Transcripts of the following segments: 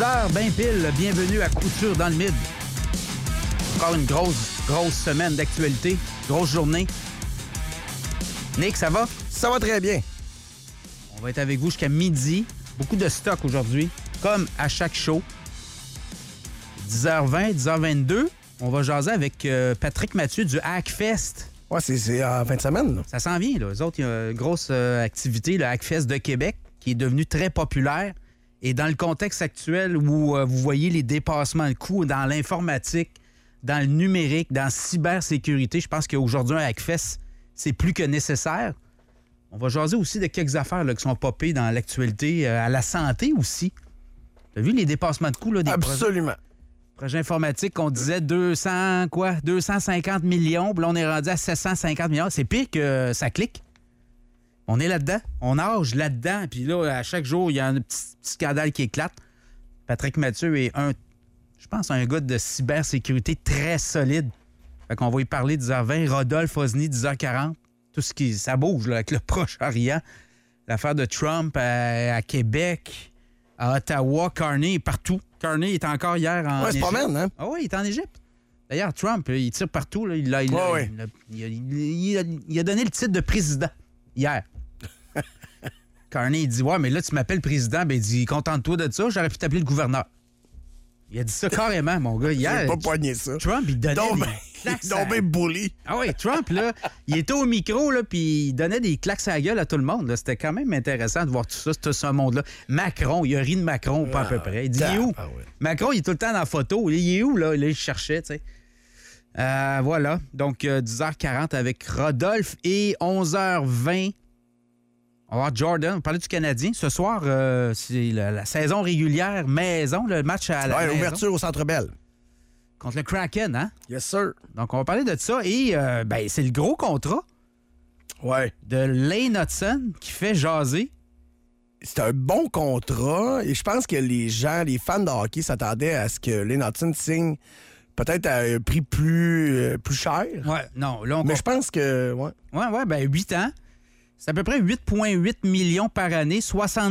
10h, ben pile, bienvenue à Couture dans le Mid. Encore une grosse semaine d'actualité, grosse journée. Nick, ça va? Ça va très bien. On va être avec vous jusqu'à midi. Beaucoup de stock aujourd'hui, comme à chaque show. 10h20, 10h22, on va jaser avec Patrick Mathieu du Hackfest. Ouais, c'est en fin de semaine. Là. Ça s'en vient, là. Eux autres, il y a une grosse activité, le Hackfest de Québec, qui est devenu très populaire. Et dans le contexte actuel où vous voyez les dépassements de coûts dans l'informatique, dans le numérique, dans la cybersécurité, je pense qu'aujourd'hui, un Hackfest, c'est plus que nécessaire. On va jaser aussi de quelques affaires là, qui sont popées dans l'actualité, à la santé aussi. Tu as vu les dépassements de coûts? Là, des Absolument. projets informatiques qu'on disait 250 millions, puis là, on est rendu à 750 millions. C'est pire que ça clique. On est là-dedans. On nage là-dedans. Puis là, à chaque jour, il y a un petit scandale qui éclate. Patrick Mathieu est je pense, un gars de cybersécurité très solide. Fait qu'on va y parler 10h20. Rodolphe Osny, 10h40. Tout ce qui... Ça bouge là, avec le Proche-Orient. L'affaire de Trump à Québec, à Ottawa, Carney est partout. Carney est encore hier en Égypte. Ouais, c'est pas mal, hein? Ah oui, il est en Égypte. D'ailleurs, Trump, il tire partout. Là. Il a donné le titre de président hier. Carney, il dit « Ouais, mais là, tu m'appelles président. » Ben, il dit « Contente-toi de ça, j'aurais pu t'appeler le gouverneur. » Il a dit ça carrément, mon gars, hier. J'ai pas poigné ça. Trump, il donnait des claques. Il tombait bully. Ah oui, Trump, là, il était au micro, là, puis il donnait des claques à la gueule à tout le monde. Là. C'était quand même intéressant de voir tout ce monde-là. Macron, il a ri de Macron, pas à peu près. Il dit « Il est où? » Macron, il est tout le temps dans la photo. Il est où, là? Il cherchait, tu sais. Voilà. Donc, 10h40 avec Rodolphe et 11h20. On va voir Jordan, on parlait du Canadien. Ce soir, c'est la saison régulière maison, le match à la maison. L'ouverture au Centre Bell. Contre le Kraken, hein? Yes, sir. Donc, on va parler de ça. Et c'est le gros contrat de Lane Hutson qui fait jaser. C'est un bon contrat et je pense que les fans de hockey s'attendaient à ce que Lane Hutson signe peut-être à un prix plus cher. Ouais, non. Là, mais je pense que... Ouais, 8 ans. C'est à peu près 8,8 millions par année,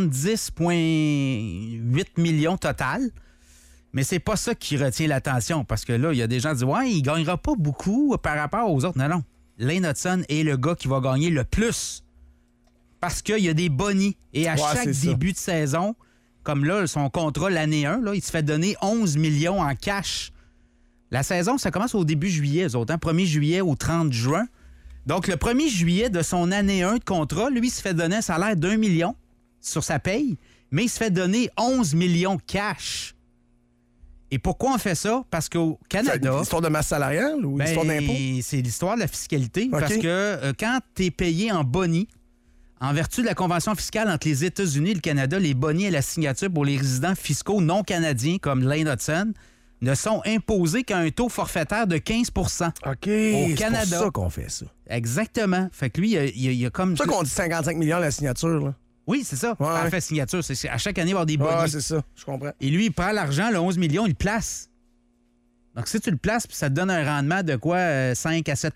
70,8 millions total. Mais c'est pas ça qui retient l'attention, parce que là, il y a des gens qui disent « Ouais, il gagnera pas beaucoup par rapport aux autres. » Non. Lane Hutson est le gars qui va gagner le plus. Parce qu'il y a des bonnies. Et à chaque début de saison, comme là, son contrat l'année 1, là, il se fait donner 11 millions en cash. La saison, ça commence au début juillet, eux autres, hein, 1er juillet au 30 juin. Donc, le 1er juillet de son année 1 de contrat, lui, il se fait donner un salaire d'1 million sur sa paye, mais il se fait donner 11 millions cash. Et pourquoi on fait ça? Parce qu'au Canada... C'est l'histoire de masse salariale ou l'histoire d'impôt? C'est l'histoire de la fiscalité. Okay. Parce que quand tu es payé en boni, en vertu de la convention fiscale entre les États-Unis et le Canada, les bonis et la signature pour les résidents fiscaux non canadiens comme Lane Hutson ne sont imposés qu'à un taux forfaitaire de 15 OK, au Canada. C'est pour ça qu'on fait ça. Exactement. Fait que lui, il a comme... C'est ça qu'on dit 55 millions la signature, là. Oui, c'est ça. En fait, signature, c'est à chaque année, il va y avoir des bonus. Oui, c'est ça. Je comprends. Et lui, il prend l'argent, le 11 millions, il le place. Donc, si tu le places, puis ça te donne un rendement de quoi? 5 à 7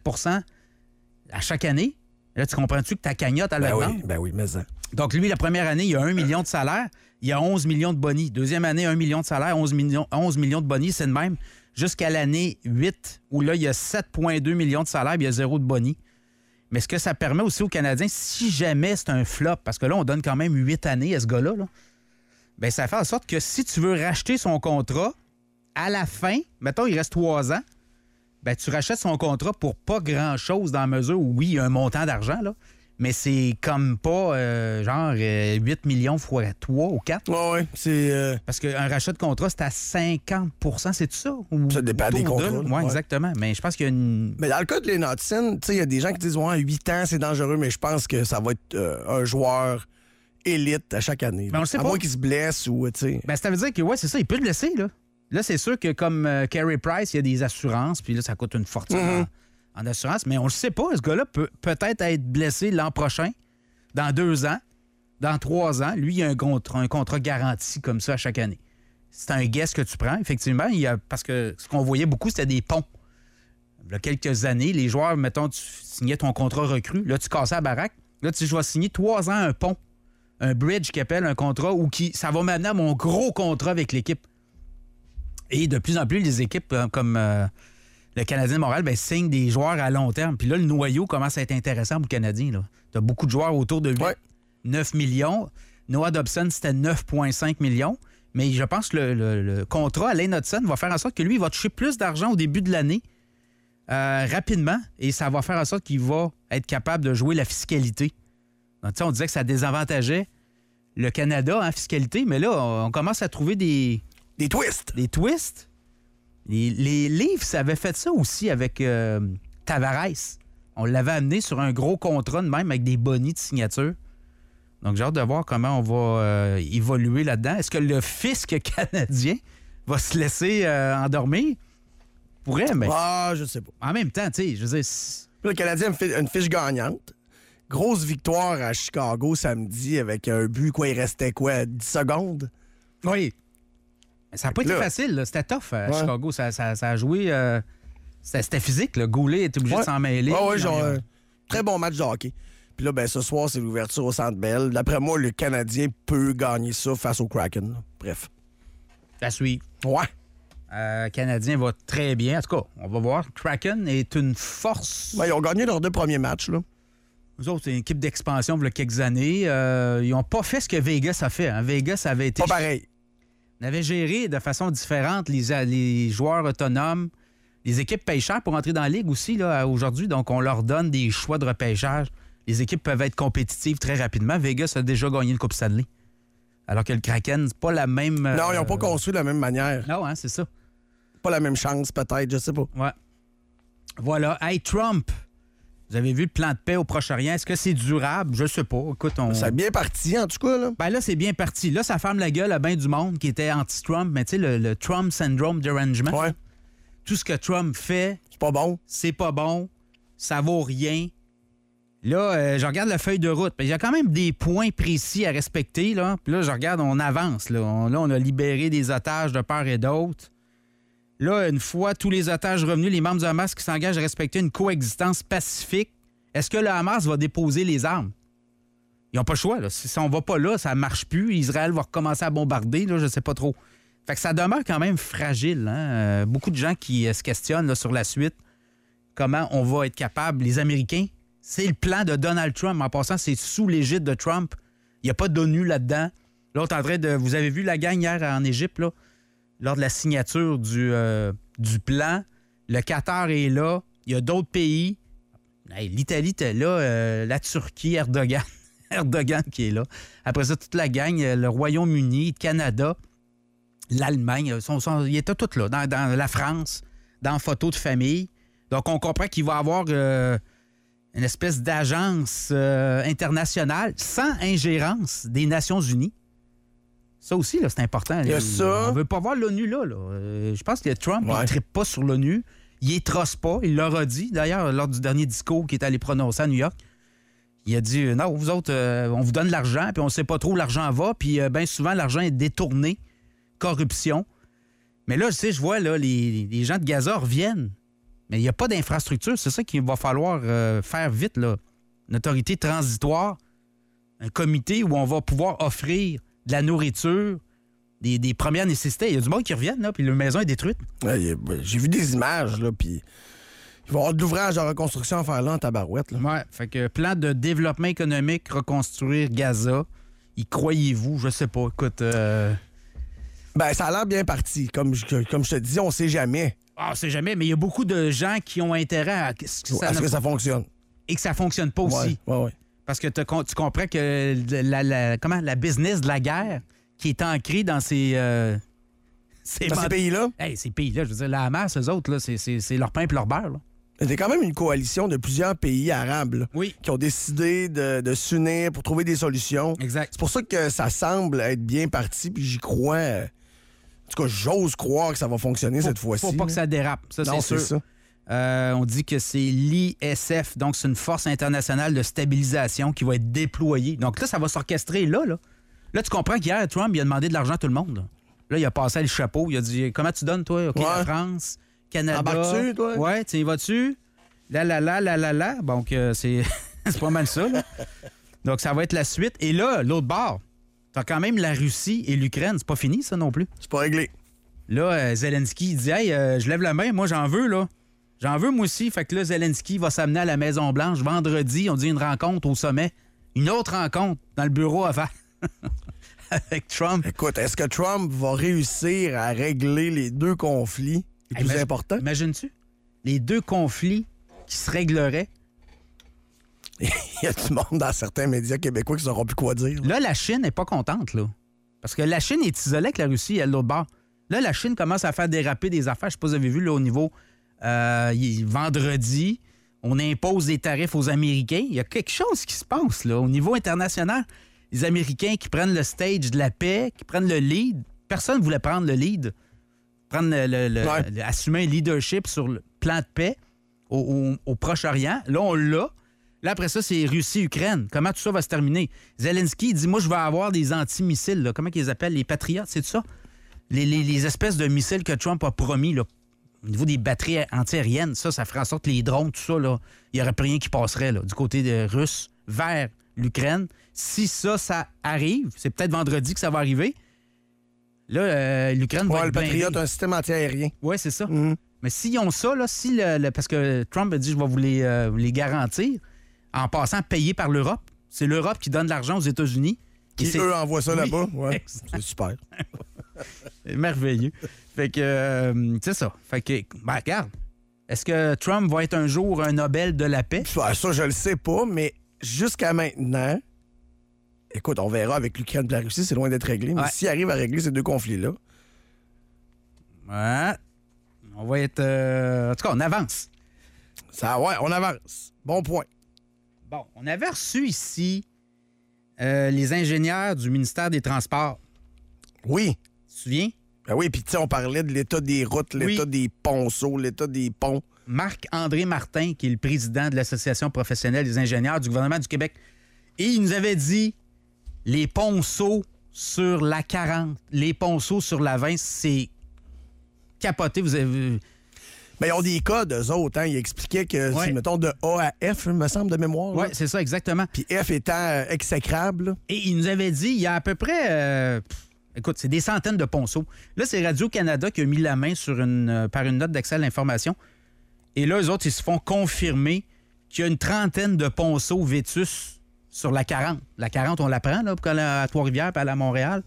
à chaque année. Là, tu comprends-tu que ta cagnotte à la banque? Ben oui, mais ça. Donc, lui, la première année, il a 1 million de salaire. Il y a 11 millions de bonus. Deuxième année, 1 million de salaire, 11 millions de bonus, c'est le même. Jusqu'à l'année 8, où là, il y a 7,2 millions de salaire, puis il y a 0 de bonus. Mais ce que ça permet aussi aux Canadiens, si jamais c'est un flop, parce que là, on donne quand même 8 années à ce gars-là, bien, ça fait en sorte que si tu veux racheter son contrat, à la fin, mettons, il reste 3 ans, bien, tu rachètes son contrat pour pas grand-chose dans la mesure où, oui, il y a un montant d'argent, là, mais c'est comme pas, 8 millions fois 3 ou 4. Oui, c'est... Parce qu'un rachat de contrat, c'est à 50 c'est tout ça? Ça dépend des contrats. Oui, exactement. Mais je pense qu'il y a une... Mais dans le cas de Lane Hutson, il y a des gens qui disent « Ouais, 8 ans, c'est dangereux », mais je pense que ça va être un joueur élite à chaque année. Mais on le sait pas. À moins qu'il se blesse ou, tu sais... Ben, ça veut dire que, ouais, c'est ça, il peut le laisser, là. Là, c'est sûr que comme Carey Price, il y a des assurances, puis là, ça coûte une fortune en assurance, mais on le sait pas. Ce gars-là peut peut-être être blessé l'an prochain, dans 2 ans, dans 3 ans. Lui, il a un contrat garanti comme ça à chaque année. C'est un guess que tu prends, effectivement. Parce que ce qu'on voyait beaucoup, c'était des ponts. Il y a quelques années, les joueurs, mettons, tu signais ton contrat recrue, là, tu cassais la baraque. Là, tu dis, je vais signer 3 ans un pont, un bridge qui appelle un contrat, ou ça va m'amener à mon gros contrat avec l'équipe. Et de plus en plus, les équipes comme le Canadien de Montréal signent des joueurs à long terme. Puis là, le noyau commence à être intéressant pour le Canadien. Tu as beaucoup de joueurs autour de 8, 9 millions. Noah Dobson, c'était 9,5 millions. Mais je pense que le contrat à Lane Hudson va faire en sorte que lui, il va toucher plus d'argent au début de l'année, rapidement. Et ça va faire en sorte qu'il va être capable de jouer la fiscalité. Donc, on disait que ça désavantageait le Canada en fiscalité. Mais là, on commence à trouver des twists. Des twists. Les Leafs avaient fait ça aussi avec Tavares. On l'avait amené sur un gros contrat de même avec des bonnies de signature. Donc, j'ai hâte de voir comment on va évoluer là-dedans. Est-ce que le fisc canadien va se laisser endormir? Pourrait, mais... je sais pas. En même temps, tu sais, je veux dire... Le Canadien a une fiche gagnante. Grosse victoire à Chicago samedi avec un but, il restait 10 secondes? Oui. Ça n'a pas été facile, là. C'était tough à Chicago. Ça a joué... C'était physique, là. Goulet était obligé de s'en mêler. Très bon match de hockey. Puis là, ce soir, c'est l'ouverture au Centre Bell. D'après moi, le Canadien peut gagner ça face au Kraken. Bref. Ça suit. Ouais. Canadien va très bien. En tout cas, on va voir. Kraken est une force. Ils ont gagné leurs 2 premiers matchs, là. Nous autres, c'est une équipe d'expansion il y a quelques années. Ils n'ont pas fait ce que Vegas a fait. Hein. Vegas avait été... Pas pareil. On avait géré de façon différente les joueurs autonomes. Les équipes payent cher pour entrer dans la ligue aussi là, aujourd'hui. Donc, on leur donne des choix de repêchage. Les équipes peuvent être compétitives très rapidement. Vegas a déjà gagné le Coupe Stanley. Alors que le Kraken, c'est pas la même... Non, ils n'ont pas construit de la même manière. Non, hein, c'est ça. Pas la même chance, peut-être, je sais pas. Ouais. Voilà. Hey, Trump, vous avez vu le plan de paix au Proche-Orient. Est-ce que c'est durable? Je sais pas. Écoute, c'est bien parti, en tout cas, là. Là, c'est bien parti. Là, ça ferme la gueule à bien du monde qui était anti-Trump. Mais tu sais, le Trump Syndrome Derangement. Ouais. Tout ce que Trump fait... C'est pas bon. C'est pas bon. Ça vaut rien. Là, je regarde la feuille de route. Il y a quand même des points précis à respecter. Là. Puis là, je regarde, on avance. Là, on a libéré des otages de part et d'autre. Là, une fois tous les otages revenus, les membres du Hamas qui s'engagent à respecter une coexistence pacifique, est-ce que le Hamas va déposer les armes? Ils n'ont pas le choix. Là. Si on va pas là, ça ne marche plus. Israël va recommencer à bombarder. Là, je ne sais pas trop. Fait que ça demeure quand même fragile. Hein? Beaucoup de gens qui se questionnent là, sur la suite. Comment on va être capable, les Américains... C'est le plan de Donald Trump. En passant, c'est sous l'égide de Trump. Il n'y a pas d'ONU là-dedans. Là, on est en train de... Vous avez vu la gang hier en Égypte, là, lors de la signature du plan. Le Qatar est là. Il y a d'autres pays. Hey, l'Italie était là. La Turquie, Erdogan. Erdogan qui est là. Après ça, toute la gang. Le Royaume-Uni, le Canada, l'Allemagne. Ils étaient tous là. Dans la France, dans photos de famille. Donc, on comprend qu'il va y avoir... une espèce d'agence internationale sans ingérence des Nations unies. Ça aussi, là, c'est important. Il y a ça. On veut pas voir l'ONU là. Je pense que Trump, il ne trippe pas sur l'ONU. Il y trosse pas. Il l'aura dit, d'ailleurs, lors du dernier discours qu'il est allé prononcer à New York. Il a dit, non, vous autres, on vous donne l'argent, puis on ne sait pas trop où l'argent va, puis bien souvent, l'argent est détourné. Corruption. Mais là, tu sais, je vois, là, les gens de Gaza reviennent. Mais il n'y a pas d'infrastructure. C'est ça qu'il va falloir faire vite, là. Une autorité transitoire, un comité où on va pouvoir offrir de la nourriture, des premières nécessités. Il y a du monde qui reviennent, là, puis la maison est détruite. Ouais, j'ai vu des images, là, puis il va y avoir de l'ouvrage de reconstruction à faire là en tabarouette. Là. Ouais, fait que plan de développement économique, reconstruire Gaza. Y croyez-vous? Je sais pas. Écoute... ça a l'air bien parti. Comme je te dis, on sait jamais. On sait jamais, mais il y a beaucoup de gens qui ont intérêt à ce que ça fonctionne. Et que ça fonctionne pas aussi. Ouais. Parce que tu comprends que la business de la guerre qui est ancrée dans ces pays-là? Hey, ces pays-là, je veux dire, la Hamas, eux autres, là, c'est leur pain et leur beurre. Là. C'est quand même une coalition de plusieurs pays arabes là, qui ont décidé de s'unir pour trouver des solutions. Exact. C'est pour ça que ça semble être bien parti, puis j'y crois... En tout cas, j'ose croire que ça va fonctionner cette fois-ci. Faut pas que ça dérape, ça, non, c'est sûr. Ça. On dit que c'est l'ISF, donc c'est une force internationale de stabilisation qui va être déployée. Donc là, ça va s'orchestrer là. Là, tu comprends qu'hier, Trump, il a demandé de l'argent à tout le monde. Là, il a passé le chapeau. Il a dit, comment tu donnes, toi? OK, la France, Canada. Embarques-tu, toi? Ouais, tu y vas-tu? Là. Donc, c'est pas mal ça, là. Donc, ça va être la suite. Et là, l'autre bord, t'as quand même la Russie et l'Ukraine. C'est pas fini, ça, non plus. C'est pas réglé. Là, Zelensky, il dit « Hey, je lève la main, moi, j'en veux, là. J'en veux, moi aussi. » Fait que là, Zelensky va s'amener à la Maison-Blanche. Vendredi, on dit une rencontre au sommet. Une autre rencontre dans le bureau à faire avec Trump. Écoute, est-ce que Trump va réussir à régler les deux conflits les plus importants? Imagines-tu? Les deux conflits qui se régleraient. Il y a du monde dans certains médias québécois qui ne sauront plus quoi dire. Là, la Chine n'est pas contente, là. Parce que la Chine est isolée avec la Russie, elle, de l'autre bord. Là, la Chine commence à faire déraper des affaires. Je ne sais pas si vous avez vu, là, au niveau vendredi, on impose des tarifs aux Américains. Il y a quelque chose qui se passe, là, au niveau international. Les Américains qui prennent le stage de la paix, qui prennent le lead. Personne ne voulait prendre le lead, assumer un leadership sur le plan de paix au Proche-Orient. Là, on l'a. Là, après ça, c'est Russie-Ukraine. Comment tout ça va se terminer? Zelensky dit, moi, je vais avoir des antimissiles. Là. Comment ils appellent? Les Patriotes, c'est ça? Les espèces de missiles que Trump a promis, là, au niveau des batteries antiaériennes, ça ferait en sorte que les drones, tout ça, là, il n'y aurait plus rien qui passerait là, du côté de russe vers l'Ukraine. Si ça arrive, c'est peut-être vendredi que ça va arriver. Là, l'Ukraine va être blindée. Le Patriote a un système antiaérien. Oui, c'est ça. Mm-hmm. Mais s'ils ont ça, là, parce que Trump a dit, je vais vous les garantir, en passant payé par l'Europe. C'est l'Europe qui donne de l'argent aux États-Unis. Qui, eux, envoient ça là-bas. Ouais. C'est super. C'est merveilleux. Fait que, c'est ça. Fait que, regarde, est-ce que Trump va être un jour un Nobel de la paix? Ça, je le sais pas, mais jusqu'à maintenant, écoute, on verra avec l'Ukraine et la Russie, c'est loin d'être réglé, mais s'il arrive à régler ces deux conflits-là... Ouais. On va être... en tout cas, on avance. On avance. Bon point. Bon, on avait reçu ici les ingénieurs du ministère des Transports. Oui. Tu te souviens? Ben oui, puis tu sais, on parlait de l'état des routes, l'état des ponceaux, l'état des ponts. Marc-André Martin, qui est le président de l'Association professionnelle des ingénieurs du gouvernement du Québec. Et il nous avait dit, les ponceaux sur la 40, les ponceaux sur la 20, c'est capoté. Vous avez... Ben, ils ont des codes, eux autres. Hein? Ils expliquaient que, si, mettons, de A à F, il me semble, de mémoire. Oui, c'est ça, exactement. Puis F étant exécrable. Et il nous avait dit, il y a à peu près... écoute, c'est des centaines de ponceaux. Là, c'est Radio-Canada qui a mis la main par une note d'accès à l'information. Et là, eux autres, ils se font confirmer qu'il y a une trentaine de ponceaux vétus sur la 40. La 40, on la prend là, pour aller à Trois-Rivières et aller à Montréal.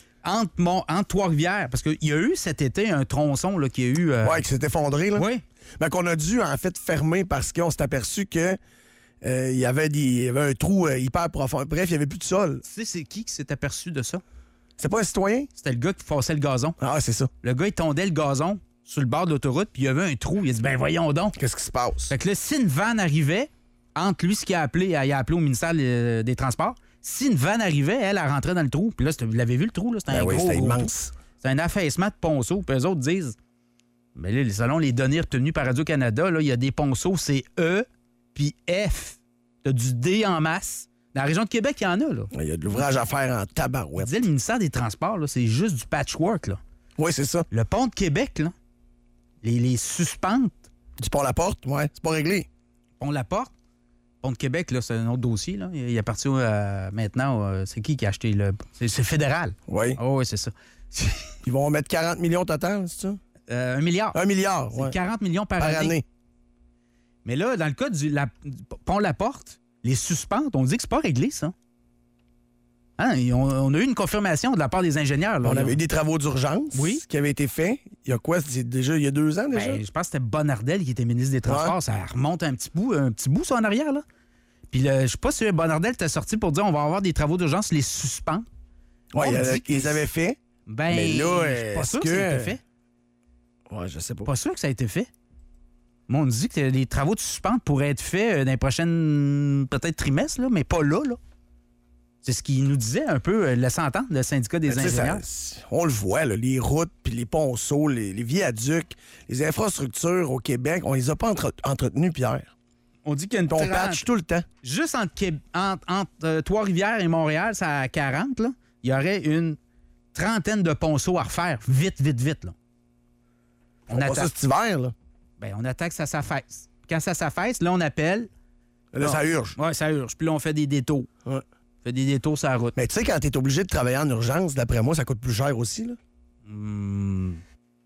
Entre Trois-Rivières, parce qu'il y a eu cet été un tronçon là, qui a eu... qui s'est effondré. Là. Oui. Ben, qu'on a dû, en fait, fermer parce qu'on s'est aperçu que il y avait un trou hyper profond. Bref, il n'y avait plus de sol. Tu sais, c'est qui s'est aperçu de ça? C'est pas un citoyen? C'était le gars qui faisait le gazon. Ah, c'est ça. Le gars, il tondait le gazon sur le bord de l'autoroute, puis il y avait un trou. Il a dit, ben voyons donc. Qu'est-ce qui se passe? Fait que là, si une vanne arrivait, entre lui, ce qu'il a appelé, il a appelé au ministère des Transports, si une vanne arrivait, elle rentrait dans le trou. Puis là, vous l'avez vu le trou, là? C'était un gros, c'était gros immense. Trou. C'est un affaissement de ponceaux. Puis eux autres disent, mais là, selon les données retenues par Radio-Canada, là, il y a des ponceaux, c'est E puis F. T'as du D en masse. Dans la région de Québec, il y en a, là. Il y a de l'ouvrage à faire en tabarouette. Le ministère des Transports, là, c'est juste du patchwork, là. Oui, c'est ça. Le pont de Québec, là, les suspentes. Du pont-la-porte, ouais, c'est pas réglé. Pont-la-porte. Pont de Québec, là, c'est un autre dossier, là. Il appartient maintenant, c'est qui a acheté le... C'est fédéral. Oui. Oh, oui, c'est ça. Ils vont mettre 40 millions total, c'est ça? 1 milliard. 1 milliard, oui. 40 millions par année. Mais là, dans le cas du pont-la-porte, les suspentes, on dit que c'est pas réglé, ça. Hein? On a eu une confirmation de la part des ingénieurs. Là, on avait eu des travaux d'urgence qui avaient été faits. Il y a quoi? C'est déjà il y a 2 ans déjà? Je pense que c'était Bonnardel qui était ministre des Transports. Ouais. Ça remonte un petit bout ça en arrière. Là. Puis je sais pas si Bonnardel était sorti pour dire on va avoir des travaux d'urgence, les suspends. Oui, ils les avaient fait. Ben, mais là, je suis pas sûr que ça a été fait. Ouais, je sais pas. Pas sûr que ça a été fait. Moi, on dit que les travaux de suspente pourraient être faits dans les prochaines peut-être trimestres, là, mais pas là. C'est ce qu'il nous disait un peu, laisse entendre, le syndicat des ingénieurs. On le voit, là, les routes, puis les ponceaux, les viaducs, les infrastructures au Québec, on les a pas entretenus, Pierre. On dit qu'il y a une on patche tout le temps. Juste entre Trois-Rivières et Montréal, c'est à 40, là, il y aurait une trentaine de ponceaux à refaire. Vite, là. On attaque ça cet hiver, là. Ben, on attaque, ça s'affaisse. Quand ça s'affaisse, là, on appelle. Là, ça urge. Oui, ça urge. Puis là, on fait des détours. Ouais. On fait des détours sur la route. Mais tu sais, quand t'es obligé de travailler en urgence, d'après moi, ça coûte plus cher aussi, là.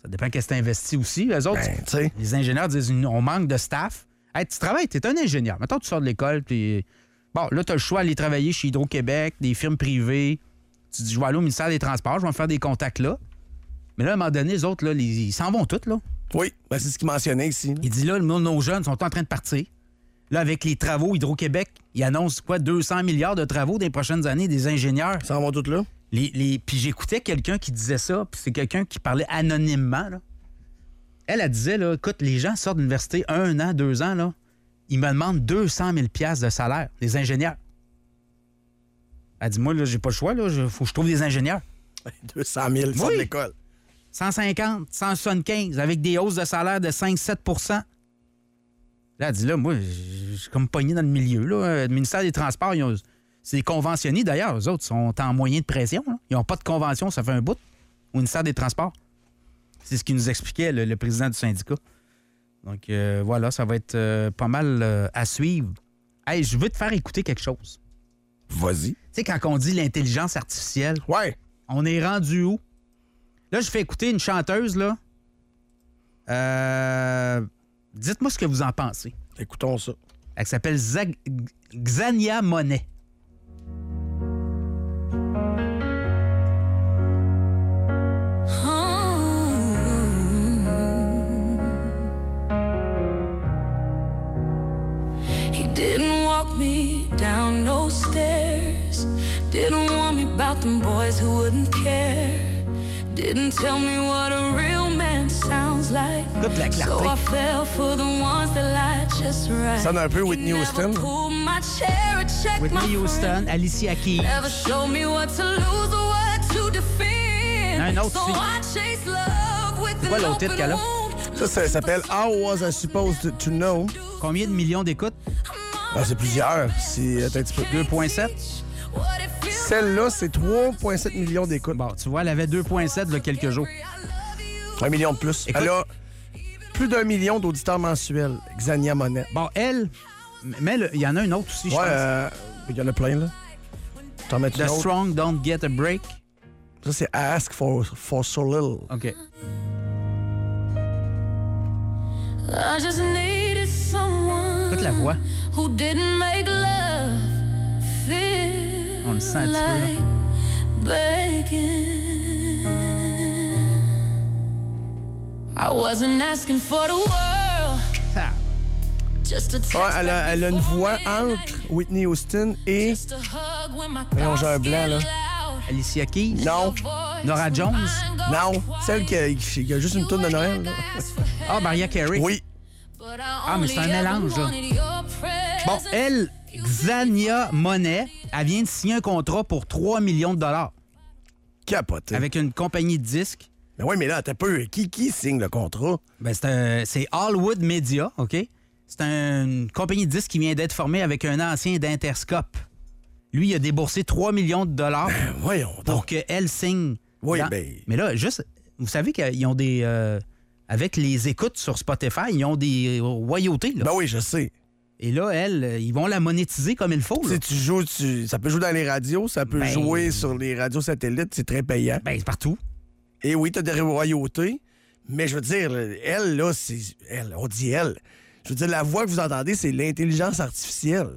Ça dépend qu'est-ce que tu investis aussi. Eux autres, Ben, tu sais. les ingénieurs disent on manque de staff. Hey, tu travailles, tu es un ingénieur. Mettons, tu sors de l'école, puis bon, là, tu as le choix d'aller travailler chez Hydro-Québec, des firmes privées. Tu dis, je vais aller au ministère des Transports, je vais me faire des contacts là. Mais là, à un moment donné, les autres, là, ils s'en vont tous, là. Oui, ben, c'est ce qu'il mentionnait ici. Il dit là, nos jeunes sont en train de partir. Là, avec les travaux Hydro-Québec, ils annoncent 200 milliards de travaux dans les prochaines années, des ingénieurs. Ça en va tout là? Puis j'écoutais quelqu'un qui disait ça, puis c'est quelqu'un qui parlait anonymement, là. Elle disait, là, écoute, les gens sortent de l'université 1 an, 2 ans, là, ils me demandent 200 000 $ de salaire, des ingénieurs. Elle dit, moi, là, j'ai pas le choix, là, faut que je trouve des ingénieurs. 200 000, ça de l'école. 150, 175, avec des hausses de salaire de 5-7 %. Là, elle dit, là, moi, je suis comme pogné dans le milieu, là. Le ministère des Transports, c'est des conventionnés, d'ailleurs. Eux autres sont en moyen de pression, là. Ils n'ont pas de convention, ça fait un bout, au ministère des Transports. C'est ce qu'il nous expliquait, le président du syndicat. Donc, voilà, ça va être pas mal à suivre. Hey, je veux te faire écouter quelque chose. Vas-y. Tu sais, quand on dit l'intelligence artificielle, Ouais. on est rendu où? Là, je fais écouter une chanteuse, là. Dites-moi ce que vous en pensez. Écoutons ça. Elle s'appelle Xania Monet. He didn't walk me down no stairs. Didn't warn me about them boys who wouldn't care. Didn't tell me what a real man sounds like. Écoute la clarté. So I fell for the ones that lied just right. Sonne un peu Whitney Houston. Whitney Houston, Alicia Keys. Never showed me what to lose or what to defend. Un autre So aussi. I chase love with C'est quoi an l'autre titre open qu'elle a? wound. Ça s'appelle How Was I Supposed to Know? Combien de millions d'écoutes? Ah, c'est plusieurs. C'est attends un petit peu. 2,7. What it feels Celle-là, c'est 3,7 millions d'écoutes. Bon, tu vois, elle avait 2,7 il y a quelques jours. 1 million de plus. Écoute. Elle a plus d'1 million d'auditeurs mensuels. Xania Monet. Bon, elle, mais il y en a une autre aussi, je Ouais, pense. il y en a plein, là. T'en mets une The autre. Strong Don't Get a Break. Ça, c'est Ask for So Little. OK. I just needed someone Écoute la voix. who didn't make love feel On le sent un petit peu, like begging. I wasn't asking for the world, Ah, just a text Ouais, elle a une voix entre Whitney Houston et... just a hug when my Voyons, j'ai un thoughts blanc, get là. loud. Alicia Keys. Non, Nora Jones. non. Celle qui a juste une tourne de Noël, là. Ah, Mariah Carey. Oui. Ah, mais c'est un mélange, là. Bon, elle, Xania Monet, elle vient de signer un contrat pour 3 millions de dollars Capoté. avec une compagnie de disques. Mais oui, mais là, t'as peu. Qui signe le contrat? Ben, c'est Allwood Media, OK? C'est une compagnie de disques qui vient d'être formée avec un ancien d'Interscope. Lui, il a déboursé 3 millions de dollars Voyons pour donc. qu'elle signe. Oui, dans- ben- Mais là, juste, vous savez qu'ils ont des... avec les écoutes sur Spotify, ils ont des royautés, là. Ben oui, je sais. Et là, elle, ils vont la monétiser comme il faut, là. Si tu joues, ça peut jouer dans les radios, ça peut Ben- jouer sur les radios satellites, c'est très payant. Ben, c'est partout. Et oui, t'as des royautés, mais je veux dire, elle, là, c'est... Elle, on dit elle. Je veux dire, la voix que vous entendez, c'est l'intelligence artificielle.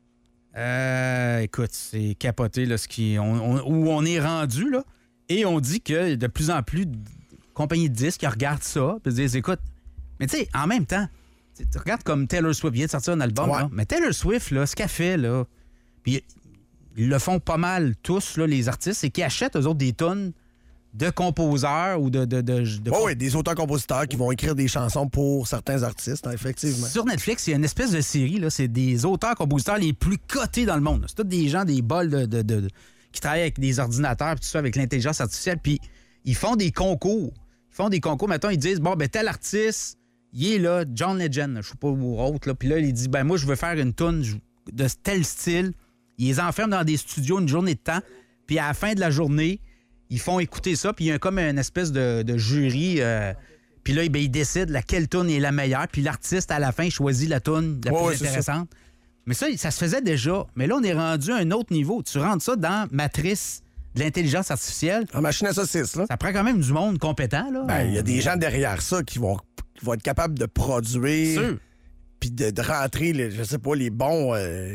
Écoute, c'est capoté, là, où on est rendu, là. Et on dit que de plus en plus de compagnies de disques qui regardent ça et se disent, écoute, mais tu sais, en même temps, tu regardes comme Taylor Swift vient de sortir un album, Ouais. là, mais Taylor Swift, là, ce qu'elle fait, là, puis ils le font pas mal tous, là, les artistes, c'est qu'ils achètent, eux autres, des tonnes de composeurs ou de Oui, des auteurs-compositeurs qui vont écrire des chansons pour certains artistes, hein, effectivement. Sur Netflix, il y a une espèce de série, là, c'est des auteurs-compositeurs les plus cotés dans le monde. C'est tous des gens, des bols qui travaillent avec des ordinateurs, puis tout ça, avec l'intelligence artificielle, puis ils font des concours. Mettons, ils disent, bon, ben tel artiste, il est là, John Legend, je sais pas où autre, là, puis là, il dit, ben moi, je veux faire une toune de tel style. Ils les enferment dans des studios une journée de temps, puis à la fin de la journée, ils font écouter ça, puis il y a comme une espèce de jury. Puis là, ben, ils décident laquelle toune est la meilleure, puis l'artiste, à la fin, choisit la toune la Ouais, plus c'est intéressante. Mais ça se faisait déjà. Mais là, on est rendu à un autre niveau. Tu rentres ça dans Matrice de l'intelligence artificielle. En machine à saucisse, là. Ça prend quand même du monde compétent, là. Ben, il y a des gens derrière ça qui vont être capables de produire, Sûr. puis de rentrer, je sais pas, les bons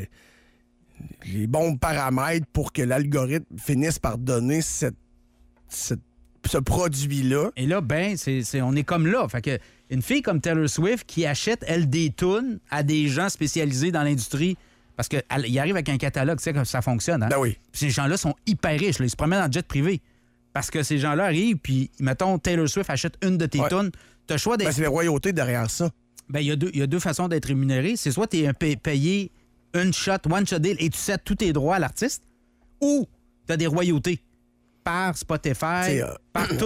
paramètres pour que l'algorithme finisse par donner ce produit-là. Et là, ben, on est comme là. Fait que une fille comme Taylor Swift qui achète, elle, des tunes à des gens spécialisés dans l'industrie, parce qu'il arrive avec un catalogue, tu sais, comme ça fonctionne. Hein? Ben oui. Puis ces gens-là sont hyper riches. Là. Ils se promènent en jet privé. Parce que ces gens-là arrivent, puis, mettons, Taylor Swift achète une de tes tunes. Tu as le choix d'être. Ben, c'est les royautés derrière ça. Ben, il y a deux façons d'être rémunéré. C'est soit tu es payé one shot deal, et tu cèdes tous tes droits à l'artiste, ou tu as des royautés par Spotify, par tous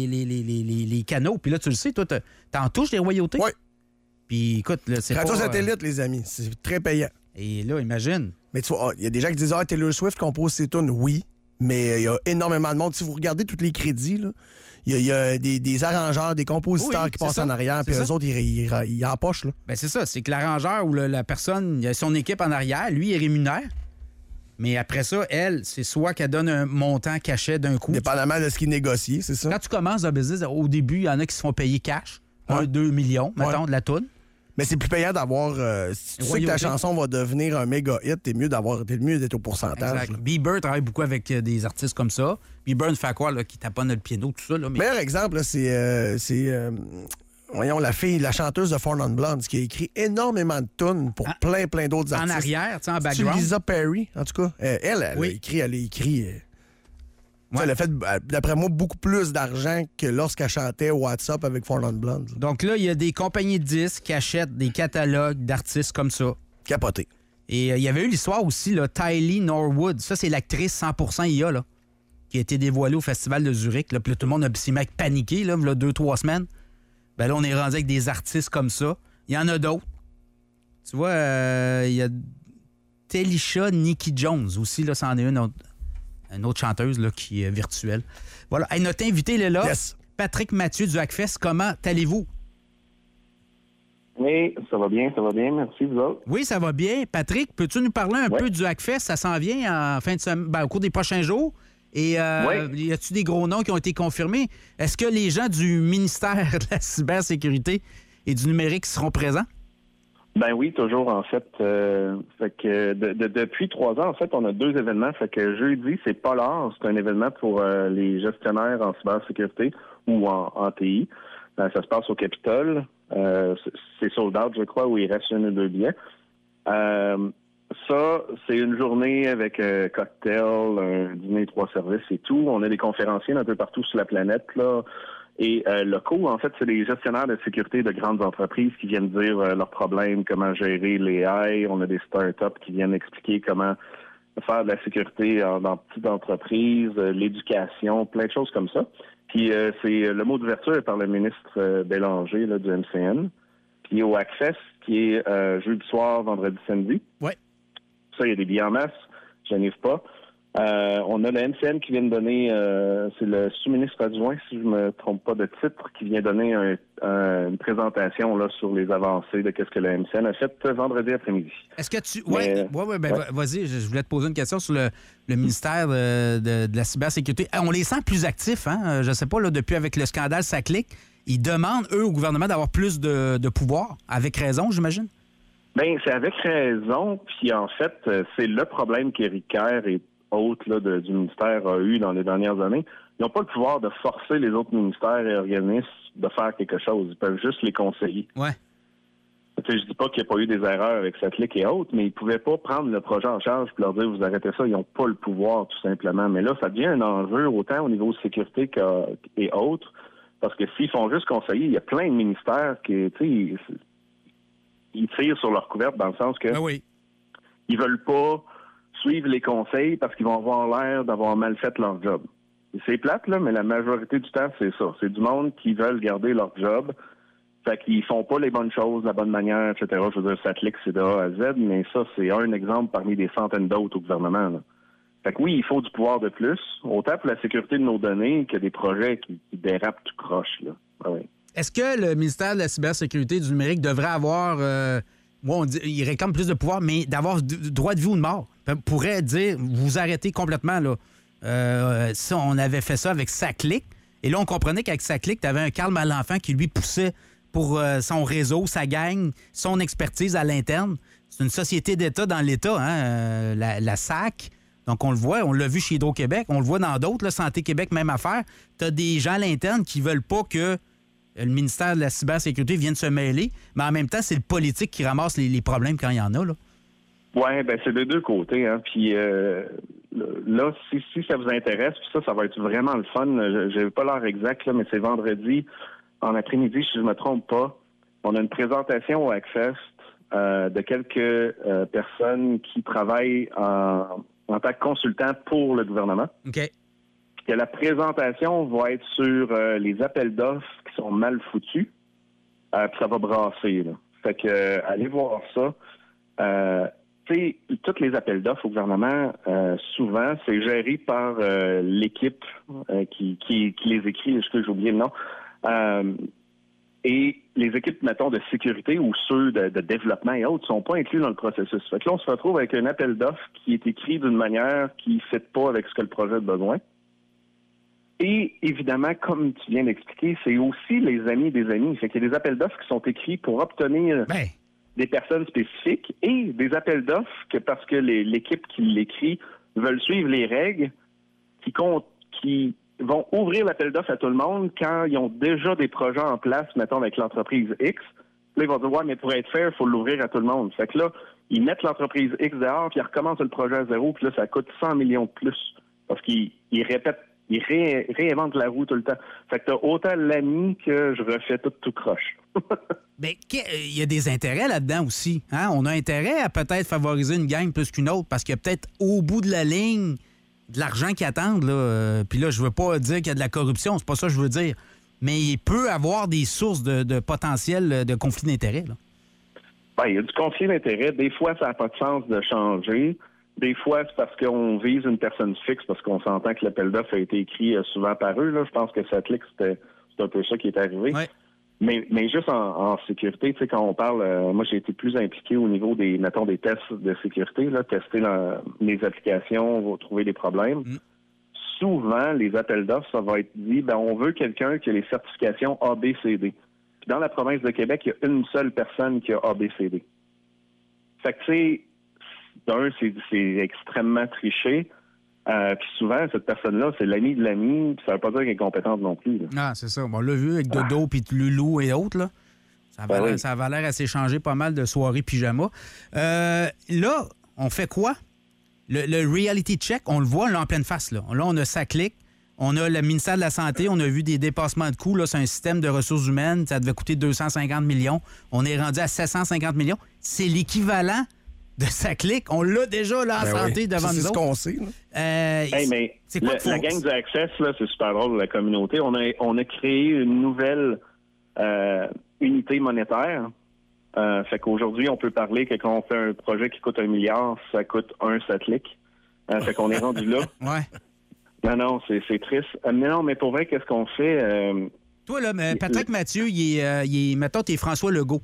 les canaux. Puis là, tu le sais, toi, t'en touches des royautés. Oui. Puis écoute, là, c'est Radio pas... satellite, les amis, c'est très payant. Et là, imagine. Mais tu vois, il y a des gens qui disent « Ah, Taylor Swift compose ses tunes. » Oui, mais il y a énormément de monde. Si vous regardez tous les crédits, là, il y a des arrangeurs, des compositeurs qui passent en arrière, puis eux autres, ils empochent. Là. Ben c'est ça, c'est que l'arrangeur ou la personne, il a son équipe en arrière, lui, il rémunère. Mais après ça, elle, c'est soit qu'elle donne un montant cachet d'un coup. Dépendamment de ce qu'il négocie, c'est ça. Quand tu commences un business, au début, il y en a qui se font payer cash, 1-2 millions, mettons, de la toune. Mais c'est plus payant d'avoir... si tu sais que ta chanson va devenir un méga hit, t'es mieux d'être au pourcentage. Exact. Bieber travaille beaucoup avec des artistes comme ça. Bieber fait quoi, là, qui taponne le piano, tout ça. Là, mais... Meilleur exemple, là, c'est voyons, la chanteuse de Four Non Blondes, qui a écrit énormément de tunes pour plein d'autres artistes. En arrière, tu sais, en C'est background. Lisa Perry, en tout cas. Elle a écrit... Ouais. Elle a fait, d'après moi, beaucoup plus d'argent que lorsqu'elle chantait WhatsApp avec Four Non Blondes. Donc là, il y a des compagnies de disques qui achètent des catalogues d'artistes comme ça. Capoté. Et il y avait eu l'histoire aussi, là, Tylee Norwood. Ça, c'est l'actrice 100% IA, là, qui a été dévoilée au Festival de Zurich. Là. Puis là, tout le monde s'est mis à paniquer, là, 2-3 semaines. Ben là, on est rendu avec des artistes comme ça. Il y en a d'autres. Tu vois, il y a Telisha Nikki Jones aussi, là, c'en est une autre chanteuse là, qui est virtuelle. Voilà. Hey, notre invité, il est là. Yes. Patrick Mathieu du Hackfest. Comment allez-vous? Oui, ça va bien. Merci, vous autres. Oui, ça va bien. Patrick, peux-tu nous parler un peu du Hackfest? Ça s'en vient en fin de semaine, au cours des prochains jours. Et y a-tu des gros noms qui ont été confirmés? Est-ce que les gens du ministère de la cybersécurité et du numérique seront présents? Ben oui, toujours, en fait. Fait que depuis 3 ans, en fait, on a 2 événements. Fait que jeudi, c'est Polar. C'est un événement pour les gestionnaires en cybersécurité ou en TI. Ça se passe au Capitole. C'est sold out, je crois, où il reste 1 ou 2 billets. Ça, c'est une journée avec cocktail, un dîner 3 services et tout. On a des conférenciers un peu partout sur la planète, là. Et locaux, en fait, c'est les gestionnaires de sécurité de grandes entreprises qui viennent dire leurs problèmes, comment gérer les AI. On a des startups qui viennent expliquer comment faire de la sécurité dans petites entreprises, l'éducation, plein de choses comme ça. Puis c'est le mot d'ouverture est par le ministre Bélanger là, du MCN. Puis au Hackfest, qui est jeudi soir, vendredi, samedi. Ouais. Ça, il y a des billets en masse. Je n'y arrive pas. On a le MCN qui vient de donner, c'est le sous-ministre adjoint, si je me trompe pas de titre, qui vient donner une présentation là sur les avancées de qu'est-ce que le MCN a fait vendredi après-midi. Est-ce que tu... Vas-y, je voulais te poser une question sur le ministère de la cybersécurité. On les sent plus actifs, hein? Je sais pas, là, depuis avec le scandale SACLIC, ils demandent, eux, au gouvernement d'avoir plus de pouvoir, avec raison, j'imagine? Bien, c'est avec raison, puis en fait, c'est le problème qu'Éric Kerr et autres là, du ministère a eu dans les dernières années. Ils n'ont pas le pouvoir de forcer les autres ministères et organismes de faire quelque chose. Ils peuvent juste les conseiller. Ouais. Je dis pas qu'il n'y a pas eu des erreurs avec Satellite et autres, mais ils ne pouvaient pas prendre le projet en charge et leur dire vous arrêtez ça. Ils n'ont pas le pouvoir, tout simplement. Mais là, ça devient un enjeu autant au niveau de sécurité et autres, parce que s'ils font juste conseiller, il y a plein de ministères qui, tu sais, ils tirent sur leur couverte dans le sens que ils veulent pas suivre les conseils parce qu'ils vont avoir l'air d'avoir mal fait leur job. Et c'est plate, là, mais la majorité du temps, c'est ça. C'est du monde qui veulent garder leur job. Fait qu'ils font pas les bonnes choses de la bonne manière, etc. Je veux dire, Satellite, c'est de A à Z, mais ça, c'est un exemple parmi des centaines d'autres au gouvernement, là. Fait que oui, il faut du pouvoir de plus, autant pour la sécurité de nos données que des projets qui dérapent tout croche, là. Ah oui. Est-ce que le ministère de la cybersécurité et du numérique devrait avoir... on dit, il réclame plus de pouvoir, mais d'avoir droit de vie ou de mort. Pourrait dire, vous arrêtez complètement, là. Ça, on avait fait ça avec Saclic. Et là, on comprenait qu'avec Saclic, tu avais un Carl Malenfant qui lui poussait pour son réseau, sa gang, son expertise à l'interne. C'est une société d'État dans l'État, hein, la SAC. Donc, on le voit, on l'a vu chez Hydro-Québec, on le voit dans d'autres, là, Santé Québec, même affaire. Tu as des gens à l'interne qui veulent pas que le ministère de la cybersécurité vienne se mêler, mais en même temps, c'est le politique qui ramasse les problèmes quand il y en a, là. Oui, ben c'est de deux côtés, hein. Puis là, si ça vous intéresse, puis ça va être vraiment le fun. Je n'ai pas l'heure exacte, là, mais c'est vendredi en après-midi, si je ne me trompe pas. On a une présentation au Hackfest de quelques personnes qui travaillent en tant que consultants pour le gouvernement. OK. Que la présentation va être sur les appels d'offres qui sont mal foutus. Puis ça va brasser, là. Fait que allez voir ça. Tu sais, tous les appels d'offres au gouvernement, souvent, c'est géré par l'équipe qui les écrit, j'ai oublié le nom. Et les équipes, mettons, de sécurité ou ceux de développement et autres sont pas inclus dans le processus. Fait que là, on se retrouve avec un appel d'offres qui est écrit d'une manière qui ne fit pas avec ce que le projet a besoin. Et évidemment, comme tu viens d'expliquer, c'est aussi les amis des amis. Fait qu'il y a des appels d'offres qui sont écrits pour obtenir des personnes spécifiques et des appels d'offres que parce que l'équipe qui l'écrit veulent suivre les règles qui vont ouvrir l'appel d'offres à tout le monde quand ils ont déjà des projets en place, mettons, avec l'entreprise X. Là, ils vont dire, ouais, mais pour être fair, il faut l'ouvrir à tout le monde. Fait que là, ils mettent l'entreprise X dehors, puis ils recommencent le projet à zéro, puis là, ça coûte 100 millions de plus. Parce qu'ils répètent, ils réinventent la roue tout le temps. Fait que t'as autant l'ami que je refais tout croche. Bien, il y a des intérêts là-dedans aussi. Hein? On a intérêt à peut-être favoriser une gang plus qu'une autre, parce qu'il y a peut-être au bout de la ligne de l'argent qui attendent, là. Puis là, je veux pas dire qu'il y a de la corruption, c'est pas ça que je veux dire. Mais il peut avoir des sources de potentiel de conflit d'intérêts, là. Ben, il y a du conflit d'intérêts. Des fois, ça n'a pas de sens de changer. Des fois, c'est parce qu'on vise une personne fixe, parce qu'on s'entend que l'appel d'offres a été écrit souvent par eux, là. Je pense que Saclic, c'est un peu ça qui est arrivé. Ouais. Mais juste en sécurité, tu sais, quand on parle, moi j'ai été plus impliqué au niveau des, mettons, des tests de sécurité, là, tester les applications, on va trouver des problèmes. Souvent, les appels d'offres, ça va être dit, ben on veut quelqu'un qui a les certifications ABCD. Puis dans la province de Québec, il y a une seule personne qui a ABCD. Fait que tu sais, c'est extrêmement triché. Puis souvent, cette personne-là, c'est l'ami de l'ami, puis ça veut pas dire qu'elle est compétente non plus, là. Ah, c'est ça. Bon, on l'a vu avec Dodo puis Loulou et autres, là. Ça avait l'air à s'échanger pas mal de soirées pyjama. Là, on fait quoi? Le reality check, on le voit là en pleine face, là. Là, on a Saclic, on a le ministère de la Santé, on a vu des dépassements de coûts, là. C'est un système de ressources humaines, ça devait coûter 250 millions. On est rendu à 750 millions. C'est l'équivalent de Saclic. On l'a déjà là en santé devant nous autres. C'est ce qu'on sait, là. Mais c'est quoi la gang du Access, là, c'est super drôle, la communauté. On a créé une nouvelle unité monétaire. Fait qu'aujourd'hui, on peut parler que quand on fait un projet qui coûte 1 milliard, ça coûte un Saclic. Fait qu'on est rendu là. Ouais. Non, c'est triste. Mais non, mais pour vrai, qu'est-ce qu'on fait? Toi, là, Patrick Mathieu, il est mettons, t'es François Legault.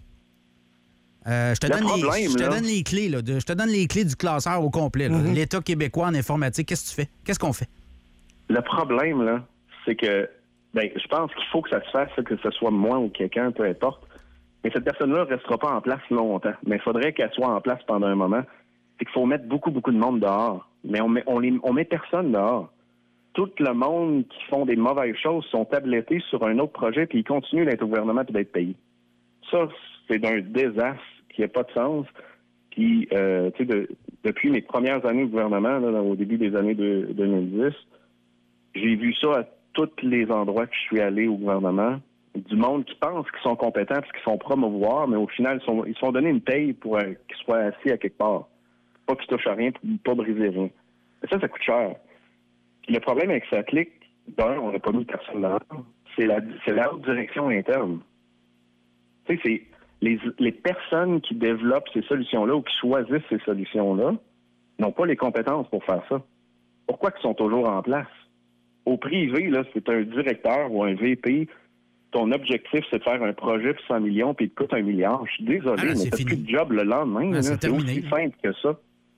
Je te donne les clés, là. Je te donne les clés du classeur au complet, là. L'État québécois en informatique. Qu'est-ce que tu fais? Qu'est-ce qu'on fait? Le problème, là, c'est que je pense qu'il faut que ça se fasse, que ce soit moi ou quelqu'un, peu importe. Mais cette personne-là ne restera pas en place longtemps. Mais il faudrait qu'elle soit en place pendant un moment. C'est qu'il faut mettre beaucoup de monde dehors. Mais on met personne dehors. Tout le monde qui font des mauvaises choses sont tablettés sur un autre projet puis ils continuent d'être au gouvernement puis d'être payés. Ça, c'est d'un désastre qui n'a pas de sens. Puis, tu sais, depuis mes premières années au gouvernement, là, au début des années 2010, j'ai vu ça à tous les endroits que je suis allé au gouvernement. Du monde qui pense qu'ils sont compétents parce qu'ils sont promouvoir, mais au final, ils se font donner une paye pour qu'ils soient assis à quelque part. Pas qu'ils touchent à rien, pour pas briser rien. Mais ça coûte cher. Puis le problème avec Saclic, on n'a pas mis personne là. C'est la haute direction interne. Tu sais, c'est les personnes qui développent ces solutions-là ou qui choisissent ces solutions-là n'ont pas les compétences pour faire ça. Pourquoi ils sont toujours en place? Au privé, là, c'est un directeur ou un VP. Ton objectif, c'est de faire un projet pour 100 millions puis il te coûte 1 milliard. Je suis désolé, mais t'as plus de job le lendemain. C'est aussi simple que ça.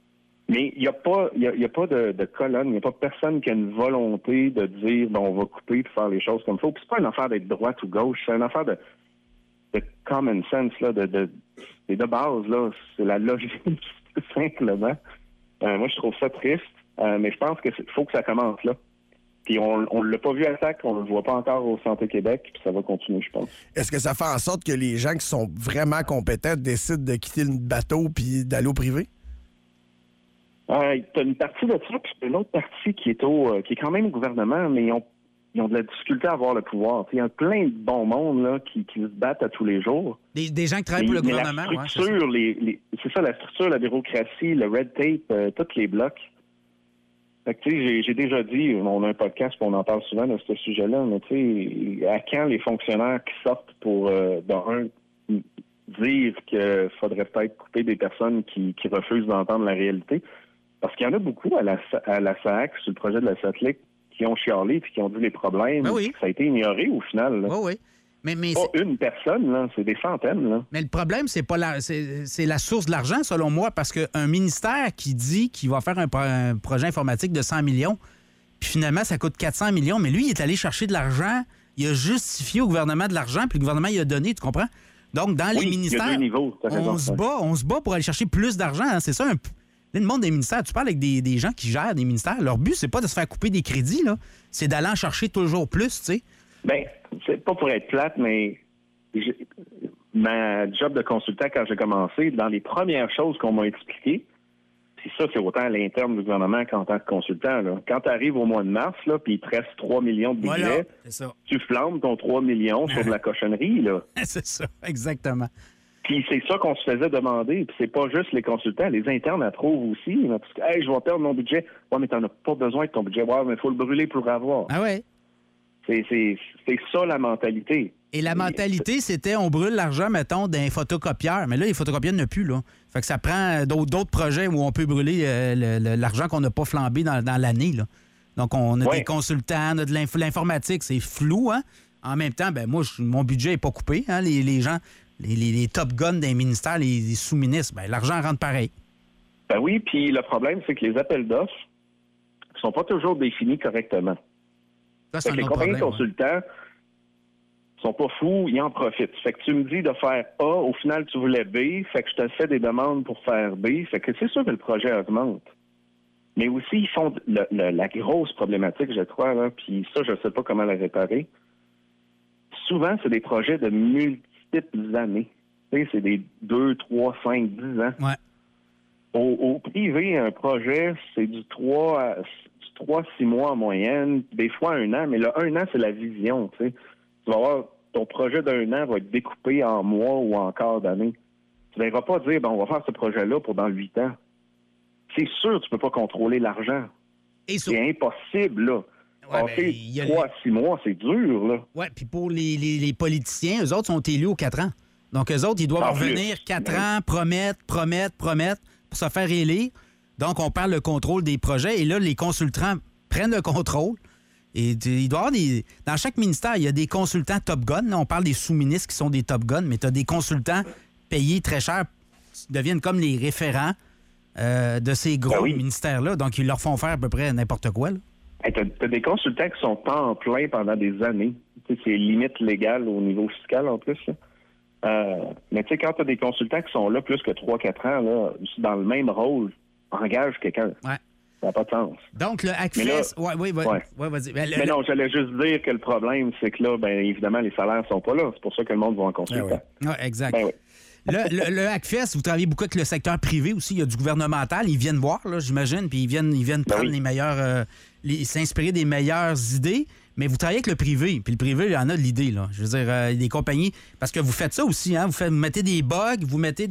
Mais il n'y a pas de colonne, il n'y a pas personne qui a une volonté de dire on va couper et faire les choses comme il faut. Puis c'est pas une affaire d'être droite ou gauche, c'est une affaire de common sense, là, de base, là. C'est la logique, simplement. Moi, je trouve ça triste, mais je pense qu'il faut que ça commence là. Puis on ne l'a pas vu à SAC, on ne le voit pas encore au Santé Québec, puis ça va continuer, je pense. Est-ce que ça fait en sorte que les gens qui sont vraiment compétents décident de quitter le bateau puis d'aller au privé? T'as une partie de ça, puis une autre partie qui est quand même au gouvernement, mais ils ont de la difficulté à avoir le pouvoir. Il y a plein de bons mondes là, qui se battent à tous les jours. Des gens qui travaillent pour le gouvernement, la structure, c'est ça, la structure, la bureaucratie, le red tape, tous les blocs. Fait que, tu sais, j'ai déjà dit, on a un podcast, on en parle souvent de ce sujet-là, mais tu sais, à quand les fonctionnaires qui sortent pour, dire qu'il faudrait peut-être couper des personnes qui refusent d'entendre la réalité? Parce qu'il y en a beaucoup à la SAC, sur le projet de la satellite, qui ont chialé et qui ont dit les problèmes. Ben oui. Ça a été ignoré au final. Là. Oui. Mais pas une personne, là, c'est des centaines. Là. Mais le problème, c'est pas c'est la source de l'argent, selon moi, parce qu'un ministère qui dit qu'il va faire un projet informatique de 100 millions, puis finalement, ça coûte 400 millions, mais lui, il est allé chercher de l'argent, il a justifié au gouvernement de l'argent, puis le gouvernement, il a donné, tu comprends? Donc, dans les ministères, il y a deux niveaux, on se bat pour aller chercher plus d'argent. Hein, c'est ça, le monde des ministères, tu parles avec des gens qui gèrent des ministères, leur but, c'est pas de se faire couper des crédits, là, c'est d'aller en chercher toujours plus, tu sais. Bien, c'est pas pour être plate, mais ma job de consultant, quand j'ai commencé, dans les premières choses qu'on m'a expliquées, puis ça, c'est autant à l'interne du gouvernement qu'en tant que consultant. Là. Quand tu arrives au mois de mars, là, puis il te reste 3 millions de budget, voilà, tu flambes ton 3 millions sur de la cochonnerie. Là. C'est ça, exactement. Puis c'est ça qu'on se faisait demander. Puis c'est pas juste les consultants, les internes approuvent aussi. Là, parce que, hey, je vais perdre mon budget. Ouais, mais t'en as pas besoin de ton budget. Ouais, mais il faut le brûler pour avoir. Ah ouais. C'est ça la mentalité. Et la mentalité, c'était on brûle l'argent, mettons, d'un photocopieur. Mais là, les photocopieurs n'ont plus, là. Fait que ça prend d'autres projets où on peut brûler l'argent qu'on n'a pas flambé dans l'année, là. Donc, on a des consultants, on a de l'informatique, c'est flou, hein. En même temps, ben moi, mon budget n'est pas coupé, hein. Les gens, les top guns des ministères, les sous-ministres, ben l'argent rentre pareil. Ben oui, puis le problème, c'est que les appels d'offres ne sont pas toujours définis correctement. Ça, c'est les compagnies de consultants sont pas fous, ils en profitent. Fait que tu me dis de faire A, au final, tu voulais B, fait que je te fais des demandes pour faire B. Fait que c'est sûr que le projet augmente. Mais aussi, ils font la grosse problématique, je crois, là, puis ça, je sais pas comment la réparer. Souvent, c'est des projets de multiples années. Tu sais, c'est des 2, 3, 5, 10 ans. Ouais. Au privé, un projet, c'est du 3 à 6 mois en moyenne, des fois 1 an, mais le 1 an, c'est la vision, tu sais. Tu vas voir, ton projet d'1 an va être découpé en mois ou en quart d'année. Tu ne verras pas dire, on va faire ce projet-là pour dans 8 ans. C'est sûr, tu ne peux pas contrôler l'argent. C'est impossible, là. Passer 3 à 6 mois, c'est dur, là. Oui, puis pour les politiciens, eux autres sont élus aux 4 ans. Donc, eux autres, ils doivent revenir 4 ans, promettre pour se faire élire. Donc, on perd le contrôle des projets. Et là, les consultants prennent le contrôle. Et il doit y avoir dans chaque ministère, il y a des consultants Top Gun. Là, on parle des sous-ministres qui sont des Top Gun, mais tu as des consultants payés très cher qui deviennent comme les référents de ces gros ministères-là. Donc, ils leur font faire à peu près n'importe quoi. Hey, tu as des consultants qui sont temps plein pendant des années. Tu sais, c'est limite légal au niveau fiscal en plus. Mais tu sais, quand tu as des consultants qui sont là plus que 3-4 ans, là, dans le même rôle, engage quelqu'un. Ouais. Ça n'a pas de sens. Donc, le Hackfest... Oui, vas-y. Mais non, j'allais juste dire que le problème, c'est que là, bien évidemment, les salaires sont pas là. C'est pour ça que le monde va en consultant. Oui, exact. Ben oui. Le Hackfest, vous travaillez beaucoup avec le secteur privé aussi. Il y a du gouvernemental. Ils viennent voir, là, j'imagine, puis ils viennent prendre les meilleurs... s'inspirer des meilleures idées. Mais vous travaillez avec le privé. Puis le privé, il y en a de l'idée, là. Je veux dire, des compagnies... Parce que vous faites ça aussi, hein. Vous mettez des bugs, vous mettez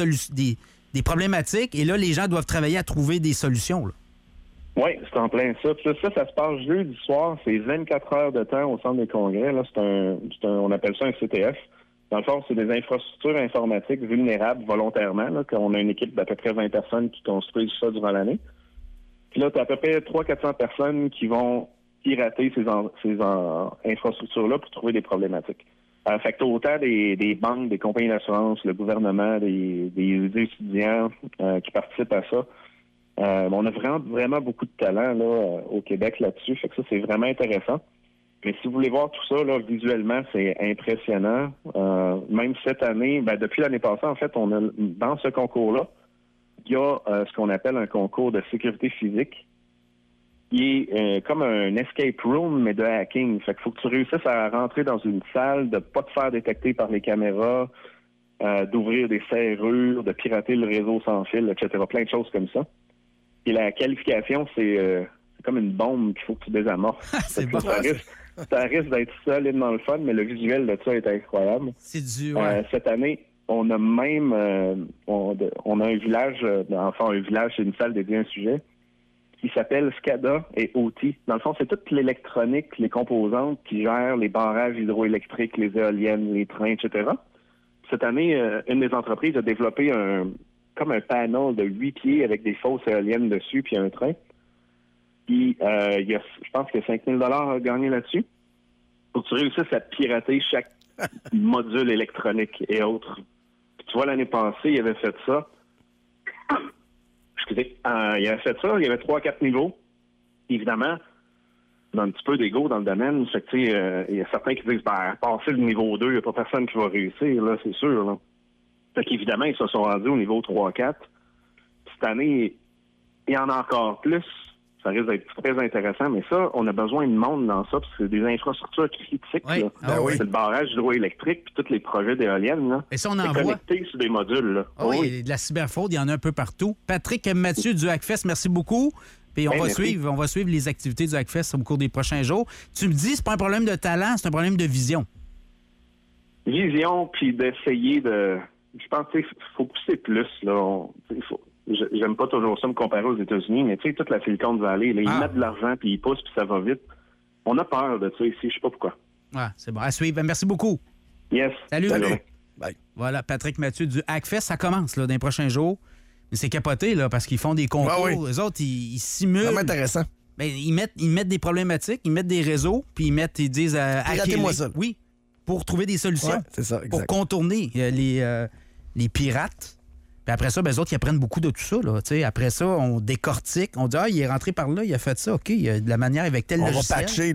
des problématiques, et là, les gens doivent travailler à trouver des solutions, là. Oui, c'est en plein ça. Puis ça se passe jeudi soir. C'est 24 heures de temps au centre des congrès. Là, on appelle ça un CTF. Dans le fond, c'est des infrastructures informatiques vulnérables volontairement. Là, qu'on a une équipe d'à peu près 20 personnes qui construisent ça durant l'année. Puis là, tu as à peu près 300-400 personnes qui vont pirater ces infrastructures-là pour trouver des problématiques. Fait que t'as autant des banques, des compagnies d'assurance, le gouvernement, des étudiants qui participent à ça. On a vraiment beaucoup de talent là, au Québec là-dessus. Fait que ça, c'est vraiment intéressant. Mais si vous voulez voir tout ça, là, visuellement, c'est impressionnant. Même cette année, depuis l'année passée, en fait, on a dans ce concours-là, il y a ce qu'on appelle un concours de sécurité physique qui est comme un escape room, mais de hacking. Fait qu'il faut que tu réussisses à rentrer dans une salle, de pas te faire détecter par les caméras, d'ouvrir des serrures, de pirater le réseau sans fil, etc. Plein de choses comme ça. Et la qualification, c'est comme une bombe qu'il faut que tu désamorces. C'est bon. Ça risque d'être solidement le fun, mais le visuel de ça est incroyable. C'est du... Ouais. Cette année, on a même... on a un village, c'est une salle dédiée à un sujet, qui s'appelle SCADA et OT. Dans le fond, c'est toute l'électronique, les composantes qui gèrent les barrages hydroélectriques, les éoliennes, les trains, etc. Cette année, une des entreprises a développé comme un panel de 8 pieds avec des fausses éoliennes dessus, puis un train. Puis, je pense qu'il y a 5 000 à gagner là-dessus. Pour que tu réussisses à pirater chaque module électronique et autres. Puis, tu vois, l'année passée, il avait fait ça. Excusez. Il avait fait ça. Il y avait 3-4 niveaux. Évidemment, on a un petit peu d'ego dans le domaine. Fait que, il y a certains qui disent, passer le niveau 2, il n'y a pas personne qui va réussir, là, c'est sûr. Là. Fait qu'évidemment, ils se sont rendus au niveau 3-4. Cette année, il y en a encore plus. Ça risque d'être très intéressant, mais ça, on a besoin de monde dans ça, parce que c'est des infrastructures critiques. Oui. C'est le barrage hydroélectrique, puis tous les projets d'éoliennes. Là. Et ça, on en c'est voit. connecté sur des modules. Là. Oui, de la cyberfraude, il y en a un peu partout. Patrick Mathieu du Hackfest, merci beaucoup. Puis on va suivre les activités du Hackfest au cours des prochains jours. Tu me dis, c'est pas un problème de talent, c'est un problème de vision. Vision, puis d'essayer de... Je pense qu'il faut pousser plus. Là. J'aime pas toujours ça me comparer aux États-Unis, mais tu sais, toute la Silicon Valley, là, ils mettent de l'argent, puis ils poussent, puis ça va vite. On a peur de ça ici, je sais pas pourquoi. Ouais, c'est bon. À suivre. Merci beaucoup. Yes. Salut. Bye. Voilà, Patrick Mathieu du Hackfest, ça commence là, dans les prochains jours. Mais c'est capoté, là, parce qu'ils font des concours. Eux autres, ils simulent. Vraiment intéressant. Ben, ils mettent des problématiques, ils mettent des réseaux, puis ils disent... Piratez-moi ça. Oui, pour trouver des solutions. Ouais, c'est ça, exact. Pour contourner les pirates. Puis après ça, ben, eux autres, ils apprennent beaucoup de tout ça. Là. Après ça, on décortique. On dit, il est rentré par là, il a fait ça. OK, il y a de la manière avec tel logiciel. On va patcher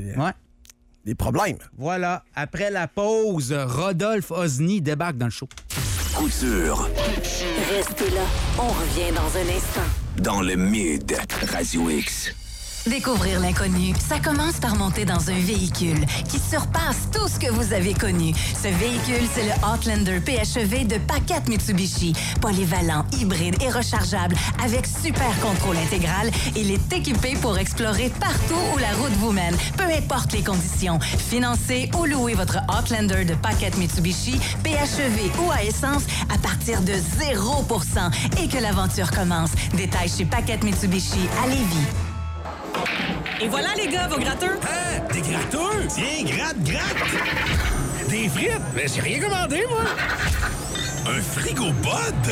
les problèmes. Voilà. Après la pause, Rodolphe Osny débarque dans le show. Couture. Restez là. On revient dans un instant. Dans le Mid Radio X. Découvrir l'inconnu, ça commence par monter dans un véhicule qui surpasse tout ce que vous avez connu. Ce véhicule, c'est le Outlander PHEV de Paquette Mitsubishi. Polyvalent, hybride et rechargeable avec super contrôle intégral. Il est équipé pour explorer partout où la route vous mène, peu importe les conditions. Financez ou louez votre Outlander de Paquette Mitsubishi, PHEV ou à essence à partir de 0% et que l'aventure commence. Détails chez Paquette Mitsubishi à Lévis. Et voilà, les gars, vos gratteurs. Ah, des gratteurs? Tiens, gratte! Des frites? Mais j'ai rien commandé, moi! Un frigo-pod?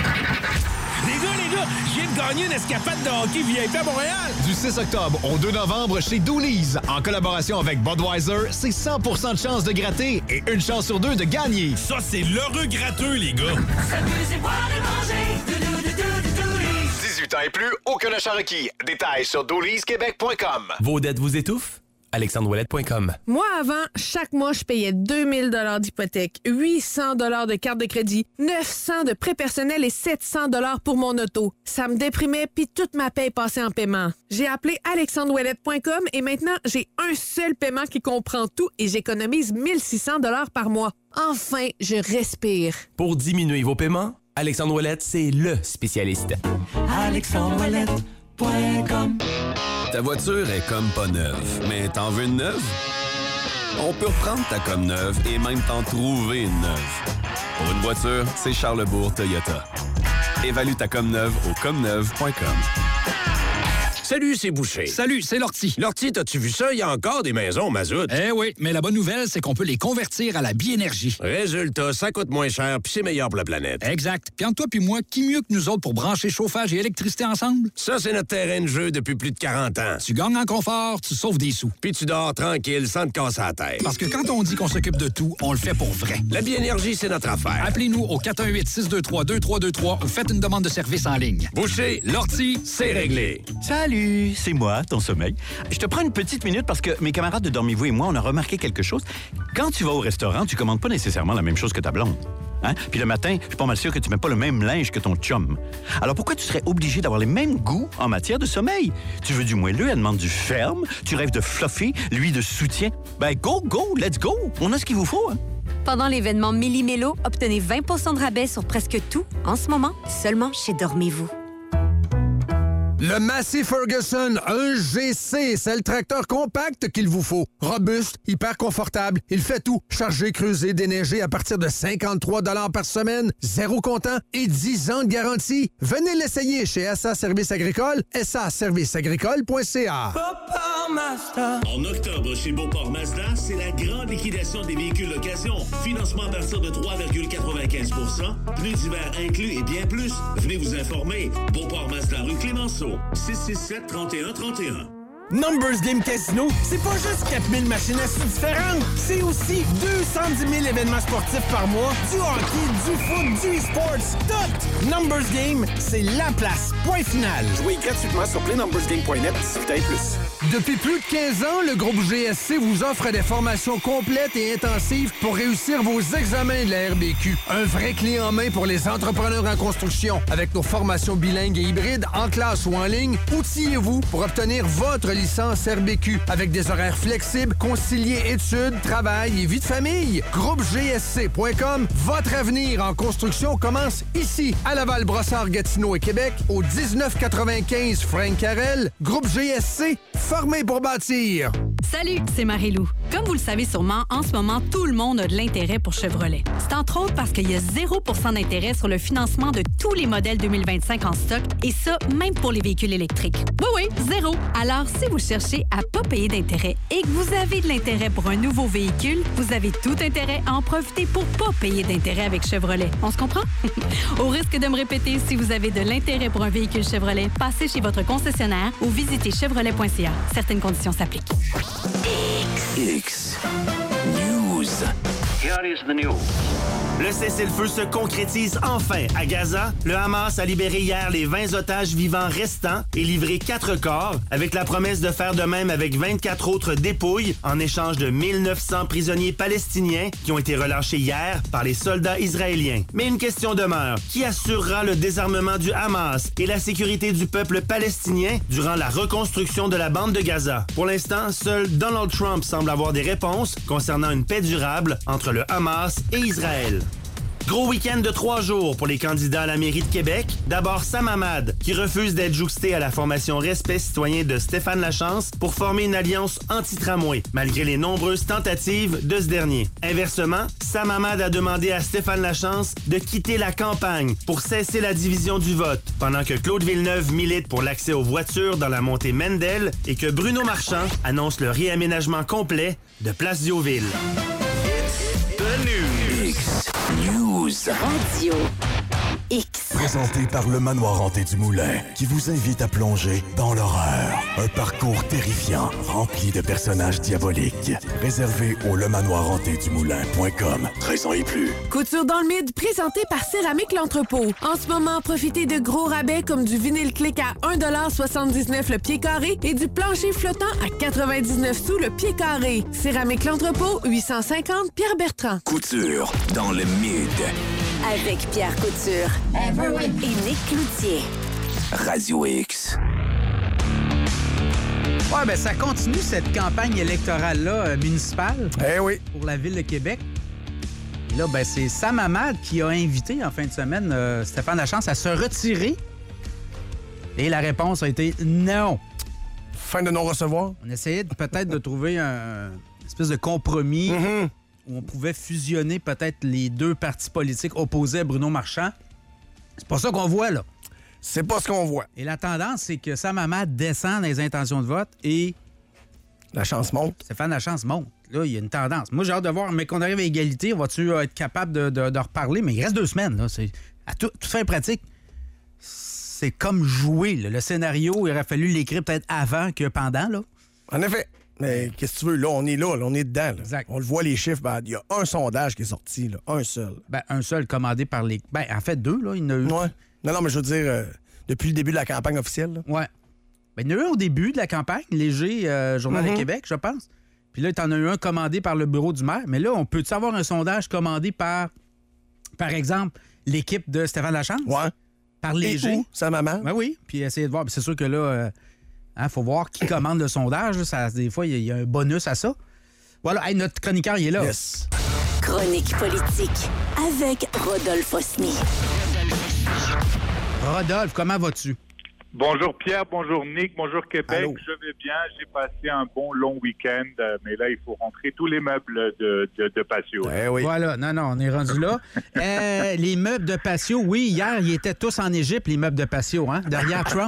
Les gars, je viens de gagner une escapade de hockey VIP à Montréal! Du 6 octobre au 2 novembre chez Dooley's, en collaboration avec Budweiser, c'est 100% de chance de gratter et une chance sur 2 de gagner. Ça, c'est l'heureux gratteux, les gars! S'amuser, boire et manger. 18 ans et plus, aucun achat requis. Détails sur dooley'squebec.com. Vos dettes vous étouffent? alexandreouellette.com. Moi, avant, chaque mois, je payais 2000 $ d'hypothèque, 800 $ de carte de crédit, 900 de prêt personnel et 700 $ pour mon auto. Ça me déprimait, puis toute ma paye passait en paiement. J'ai appelé alexandreouellette.com et maintenant, j'ai un seul paiement qui comprend tout et j'économise 1600 $ par mois. Enfin, je respire. Pour diminuer vos paiements, Alexandre Ouellette, c'est le spécialiste. alexandreouellette.com. Ta voiture est comme pas neuve, mais t'en veux une neuve? On peut reprendre ta comme neuve et même t'en trouver une neuve. Pour une voiture, c'est Charlesbourg Toyota. Évalue ta comme neuve au comneuve.com. Salut, c'est Boucher. Salut, c'est Lortie. Lortie, t'as-tu vu ça? Il y a encore des maisons mazout. Eh oui, mais la bonne nouvelle, c'est qu'on peut les convertir à la biénergie. Résultat, ça coûte moins cher puis c'est meilleur pour la planète. Exact. Puis entre toi puis moi, qui mieux que nous autres pour brancher chauffage et électricité ensemble? Ça, c'est notre terrain de jeu depuis plus de 40 ans. Tu gagnes en confort, tu sauves des sous. Puis tu dors tranquille sans te casser la tête. Parce que quand on dit qu'on s'occupe de tout, on le fait pour vrai. La biénergie, c'est notre affaire. Appelez-nous au 418-623-2323 ou faites une demande de service en ligne. Boucher, Lortie, c'est réglé. Salut, c'est moi, ton sommeil. Je te prends une petite minute parce que mes camarades de Dormez-vous et moi, on a remarqué quelque chose. Quand tu vas au restaurant, tu commandes pas nécessairement la même chose que ta blonde. Hein? Puis le matin, je suis pas mal sûr que tu mets pas le même linge que ton chum. Alors pourquoi tu serais obligé d'avoir les mêmes goûts en matière de sommeil? Tu veux du moelleux, elle demande du ferme. Tu rêves de fluffy, lui de soutien. Ben go, let's go! On a ce qu'il vous faut, hein? Pendant l'événement Méli-Mélo, obtenez 20 % de rabais sur presque tout, en ce moment, seulement chez Dormez-vous. Le Massey Ferguson 1GC, c'est le tracteur compact qu'il vous faut. Robuste, hyper confortable, il fait tout. Charger, creuser, déneiger à partir de 53 $ par semaine, 0 comptant et 10 ans de garantie. Venez l'essayer chez SA Services Agricoles, saserviceagricole.ca. En octobre, chez Beauport Mazda, c'est la grande liquidation des véhicules d'occasion. Financement à partir de 3,95 %, pneus d'hiver inclus et bien plus. Venez vous informer. Beauport Mazda, rue Clémenceau. 667-3131. Numbers Game Casino, c'est pas juste 4000 machines à sous différentes, c'est aussi 210 000 événements sportifs par mois, du hockey, du foot, du e-sports, tout! Numbers Game, c'est la place. Point final. Jouez gratuitement sur playnumbersgame.net si vous avez plus. Depuis plus de 15 ans, le groupe GSC vous offre des formations complètes et intensives pour réussir vos examens de la RBQ. Un vrai clé en main pour les entrepreneurs en construction. Avec nos formations bilingues et hybrides, en classe ou en ligne, outillez-vous pour obtenir votre licence RBQ avec des horaires flexibles, concilier études, travail et vie de famille. GroupeGSC.com, votre avenir en construction commence ici, à Laval, Brossard, Gatineau et Québec, au 1995 Frank Carrel. Groupe GSC, formé pour bâtir. Salut, c'est Marie-Lou. Comme vous le savez sûrement, en ce moment, tout le monde a de l'intérêt pour Chevrolet. C'est entre autres parce qu'il y a 0 % d'intérêt sur le financement de tous les modèles 2025 en stock, et ça, même pour les véhicules électriques. Oui, 0. Alors, si vous cherchez à pas payer d'intérêt et que vous avez de l'intérêt pour un nouveau véhicule, vous avez tout intérêt à en profiter pour pas payer d'intérêt avec Chevrolet. On se comprend? Au risque de me répéter, si vous avez de l'intérêt pour un véhicule Chevrolet, passez chez votre concessionnaire ou visitez chevrolet.ca. Certaines conditions s'appliquent. X News. Here is the news. Le cessez-le-feu se concrétise enfin à Gaza. Le Hamas a libéré hier les 20 otages vivants restants et livré 4 corps, avec la promesse de faire de même avec 24 autres dépouilles en échange de 1900 prisonniers palestiniens qui ont été relâchés hier par les soldats israéliens. Mais une question demeure. Qui assurera le désarmement du Hamas et la sécurité du peuple palestinien durant la reconstruction de la bande de Gaza? Pour l'instant, seul Donald Trump semble avoir des réponses concernant une paix durable entre le Hamas et Israël. Gros week-end de 3 jours pour les candidats à la mairie de Québec. D'abord, Sam Hamad, qui refuse d'être jouxté à la formation Respect citoyen de Stéphane Lachance pour former une alliance anti-tramway, malgré les nombreuses tentatives de ce dernier. Inversement, Sam Hamad a demandé à Stéphane Lachance de quitter la campagne pour cesser la division du vote, pendant que Claude Villeneuve milite pour l'accès aux voitures dans la montée Mendel et que Bruno Marchand annonce le réaménagement complet de Place Diouville. The News. X News. Radio X. Présenté par le Manoir Hanté du Moulin, qui vous invite à plonger dans l'horreur. Un parcours terrifiant, rempli de personnages diaboliques. Réservé au lemanoirhantédumoulin.com. 13 ans et plus. Couture dans le mid, présenté par Céramique L'Entrepôt. En ce moment, profitez de gros rabais comme du vinyle clic à 1,79 $ le pied carré et du plancher flottant à 99 sous le pied carré. Céramique L'Entrepôt, 850 Pierre-Bertrand. Couture dans le mid. Avec Pierre Couture et Nick Cloutier. Radio X. Ouais, ben ça continue cette campagne électorale-là municipale. Eh oui. Pour la Ville de Québec. Et là, ben c'est Sam Hamad qui a invité en fin de semaine Stéphane Lachance à se retirer. Et la réponse a été non. Fin de non-recevoir. On essayait peut-être de trouver un espèce de compromis où on pouvait fusionner peut-être les deux partis politiques opposés à Bruno Marchand. C'est pas ça qu'on voit, là. C'est pas ce qu'on voit. Et la tendance, c'est que sa maman descend dans les intentions de vote et... La chance monte. Stéphane Lachance monte. Là, il y a une tendance. Moi, j'ai hâte de voir, mais qu'on arrive à égalité, vas-tu être capable de reparler? Mais il reste 2 semaines. Là. C'est, à toute fin pratique, c'est comme jouer. Là. Le scénario, il aurait fallu l'écrire peut-être avant que pendant. Là. En effet. Mais qu'est-ce que tu veux? Là, on est là, on est dedans. Là. Exact. On le voit, les chiffres. Il y a un sondage qui est sorti, là, un seul. Un seul commandé par les... en fait, 2, là. Il y en a eu. Ouais. Non, mais je veux dire, depuis le début de la campagne officielle. Là. Ouais. Il y en a eu un au début de la campagne, léger Journal de Québec, je pense. Puis là, tu en as eu un commandé par le bureau du maire. Mais là, on peut-tu avoir un sondage commandé par exemple, l'équipe de Stéphane Lachance? Ouais. Par léger. Sa maman? Ben oui. Puis essayer de voir. C'est sûr que là... faut voir qui commande le sondage. Là. Des fois, il y a un bonus à ça. Voilà, hey, notre chroniqueur, il est là. Yes. Chronique politique avec Rodolphe Osny. Rodolphe, comment vas-tu? Bonjour Pierre, bonjour Nick, bonjour Québec. Allô. Je vais bien. J'ai passé un bon long week-end, mais là, il faut rentrer tous les meubles de patio. Oui. Voilà, non, on est rendu là. Les meubles de patio, oui, hier, ils étaient tous en Égypte, les meubles de patio, hein, derrière Trump.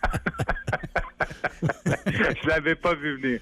Je l'avais pas vu venir.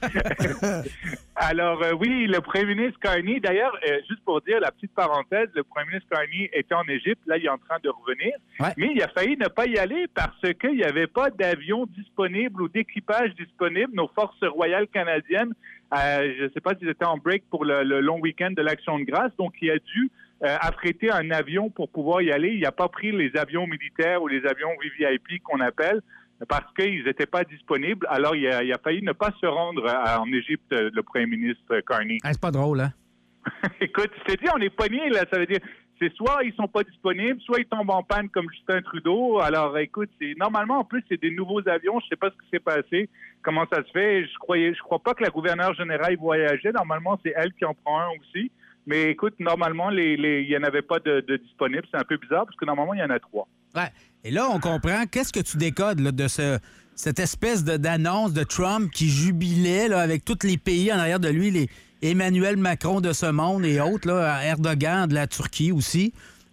Alors, oui, le premier ministre Carney, d'ailleurs, juste pour dire la petite parenthèse, le premier ministre Carney était en Égypte, là, il est en train de revenir, mais il a failli ne pas y aller parce qu'il n'y avait pas d'avion disponible ou d'équipage disponible. Nos forces royales canadiennes, je ne sais pas s'ils étaient en break pour le long week-end de l'Action de grâce, donc il a dû affréter un avion pour pouvoir y aller. Il n'a pas pris les avions militaires ou les avions VVIP qu'on appelle, parce qu'ils n'étaient pas disponibles. Alors, il a failli ne pas se rendre en Égypte, le premier ministre Carney. C'est pas drôle, hein? Écoute, c'est dit, on est pogné, là. Ça veut dire, c'est soit ils sont pas disponibles, soit ils tombent en panne comme Justin Trudeau. Alors, écoute, normalement, en plus, c'est des nouveaux avions. Je sais pas ce qui s'est passé, comment ça se fait. Je crois pas que la gouverneure générale voyageait. Normalement, c'est elle qui en prend un aussi. Mais écoute, normalement, il y en avait pas de disponibles. C'est un peu bizarre parce que normalement, il y en a 3. Ouais. Et là, on comprend. Qu'est-ce que tu décodes là, de cette espèce d'annonce de Trump qui jubilait là, avec tous les pays en arrière de lui, les Emmanuel Macron de ce monde et autres, là, Erdogan de la Turquie aussi.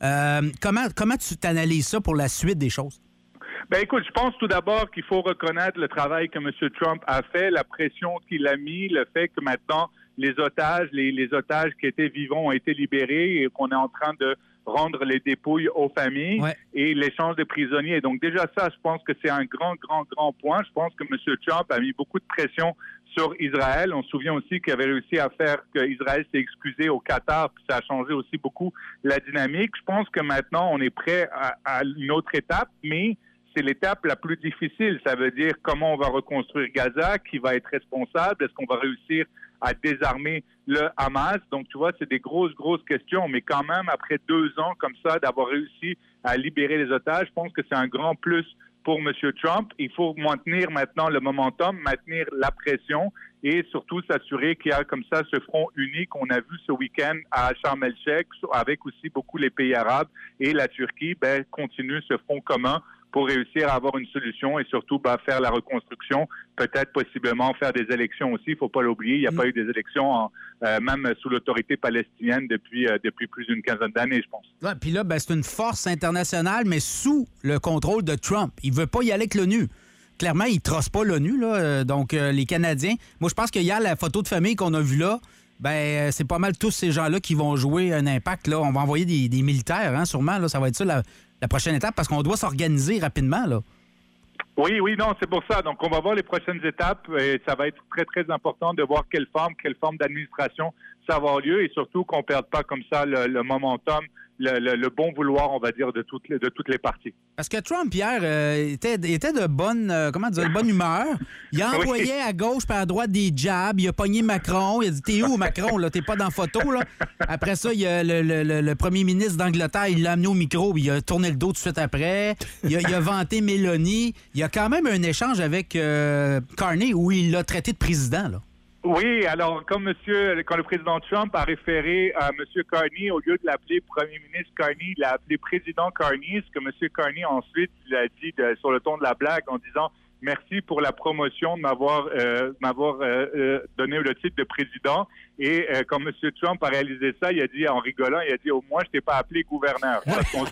Comment tu t'analyses ça pour la suite des choses? Ben écoute, je pense tout d'abord qu'il faut reconnaître le travail que M. Trump a fait, la pression qu'il a mis, le fait que maintenant les otages qui étaient vivants ont été libérés et qu'on est en train de rendre les dépouilles aux familles et l'échange de prisonniers. Donc déjà ça, je pense que c'est un grand point. Je pense que M. Trump a mis beaucoup de pression sur Israël. On se souvient aussi qu'il avait réussi à faire que Israël s'est excusé au Qatar, puis ça a changé aussi beaucoup la dynamique. Je pense que maintenant, on est prêt à une autre étape, mais c'est l'étape la plus difficile. Ça veut dire comment on va reconstruire Gaza, qui va être responsable, est-ce qu'on va réussir à désarmer le Hamas. Donc, tu vois, c'est des grosses questions, mais quand même, après 2 ans comme ça, d'avoir réussi à libérer les otages, je pense que c'est un grand plus pour M. Trump. Il faut maintenir maintenant le momentum, maintenir la pression et surtout s'assurer qu'il y a comme ça ce front unique qu'on a vu ce week-end à Sharm el-Sheikh, avec aussi beaucoup les pays arabes et la Turquie, continue ce front commun pour réussir à avoir une solution et surtout faire la reconstruction, peut-être possiblement faire des élections aussi. Il ne faut pas l'oublier, il n'y a pas eu des élections même sous l'autorité palestinienne depuis plus d'une quinzaine d'années, je pense. Ouais, puis là, c'est une force internationale, mais sous le contrôle de Trump. Il ne veut pas y aller avec l'ONU. Clairement, il ne trosse pas l'ONU, là. Donc, les Canadiens... Moi, je pense qu'il y a la photo de famille qu'on a vue là. C'est pas mal tous ces gens-là qui vont jouer un impact. Là. On va envoyer des militaires, hein, sûrement. Là. Ça va être ça la prochaine étape, parce qu'on doit s'organiser rapidement, là. Oui, non, c'est pour ça. Donc, on va voir les prochaines étapes et ça va être très important de voir quelle forme d'administration ça va avoir lieu et surtout qu'on ne perde pas comme ça le momentum, le bon vouloir, on va dire, de toutes les parties. Parce que Trump, hier, était de bonne humeur. Il a envoyé à gauche et à droite des jabs. Il a pogné Macron. Il a dit « T'es où, Macron? Là, t'es pas dans la photo. » là. Après ça, il y a le premier ministre d'Angleterre. Il l'a amené au micro. Il a tourné le dos tout de suite après. Il a vanté Mélanie. Il y a quand même un échange avec Carney où il l'a traité de président, là. Oui, alors quand le président Trump a référé à M. Carney, au lieu de l'appeler premier ministre Carney, il l'a appelé président Carney, ce que M. Carney ensuite il a dit sur le ton de la blague en disant merci pour la promotion de m'avoir donné le titre de président. Et quand M. Trump a réalisé ça, il a dit, en rigolant, au moins, je t'ai pas appelé gouverneur. Parce qu'on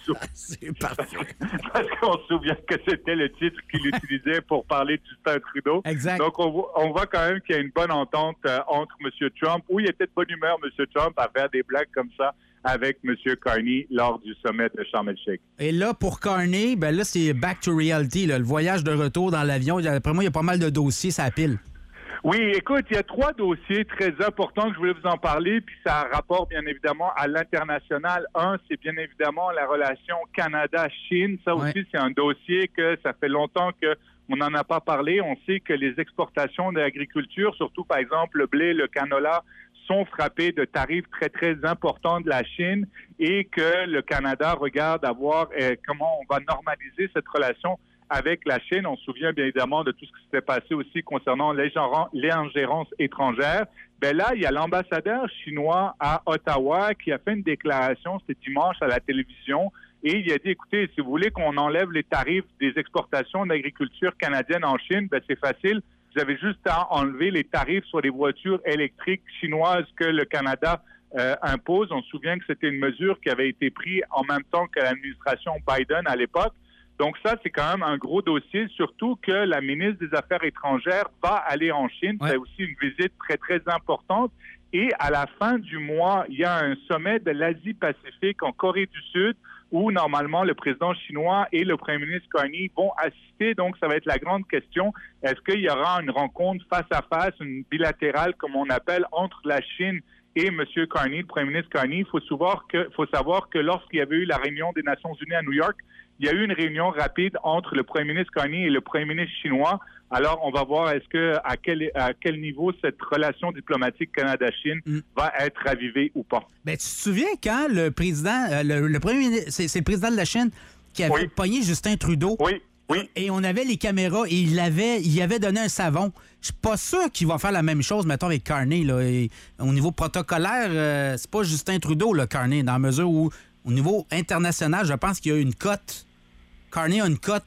se souvient que c'était le titre qu'il utilisait pour parler de Justin Trudeau. Exact. Donc, on voit quand même qu'il y a une bonne entente entre M. Trump. Oui, il était de bonne humeur, M. Trump, à faire des blagues comme ça avec M. Carney lors du sommet de Sharm el-Sheikh. Et là, pour Carney, ben là, c'est back to reality, là, le voyage de retour dans l'avion. Après moi, il y a pas mal de dossiers, ça pile. Oui, écoute, il y a 3 dossiers très importants que je voulais vous en parler, puis ça rapporte bien évidemment à l'international. Un, c'est bien évidemment la relation Canada-Chine. Ça aussi, c'est un dossier que ça fait longtemps qu'on n'en a pas parlé. On sait que les exportations de l'agriculture, surtout par exemple le blé, le canola, sont frappés de tarifs très, très importants de la Chine et que le Canada regarde à voir comment on va normaliser cette relation avec la Chine. On se souvient bien évidemment de tout ce qui s'était passé aussi concernant l'ingérence étrangère. Ben là, il y a l'ambassadeur chinois à Ottawa qui a fait une déclaration, c'était dimanche à la télévision, et il a dit, écoutez, si vous voulez qu'on enlève les tarifs des exportations d'agriculture canadienne en Chine, ben c'est facile. Vous avez juste à enlever les tarifs sur les voitures électriques chinoises que le Canada impose. On se souvient que c'était une mesure qui avait été prise en même temps que l'administration Biden à l'époque. Donc ça, c'est quand même un gros dossier, surtout que la ministre des Affaires étrangères va aller en Chine. Ouais. C'est aussi une visite très, très importante. Et à la fin du mois, il y a un sommet de l'Asie-Pacifique en Corée du Sud où normalement le président chinois et le premier ministre Carney vont assister. Donc ça va être la grande question. Est-ce qu'il y aura une rencontre face à face, une bilatérale comme on appelle, entre la Chine et M. Carney, le premier ministre Carney? Il faut savoir que lorsqu'il y avait eu la réunion des Nations Unies à New York, il y a eu une réunion rapide entre le premier ministre Carney et le premier ministre chinois. Alors, on va voir à quel niveau cette relation diplomatique Canada-Chine va être ravivée ou pas. Ben, tu te souviens quand le président, le premier ministre, c'est le président de la Chine qui avait pogné Justin Trudeau? Oui. Oui. Et on avait les caméras et il avait donné un savon. Je suis pas sûr qu'il va faire la même chose, mettons, avec Carney. Là. Et au niveau protocolaire, c'est pas Justin Trudeau, le Carney, dans la mesure où, au niveau international, je pense qu'il y a une cote. Carney a une cote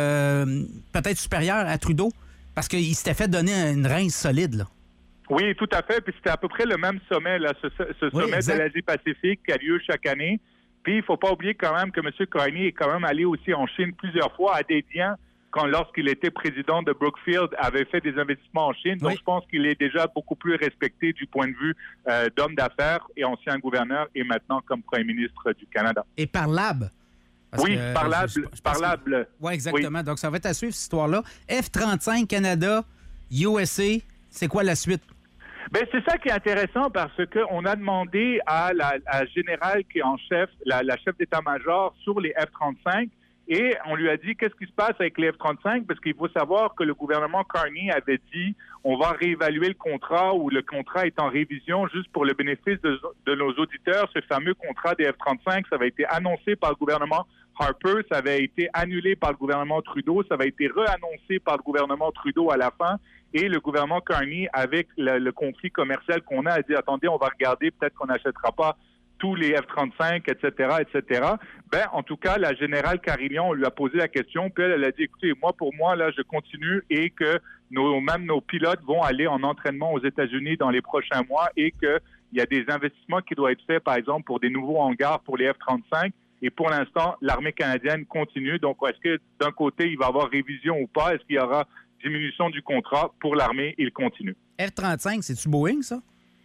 peut-être supérieure à Trudeau parce qu'il s'était fait donner une rince solide. Là. Oui, tout à fait. Puis c'était à peu près le même sommet, là, ce sommet de l'Asie-Pacifique qui a lieu chaque année. Puis, il ne faut pas oublier quand même que M. Carney est quand même allé aussi en Chine plusieurs fois à Dédian, lorsqu'il était président de Brookfield, avait fait des investissements en Chine. Donc, je pense qu'il est déjà beaucoup plus respecté du point de vue d'homme d'affaires et ancien gouverneur et maintenant comme premier ministre du Canada. Et parlable. Oui, parlable. Oui, exactement. Oui. Donc, ça va être à suivre, cette histoire-là. F-35 Canada, USA, c'est quoi la suite? Ben c'est ça qui est intéressant parce qu'on a demandé à la générale qui est en chef, la chef d'état-major sur les F-35 et on lui a dit qu'est-ce qui se passe avec les F-35 parce qu'il faut savoir que le gouvernement Carney avait dit on va réévaluer le contrat ou le contrat est en révision juste pour le bénéfice de nos auditeurs. Ce fameux contrat des F-35, ça avait été annoncé par le gouvernement Harper, ça avait été annulé par le gouvernement Trudeau, ça avait été réannoncé par le gouvernement Trudeau à la fin. Et le gouvernement Carney, avec le conflit commercial qu'on a dit, attendez, on va regarder, peut-être qu'on n'achètera pas tous les F-35, etc., etc. Ben, en tout cas, la générale Carignan, on lui a posé la question, puis elle a dit, écoutez, pour moi, là, je continue et que même nos pilotes vont aller en entraînement aux États-Unis dans les prochains mois et qu'il y a des investissements qui doivent être faits, par exemple, pour des nouveaux hangars pour les F-35. Et pour l'instant, l'armée canadienne continue. Donc, est-ce que d'un côté, il va y avoir révision ou pas? Est-ce qu'il y aura diminution du contrat pour l'armée? Il continue. F-35, c'est-tu Boeing, ça?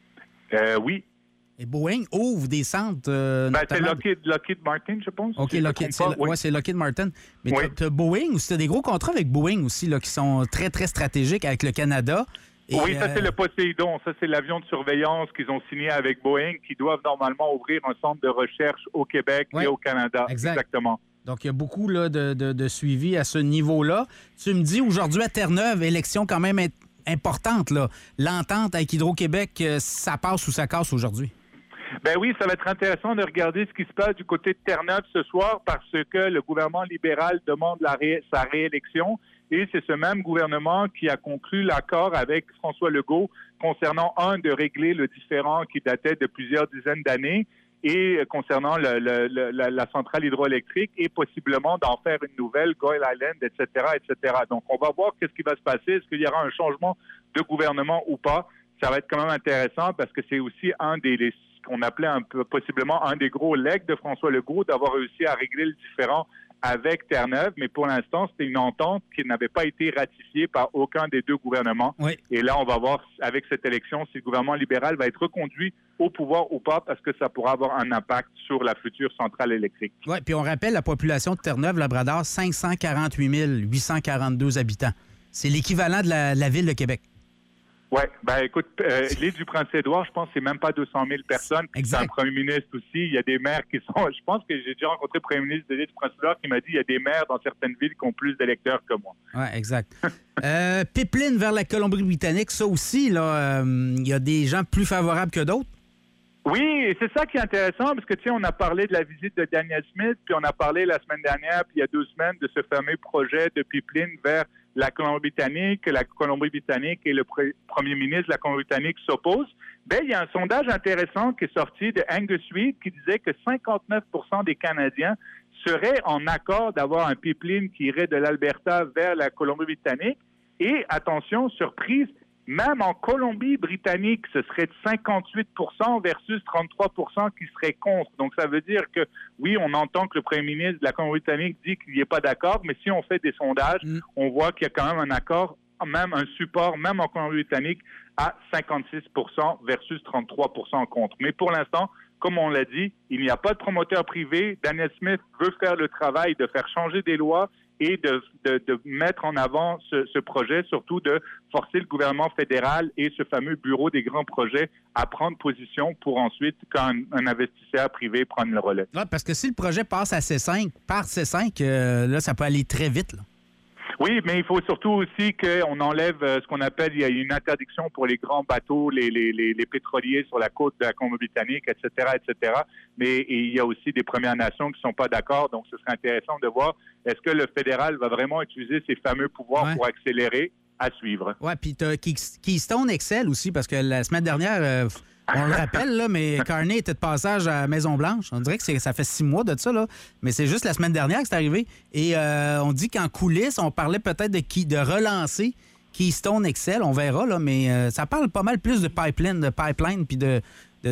Oui. Et Boeing ouvre des centres... c'est Lockheed Martin, je pense. OK, c'est Lockheed Martin. Mais tu as Boeing, ou c'était des gros contrats avec Boeing aussi, là, qui sont très, très stratégiques avec le Canada. Et oui, ça, c'est le Poséidon. Ça, c'est l'avion de surveillance qu'ils ont signé avec Boeing, qui doivent normalement ouvrir un centre de recherche au Québec et au Canada. Exactement. Donc, il y a beaucoup là, de suivi à ce niveau-là. Tu me dis, aujourd'hui, à Terre-Neuve, élection quand même importante. Là. L'entente avec Hydro-Québec, ça passe ou ça casse aujourd'hui? Ben oui, ça va être intéressant de regarder ce qui se passe du côté de Terre-Neuve ce soir parce que le gouvernement libéral demande sa réélection et c'est ce même gouvernement qui a conclu l'accord avec François Legault concernant de régler le différend qui datait de plusieurs dizaines d'années et concernant la centrale hydroélectrique et possiblement d'en faire une nouvelle, Goyle Island, etc., etc. Donc, on va voir qu'est-ce qui va se passer. Est-ce qu'il y aura un changement de gouvernement ou pas? Ça va être quand même intéressant parce que c'est aussi ce qu'on appelait possiblement un des gros legs de François Legault d'avoir réussi à régler le différend avec Terre-Neuve, mais pour l'instant, c'était une entente qui n'avait pas été ratifiée par aucun des deux gouvernements. Oui. Et là, on va voir avec cette élection si le gouvernement libéral va être reconduit au pouvoir ou pas, parce que ça pourra avoir un impact sur la future centrale électrique. Oui, puis on rappelle la population de Terre-Neuve-Labrador, 548 842 habitants. C'est l'équivalent de la ville de Québec. Oui, ben écoute, l'île du Prince-Édouard, je pense que c'est même pas 200 000 personnes. Exact. C'est un premier ministre aussi. Il y a des maires qui sont... Je pense que j'ai déjà rencontré le premier ministre de l'île du Prince-Édouard qui m'a dit qu'il y a des maires dans certaines villes qui ont plus d'électeurs que moi. Oui, exact. Pipeline vers la Colombie-Britannique, ça aussi, là, il y a des gens plus favorables que d'autres. Oui, et c'est ça qui est intéressant, parce que, tu sais, on a parlé de la visite de Daniel Smith, puis on a parlé la semaine dernière, puis il y a 2 semaines, de ce fameux projet de pipeline vers la Colombie-Britannique, que la Colombie-Britannique et le premier ministre de la Colombie-Britannique s'opposent. Bien, il y a un sondage intéressant qui est sorti de Angus Reid qui disait que 59 des Canadiens seraient en accord d'avoir un pipeline qui irait de l'Alberta vers la Colombie-Britannique. Et, attention, surprise, même en Colombie-Britannique, ce serait 58 versus 33 qui seraient contre. Donc, ça veut dire que, oui, on entend que le premier ministre de la Colombie-Britannique dit qu'il n'y est pas d'accord, mais si on fait des sondages, on voit qu'il y a quand même un accord, même un support, même en Colombie-Britannique, à 56 versus 33 contre. Mais pour l'instant, comme on l'a dit, il n'y a pas de promoteur privé. Daniel Smith veut faire le travail de faire changer des lois et de mettre en avant ce projet, surtout de forcer le gouvernement fédéral et ce fameux bureau des grands projets à prendre position pour ensuite, quand un investisseur privé prenne le relais. Ouais, parce que si le projet passe à C5, là, ça peut aller très vite, là. Oui, mais il faut surtout aussi qu'on enlève ce qu'on appelle, il y a une interdiction pour les grands bateaux, les pétroliers sur la côte de la Colombie-Britannique, etc., etc. Mais il y a aussi des Premières Nations qui ne sont pas d'accord. Donc, ce serait intéressant de voir, est-ce que le fédéral va vraiment utiliser ses fameux pouvoirs pour accélérer? À suivre. Oui, puis tu as Keystone XL aussi, parce que la semaine dernière... on le rappelle, là, mais Carney était de passage à Maison-Blanche. On dirait que ça fait 6 mois de ça, là. Mais c'est juste la semaine dernière que c'est arrivé. Et on dit qu'en coulisses, on parlait peut-être de relancer Keystone XL. On verra, là, mais ça parle pas mal plus de pipeline puis de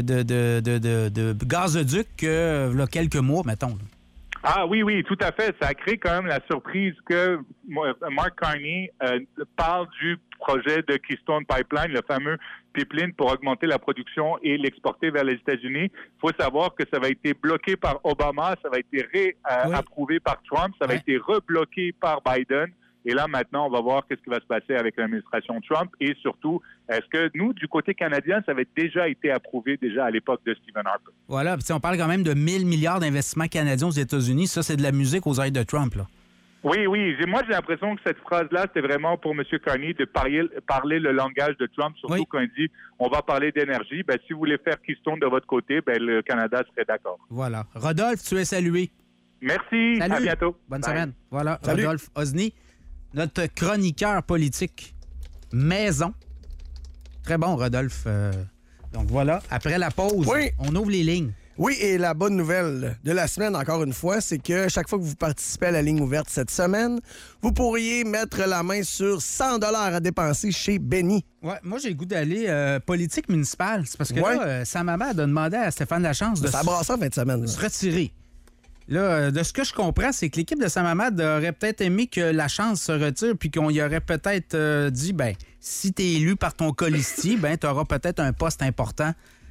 gazoduc que là, quelques mois, mettons. Là. Ah oui, tout à fait. Ça a créé quand même la surprise que Mark Carney parle du projet de Keystone Pipeline, le fameux pipeline pour augmenter la production et l'exporter vers les États-Unis. Il faut savoir que ça va être bloqué par Obama, ça va être réapprouvé par Trump, ça va être rebloqué par Biden. Et là, maintenant, on va voir qu'est-ce qui va se passer avec l'administration Trump. Et surtout, est-ce que nous, du côté canadien, ça avait déjà été approuvé à l'époque de Stephen Harper? Voilà. Puis on parle quand même de 1 000 milliards d'investissements canadiens aux États-Unis. Ça, c'est de la musique aux oreilles de Trump, là. Oui. Moi, j'ai l'impression que cette phrase-là, c'était vraiment pour M. Carney de parler le langage de Trump, surtout quand il dit « on va parler d'énergie ». Ben, si vous voulez faire Keystone de votre côté, ben, le Canada serait d'accord. Voilà. Rodolphe, tu es salué. Merci. Salut. À bientôt. Bonne semaine. Voilà. Salut. Rodolphe Osny, notre chroniqueur politique maison. Très bon, Rodolphe. Donc voilà, après la pause, on ouvre les lignes. Oui, et la bonne nouvelle de la semaine, encore une fois, c'est que chaque fois que vous participez à la ligne ouverte cette semaine, vous pourriez mettre la main sur 100 $ à dépenser chez Benny. Ouais, moi, j'ai le goût d'aller politique municipale. C'est parce que là, Sam Hamad a demandé à Stéphane Lachance de ça brasse en fin de semaine, se retirer. Là, de ce que je comprends, c'est que l'équipe de Sam Hamad aurait peut-être aimé que Lachance se retire, puis qu'on y aurait peut-être dit, ben, si tu es élu par ton colistier, ben, tu auras peut-être un poste important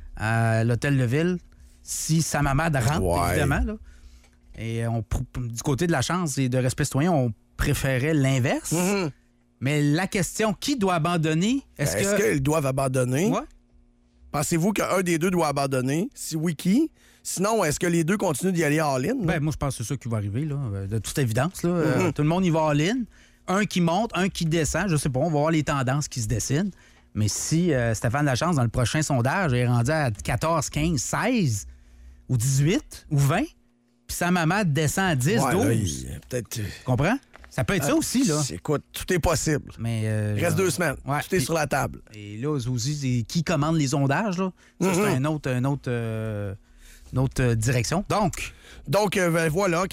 à l'hôtel de ville. Si Sam Hamad rentre, évidemment. Là. Et du côté de Lachance et de Respect citoyen, on préférait l'inverse. Mm-hmm. Mais la question, qui doit abandonner? Est-ce qu'ils doivent abandonner? Ouais. Pensez-vous qu'un des deux doit abandonner? Si oui, qui? Sinon, est-ce que les deux continuent d'y aller all-in? Ben, moi, je pense que c'est ça qui va arriver, là, de toute évidence. Là. Tout le monde y va all-in. Un qui monte, un qui descend. Je sais pas, on va voir les tendances qui se dessinent. Mais si Stéphane Lachance, dans le prochain sondage, est rendu à 14, 15, 16 ou 18 ou 20, puis Sam Hamad descend à 10, 12... peut-être... Tu comprends? Ça peut être ça aussi, là. Écoute, tout est possible. Mais, il reste 2 semaines. Ouais, tout est sur la table. Et là, aussi, c'est qui commande les sondages, là? Ça, c'est un autre notre direction. Donc, voilà,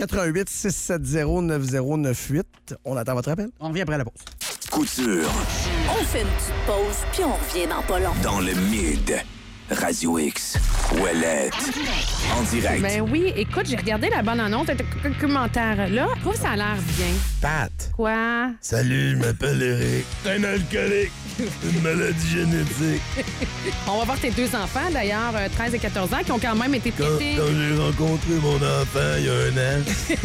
88-670-9098. On attend votre appel. On revient après la pause. Couture. On fait une petite pause, puis on revient dans pas long. Dans le Mid. Radio X. Ouellette. En direct. Ben oui, écoute, j'ai regardé la bande-annonce, un commentaire là. Je trouve que ça a l'air bien. Pat. Quoi? Salut, je m'appelle Eric. T'es un alcoolique. Une maladie génétique. On va voir tes deux enfants, d'ailleurs, 13 et 14 ans, qui ont quand même été traités. Quand j'ai rencontré mon enfant il y a 1 an.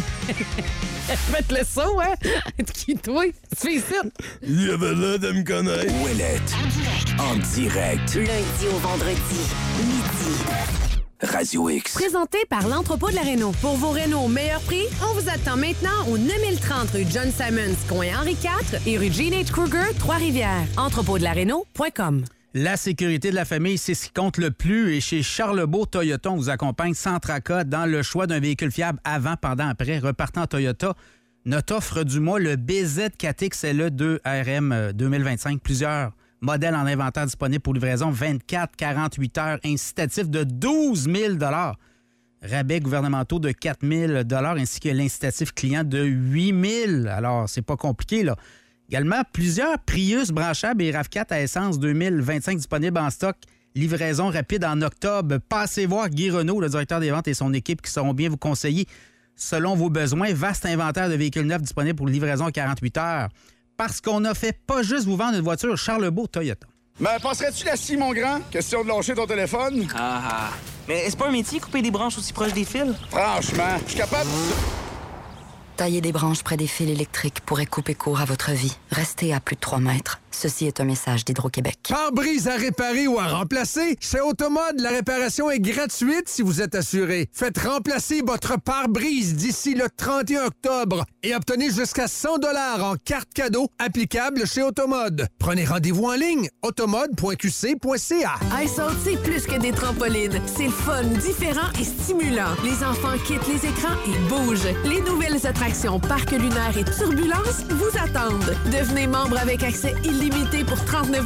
Faites le saut, hein? Qui, toi? Tu fais ici? Il avait l'air de me connaître. Ouellette. En direct. Lundi au vendredi, midi. Radio X. Présenté par l'Entrepôt de la Réno. Pour vos Réno au meilleur prix, on vous attend maintenant au 9030 rue John Simons, coin Henri IV et rue Gene H. Kruger, Trois-Rivières. Entrepôtdelaréno.com. La sécurité de la famille, c'est ce qui compte le plus. Et chez Charlebourg Toyota, on vous accompagne sans tracas dans le choix d'un véhicule fiable avant, pendant, après. Repartant Toyota, notre offre du mois, le BZ4X LE2 RM 2025. Plusieurs modèles en inventaire disponibles pour livraison 24-48 heures. Incitatif de 12 000 rabais gouvernementaux de 4 000 ainsi que l'incitatif client de 8 000 Alors, c'est pas compliqué, là. Également, plusieurs Prius branchables et RAV4 à essence 2025 disponibles en stock. Livraison rapide en octobre. Passez voir Guy Renaud, le directeur des ventes et son équipe qui sauront bien vous conseiller selon vos besoins. Vaste inventaire de véhicules neufs disponibles pour livraison en 48 heures. Parce qu'on a fait pas juste vous vendre une voiture Charlebourg Toyota. Mais passerais-tu la scie, mon grand? Question de lâcher ton téléphone? Ah. Mais c'est pas un métier, couper des branches aussi proches des fils? Franchement, je suis capable... Tailler des branches près des fils électriques pourrait couper court à votre vie. Restez à plus de 3 mètres. Ceci est un message d'Hydro-Québec. Pare-brise à réparer ou à remplacer? Chez Automode, la réparation est gratuite si vous êtes assuré. Faites remplacer votre pare-brise d'ici le 31 octobre et obtenez jusqu'à 100 $ en carte cadeau applicable chez Automode. Prenez rendez-vous en ligne, automode.qc.ca. iSalt, c'est plus que des trampolines. C'est le fun, différent et stimulant. Les enfants quittent les écrans et bougent. Les nouvelles attractions Parc lunaire et Turbulence vous attendent. Devenez membre avec accès illimité pour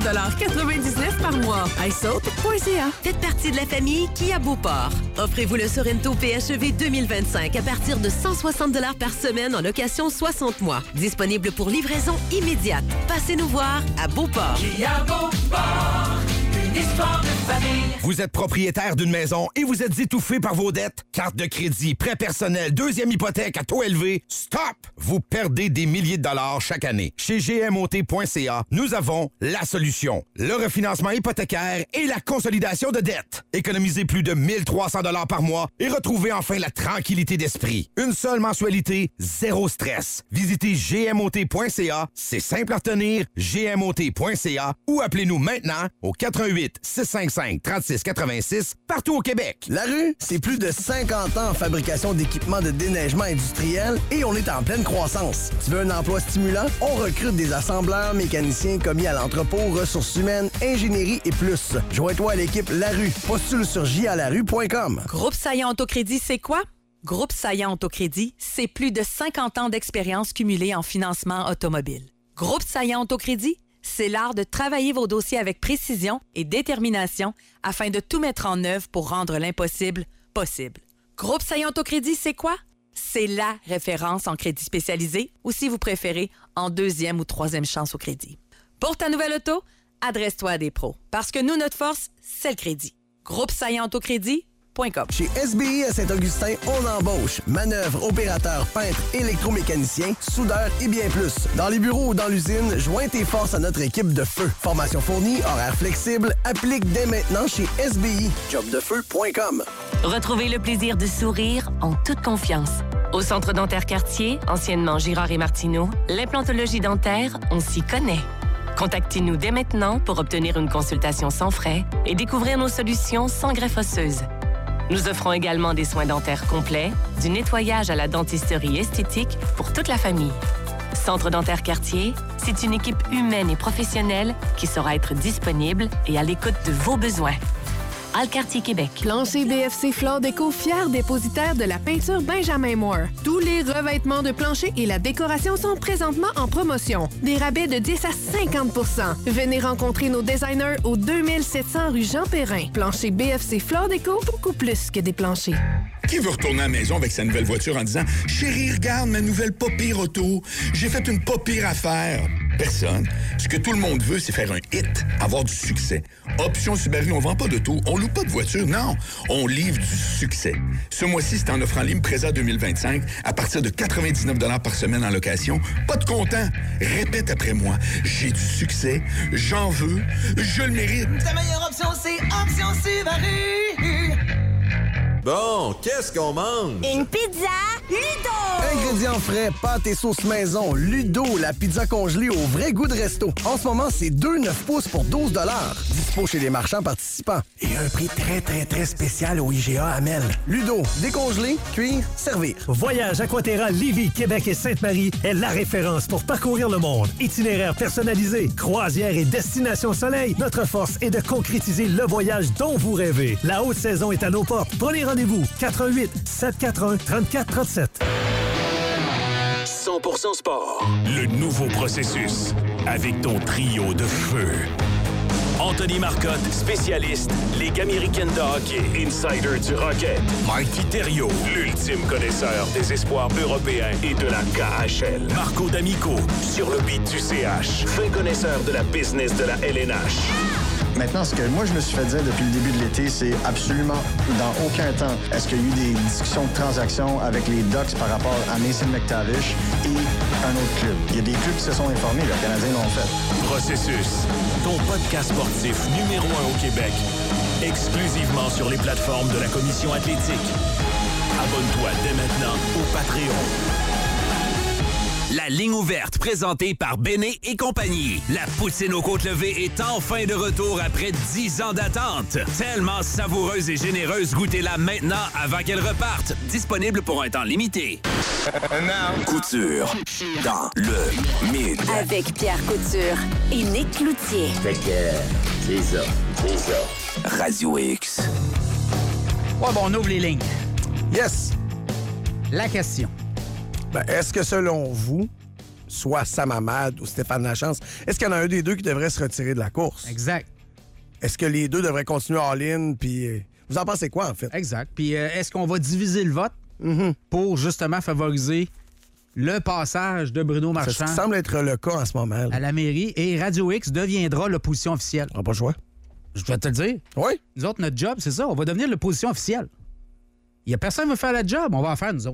39,99 par mois. iSalt.ca. Faites partie de la famille qui a Beauport. Offrez-vous le Sorento PHEV 2025 à partir de 160 $ par semaine en location 60 mois. Disponible pour livraison immédiate. Passez nous voir à Beauport. Qui a Beauport, une histoire de famille. Vous êtes propriétaire d'une maison et vous êtes étouffé par vos dettes? Carte de crédit, prêt personnel, deuxième hypothèque à taux élevé. Stop! Vous perdez des milliers de dollars chaque année. Chez GMOT.ca, nous avons la solution. Le refinancement hypothécaire et la consolidation de dettes. Économisez plus de 1300 $ par mois et retrouvez enfin la tranquillité d'esprit. Une seule mensualité, zéro stress. Visitez GMOT.ca, c'est simple à retenir, GMOT.ca ou appelez-nous maintenant au 88 655 36 86 partout au Québec. La Rue, c'est plus de 50 ans en fabrication d'équipements de déneigement industriel et on est en pleine croissance. Tu veux un emploi stimulant? On recrute des assembleurs, mécaniciens, commis à l'entrepôt, ressources humaines, ingénierie et plus. Joins-toi à l'équipe La Rue. Postule sur jalarue.com. Groupe Saillant Autocrédit, c'est quoi? Groupe Saillant Autocrédit, c'est plus de 50 ans d'expérience cumulée en financement automobile. Groupe Saillant Autocrédit, c'est l'art de travailler vos dossiers avec précision et détermination afin de tout mettre en œuvre pour rendre l'impossible possible. Groupe Saillant Autocrédit, c'est quoi? C'est la référence en crédit spécialisé ou, si vous préférez, en deuxième ou troisième chance au crédit. Pour ta nouvelle auto, adresse-toi à des pros. Parce que nous, notre force, c'est le crédit. Groupe Saillant Autocrédit. Chez SBI à Saint-Augustin, on embauche. Manœuvre, opérateur, peintre, électromécanicien, soudeur et bien plus. Dans les bureaux ou dans l'usine, joins tes forces à notre équipe de feu. Formation fournie, horaire flexible, applique dès maintenant chez SBI. Jobdefeu.com. Retrouvez le plaisir de sourire en toute confiance. Au Centre dentaire Cartier, anciennement Girard et Martineau, l'implantologie dentaire, on s'y connaît. Contactez-nous dès maintenant pour obtenir une consultation sans frais et découvrir nos solutions sans greffe osseuse. Nous offrons également des soins dentaires complets, du nettoyage à la dentisterie esthétique pour toute la famille. Centre dentaire Cartier, c'est une équipe humaine et professionnelle qui saura être disponible et à l'écoute de vos besoins. Valcartier, Québec. Plancher BFC Flore Déco, fier dépositaire de la peinture Benjamin Moore. Tous les revêtements de plancher et la décoration sont présentement en promotion. Des rabais de 10 à 50 %. Venez rencontrer nos designers au 2700 rue Jean-Perrin. Plancher BFC Flore Déco, beaucoup plus que des planchers. Qui veut retourner à la maison avec sa nouvelle voiture en disant « Chérie, regarde ma nouvelle pas pire auto. J'ai fait une pas pire affaire. » Personne. Ce que tout le monde veut, c'est faire un hit, avoir du succès. Option Subaru, on vend pas d'auto, on loue pas de voiture, non. On livre du succès. Ce mois-ci, c'est en offre en ligne Présa 2025 à partir de 99 $ par semaine en location. Pas de comptant. Répète après moi. J'ai du succès, j'en veux, je le mérite. Ta meilleure option, c'est Option Subaru. Bon, qu'est-ce qu'on mange? Une pizza Ludo! Ingrédients frais, pâtes et sauces maison, Ludo, la pizza congelée au vrai goût de resto. En ce moment, c'est 2,9 pouces pour 12 $. Dispo chez les marchands participants. Et un prix très, très, très spécial au IGA Amel. Ludo, décongelé, cuire, servir. Voyage Aquaterra Lévis, Québec et Sainte-Marie est la référence pour parcourir le monde. Itinéraire personnalisé, croisière et destination soleil, notre force est de concrétiser le voyage dont vous rêvez. La haute saison est à nos portes. Prenez rendez-vous 88 741 34 37. 100% sport. Le nouveau processus avec ton trio de feu. Anthony Marcotte, spécialiste, Ligue américaine de hockey, insider du Rocket. Mikey Thériault, L'ultime connaisseur des espoirs européens et de la KHL. Marco D'Amico, Sur le beat du CH, fin connaisseur de la business de la LNH. Maintenant, ce que moi, je me suis fait dire depuis le début de l'été, c'est absolument dans aucun temps est-ce qu'il y a eu des discussions de transactions avec les Ducks par rapport à Mason McTavish et un autre club. Il y a des clubs qui se sont informés, les Canadiens l'ont fait. Processus, ton podcast sportif numéro 1 au Québec, exclusivement sur les plateformes de la Commission athlétique. Abonne-toi dès maintenant au Patreon. La ligne ouverte, présentée par Béné et compagnie. La poutine aux côtes levées est enfin de retour après 10 ans d'attente. Tellement savoureuse et généreuse, goûtez-la maintenant avant qu'elle reparte. Disponible pour un temps limité. Couture dans le Mid. Avec Pierre Couture et Nick Cloutier. Fait que, c'est ça. Radio X. Ouais, bon, on ouvre les lignes. Yes. La question. Ben, est-ce que selon vous, soit Sam Hamad ou Stéphane Lachance, est-ce qu'il y en a un des deux qui devrait se retirer de la course? Exact. Est-ce que les deux devraient continuer all-in? Puis, vous en pensez quoi, en fait? Exact. Puis, est-ce qu'on va diviser le vote pour justement favoriser le passage de Bruno Marchand? Ça semble être le cas en ce moment. Là. À la mairie. Et Radio X deviendra l'opposition officielle. On n'a pas le choix. Je vais te le dire. Oui. Nous autres, notre job, c'est ça. On va devenir l'opposition officielle. Il n'y a personne qui veut faire le job. On va en faire, nous autres.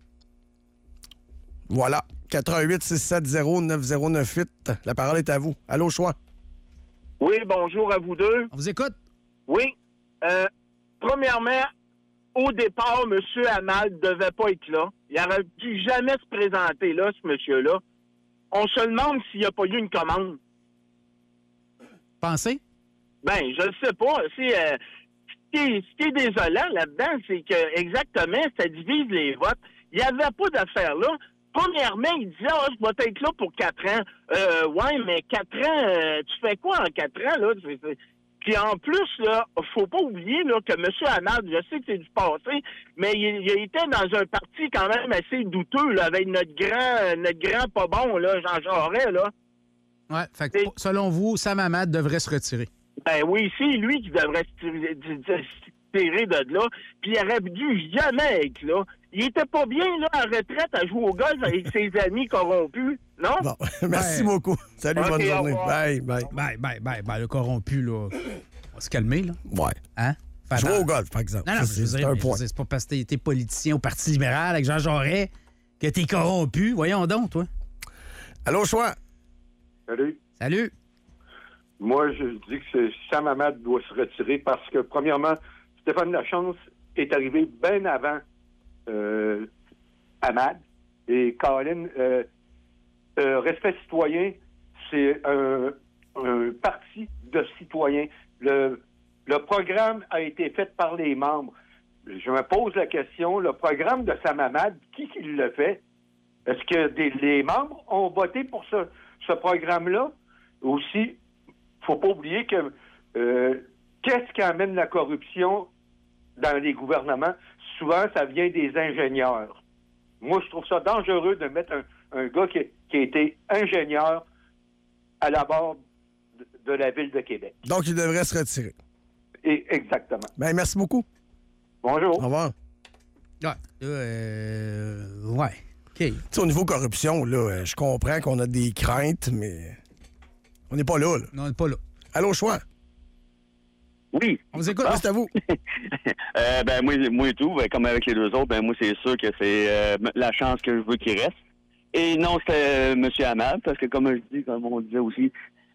Voilà. 88-670-9098. La parole est à vous. Allô, choix. Oui, bonjour à vous deux. On vous écoute. Oui. Premièrement, au départ, M. Hamad ne devait pas être là. Il n'aurait dû jamais se présenter là, ce monsieur-là. On se demande s'il n'y a pas eu une commande. Pensez? Ben, je ne sais pas. Ce qui est désolant là-dedans, c'est que exactement, ça divise les votes. Il n'y avait pas d'affaire là. Premièrement, il disait « je vais être là pour 4 ans. » Ouais, mais 4 ans, tu fais quoi en 4 ans, là? Puis en plus, là, faut pas oublier là, que M. Hamad, je sais que c'est du passé, mais il était dans un parti quand même assez douteux, là, avec notre grand pas bon, là, Jean Charest, là. Ouais, fait que selon vous, Sam Hamad devrait se retirer. Ben oui, c'est lui qui devrait se tirer de là, puis il aurait dû jamais être là. Il était pas bien, là, en retraite, à jouer au golf avec ses amis corrompus, non? Bon, merci beaucoup. Salut, bonne journée. Bye. Le corrompu, là, on va se calmer, là. Ouais. Hein? Jouer au golf, par exemple. Non, c'est un point. C'est pas parce que t'es politicien au Parti libéral avec Jean Charest que t'es corrompu. Voyons donc, toi. Allô, choix. Salut. Moi, je dis que Sam Hamad doit se retirer parce que, premièrement, Stéphane Lachance est arrivé bien avant Hamad. Et Colin, Respect citoyen, c'est un parti de citoyens. Le programme a été fait par les membres. Je me pose la question, le programme de Sam Hamad, qui le fait? Est-ce que les membres ont voté pour ce programme-là? Aussi, faut pas oublier que qu'est-ce qui amène la corruption dans les gouvernements? Souvent, ça vient des ingénieurs. Moi, je trouve ça dangereux de mettre un gars qui a été ingénieur à la barre de la Ville de Québec. Donc, il devrait se retirer. Exactement. Ben, merci beaucoup. Bonjour. Au revoir. Ouais. OK. Tu sais, au niveau corruption, là, je comprends qu'on a des craintes, mais on n'est pas là. Non, on n'est pas là. Allô, Choix? Oui. On vous écoute, c'est à vous. Moi et tout, comme avec les deux autres, moi, c'est sûr que c'est la chance que je veux qu'il reste. Et non, c'était M. Hamel, parce que comme on disait aussi,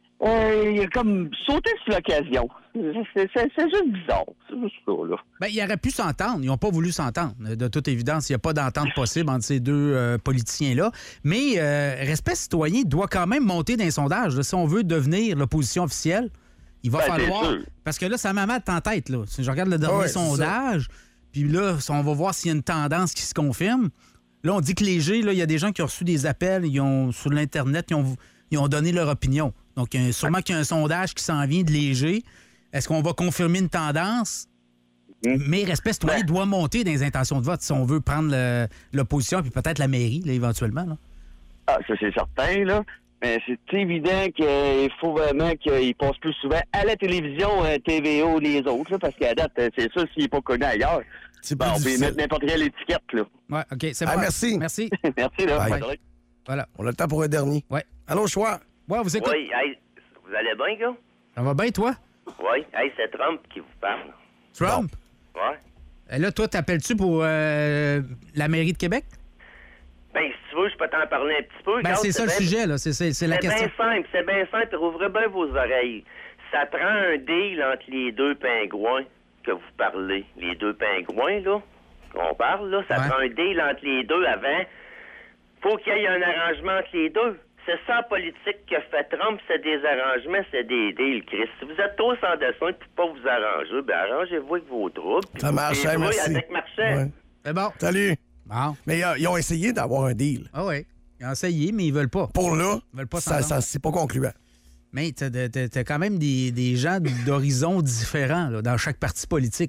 il a comme sauté sur l'occasion. C'est juste bizarre. C'est juste ça, là. Ben, il aurait pu s'entendre. Ils n'ont pas voulu s'entendre. De toute évidence, il n'y a pas d'entente possible entre ces deux politiciens-là. Mais Respect citoyen doit quand même monter dans les sondages. Là. Si on veut devenir l'opposition officielle, il va falloir... Parce que là, ça m'amène en tête. Là. Si je regarde le dernier sondage, puis là, on va voir s'il y a une tendance qui se confirme. Là, on dit que léger, il y a des gens qui ont reçu des appels sur l'Internet, ils ont donné leur opinion. Donc, sûrement qu'il y a un sondage qui s'en vient de léger. Est-ce qu'on va confirmer une tendance? Mais Respect citoyen doit monter dans les intentions de vote si on veut prendre l'opposition puis peut-être la mairie, là, éventuellement. Là. Ah, ça, c'est certain, là. Mais c'est évident qu'il faut vraiment qu'il passe plus souvent à la télévision, TVO, les autres, là, parce qu'à date, c'est ça, s'il n'est pas connu ailleurs. On peut mettre n'importe quelle étiquette, là. Oui, OK, c'est bon. Merci. Merci. Merci, là. Bye. Voilà. On a le temps pour un dernier. Oui. Allô, Choix? Ouais, vous écoutez. Oui, hey, vous allez bien, gars? Ça va bien, toi? Oui, hey, c'est Trump qui vous parle. Trump? Bon. Ouais. Et là, toi, t'appelles-tu pour la mairie de Québec? Ben, si tu veux, je peux t'en parler un petit peu. Ben, c'est ça le sujet, là. C'est la question. C'est bien simple. Ouvrez bien vos oreilles. Ça prend un deal entre les deux pingouins que vous parlez. Les deux pingouins, là, qu'on parle, là. Ça prend un deal entre les deux avant. Faut qu'il y ait un arrangement entre les deux. C'est ça la politique que fait Trump, c'est des arrangements, c'est des deals, Chris. Si vous êtes tous en dessin et pas vous arranger, ben arrangez-vous avec vos troubles. Ça marche, merci. Avec Marchand. Ouais. C'est bon. Salut. Bon. Mais ils ont essayé d'avoir un deal. Ah oui. Ils ont essayé, mais ils veulent pas. Pour là, ils veulent pas ça c'est pas concluant. Mais t'as quand même des gens d'horizons différents là, dans chaque parti politique.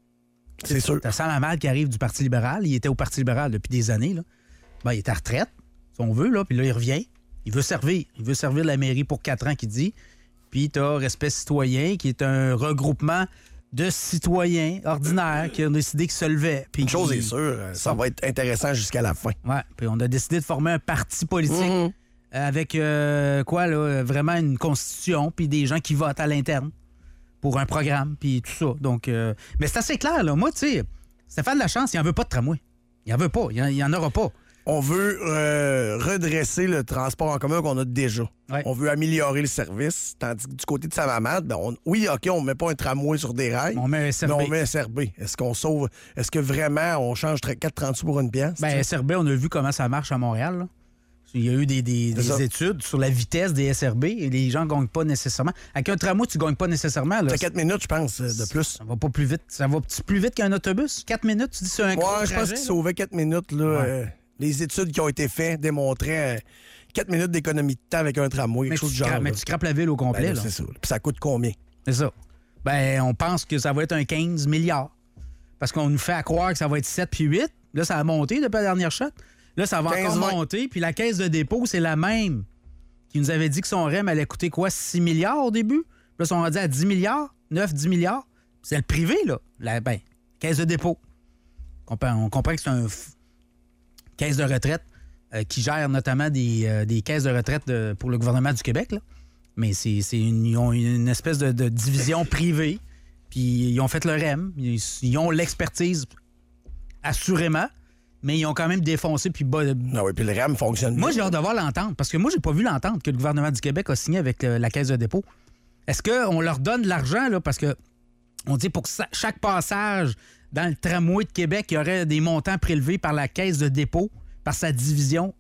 C'est sûr. T'as Sam Hamad qui arrive du Parti libéral. Il était au Parti libéral depuis des années. Là. Ben, il est à retraite, si on veut, là, puis là, il revient. Il veut servir. Il veut servir la mairie pour 4 ans, qu'il dit. Puis t'as Respect citoyen, qui est un regroupement de citoyens ordinaires qui ont décidé qu'ils se levaient. Puis une chose est sûre, ça va être intéressant jusqu'à la fin. Ouais, puis on a décidé de former un parti politique avec vraiment une constitution, puis des gens qui votent à l'interne pour un programme, puis tout ça. Donc, mais c'est assez clair, là. Moi, tu sais, Stéphane Lachance, il n'en veut pas de tramway. Il n'en veut pas. Il n'y en aura pas. On veut redresser le transport en commun qu'on a déjà. Ouais. On veut améliorer le service. Tandis que du côté de Sam Hamad, on ne met pas un tramway sur des rails. On met un SRB. Mais on met un SRB. Est-ce qu'on sauve? Est-ce que vraiment on change 4,30 sous pour une pièce? Ben, SRB, on a vu comment ça marche à Montréal. Là. Il y a eu des études sur la vitesse des SRB et les gens ne gagnent pas nécessairement. Avec un tramway, tu ne gagnes pas nécessairement. T'as 4 minutes, je pense, de plus. Ça va pas plus vite. Ça va plus vite qu'un autobus? 4 minutes, tu dis sur un ouais, je pense qu'il sauvait 4 minutes. Là, ouais. Les études qui ont été faites démontraient 4 minutes d'économie de temps avec un tramway, quelque chose du genre. Mais tu scrapes la ville au complet. Ben, là. C'est ça. Puis ça coûte combien? C'est ça. Ben, on pense que ça va être un 15 milliards. Parce qu'on nous fait croire que ça va être 7 puis 8. Là, ça a monté depuis la dernière shot. Là, ça va encore monter. Puis la caisse de dépôt, c'est la même. Qui nous avait dit que son REM allait coûter quoi? 6 milliards au début? Là, ils sont rendus à 10 milliards, 9-10 milliards. C'est le privé, là. Caisse de dépôt. On comprend que c'est un caisse de retraite qui gère notamment des caisses de retraite pour le gouvernement du Québec. Là. Mais ils ont une espèce de division privée. Puis ils ont fait le REM. Ils ont l'expertise, assurément. Mais ils ont quand même défoncé. Puis puis le REM fonctionne bien. Moi, j'ai hâte de voir l'entente. Parce que moi, j'ai pas vu l'entente que le gouvernement du Québec a signée avec la caisse de dépôt. Est-ce qu'on leur donne de l'argent? Là, parce que on dit pour chaque passage dans le tramway de Québec, il y aurait des montants prélevés par la caisse de dépôt, par sa division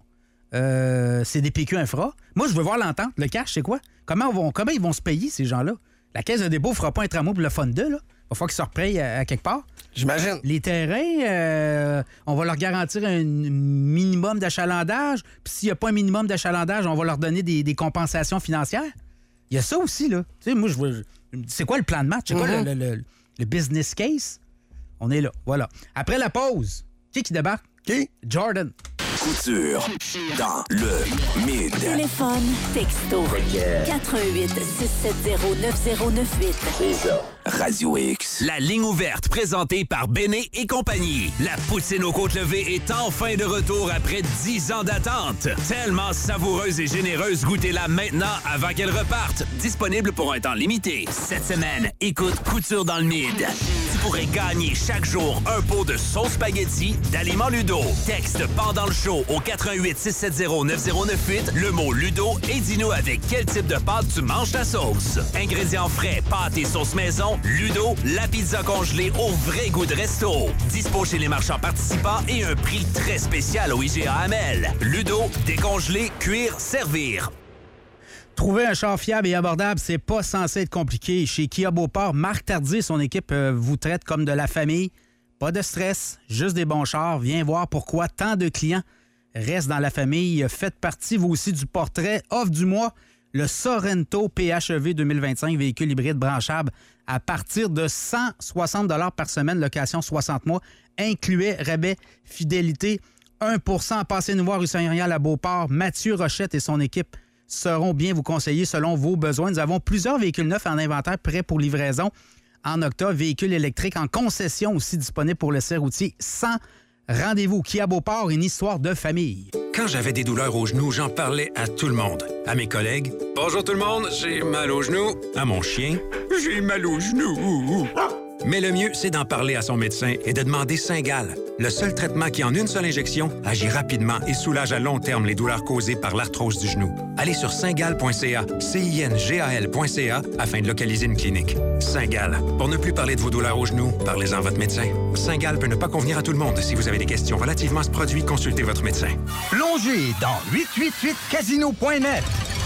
CDPQ Infra. Moi, je veux voir l'entente. Le cash, c'est quoi? Comment ils vont se payer, ces gens-là? La caisse de dépôt ne fera pas un tramway pour le Fund 2, là. Il va falloir qu'ils se reprayent à quelque part. J'imagine. Les terrains, on va leur garantir un minimum d'achalandage. Puis s'il n'y a pas un minimum d'achalandage, on va leur donner des compensations financières. Il y a ça aussi, là. Tu sais, moi, C'est quoi le plan de match? C'est quoi le business case? On est là. Voilà. Après la pause, qui débarque? Qui? Jordan. Couture dans le Mid. Téléphone, texto, 88 670 9098. C'est ça. Radio X. La ligne ouverte présentée par Béné et compagnie. La poutine aux côtes levées est enfin de retour après 10 ans d'attente. Tellement savoureuse et généreuse, goûtez-la maintenant avant qu'elle reparte. Disponible pour un temps limité. Cette semaine, écoute Couture dans le Mid. Tu pourrais gagner chaque jour un pot de sauce spaghetti d'Aliments Ludo. Texte pendant le show au 88 670 9098 le mot Ludo et dis-nous avec quel type de pâte tu manges ta sauce. Ingrédients frais, pâtes et sauce maison, Ludo, la pizza congelée au vrai goût de resto. Dispo chez les marchands participants et un prix très spécial au IGA Hamel. Ludo, décongelé, cuire, servir. Trouver un char fiable et abordable, c'est pas censé être compliqué. Chez Kia Beauport, Marc Tardy et son équipe vous traitent comme de la famille. Pas de stress, juste des bons chars. Viens voir pourquoi tant de clients restent dans la famille. Faites partie, vous aussi, du portrait. Offre du mois, le Sorento PHEV 2025, véhicule hybride branchable à partir de 160 $ par semaine, location 60 mois, incluait rabais fidélité 1%. Passez nous voir rue Saint-Rial à Beauport. Mathieu Rochette et son équipe seront bien vous conseiller selon vos besoins. Nous avons plusieurs véhicules neufs en inventaire prêts pour livraison en octobre. Véhicules électriques en concession aussi disponibles pour l'essai routier sans rendez-vous. Kia Beauport, une histoire de famille. Quand j'avais des douleurs aux genoux, j'en parlais à tout le monde. À mes collègues, « Bonjour tout le monde, j'ai mal aux genoux. » À mon chien, « J'ai mal aux genoux. » Mais le mieux, c'est d'en parler à son médecin et de demander Cingal, le seul traitement qui, en une seule injection, agit rapidement et soulage à long terme les douleurs causées par l'arthrose du genou. Allez sur cingal.ca, cingal.ca, afin de localiser une clinique. Cingal. Pour ne plus parler de vos douleurs aux genoux, parlez-en à votre médecin. Cingal peut ne pas convenir à tout le monde. Si vous avez des questions relativement à ce produit, consultez votre médecin. Plongez dans 888casino.net.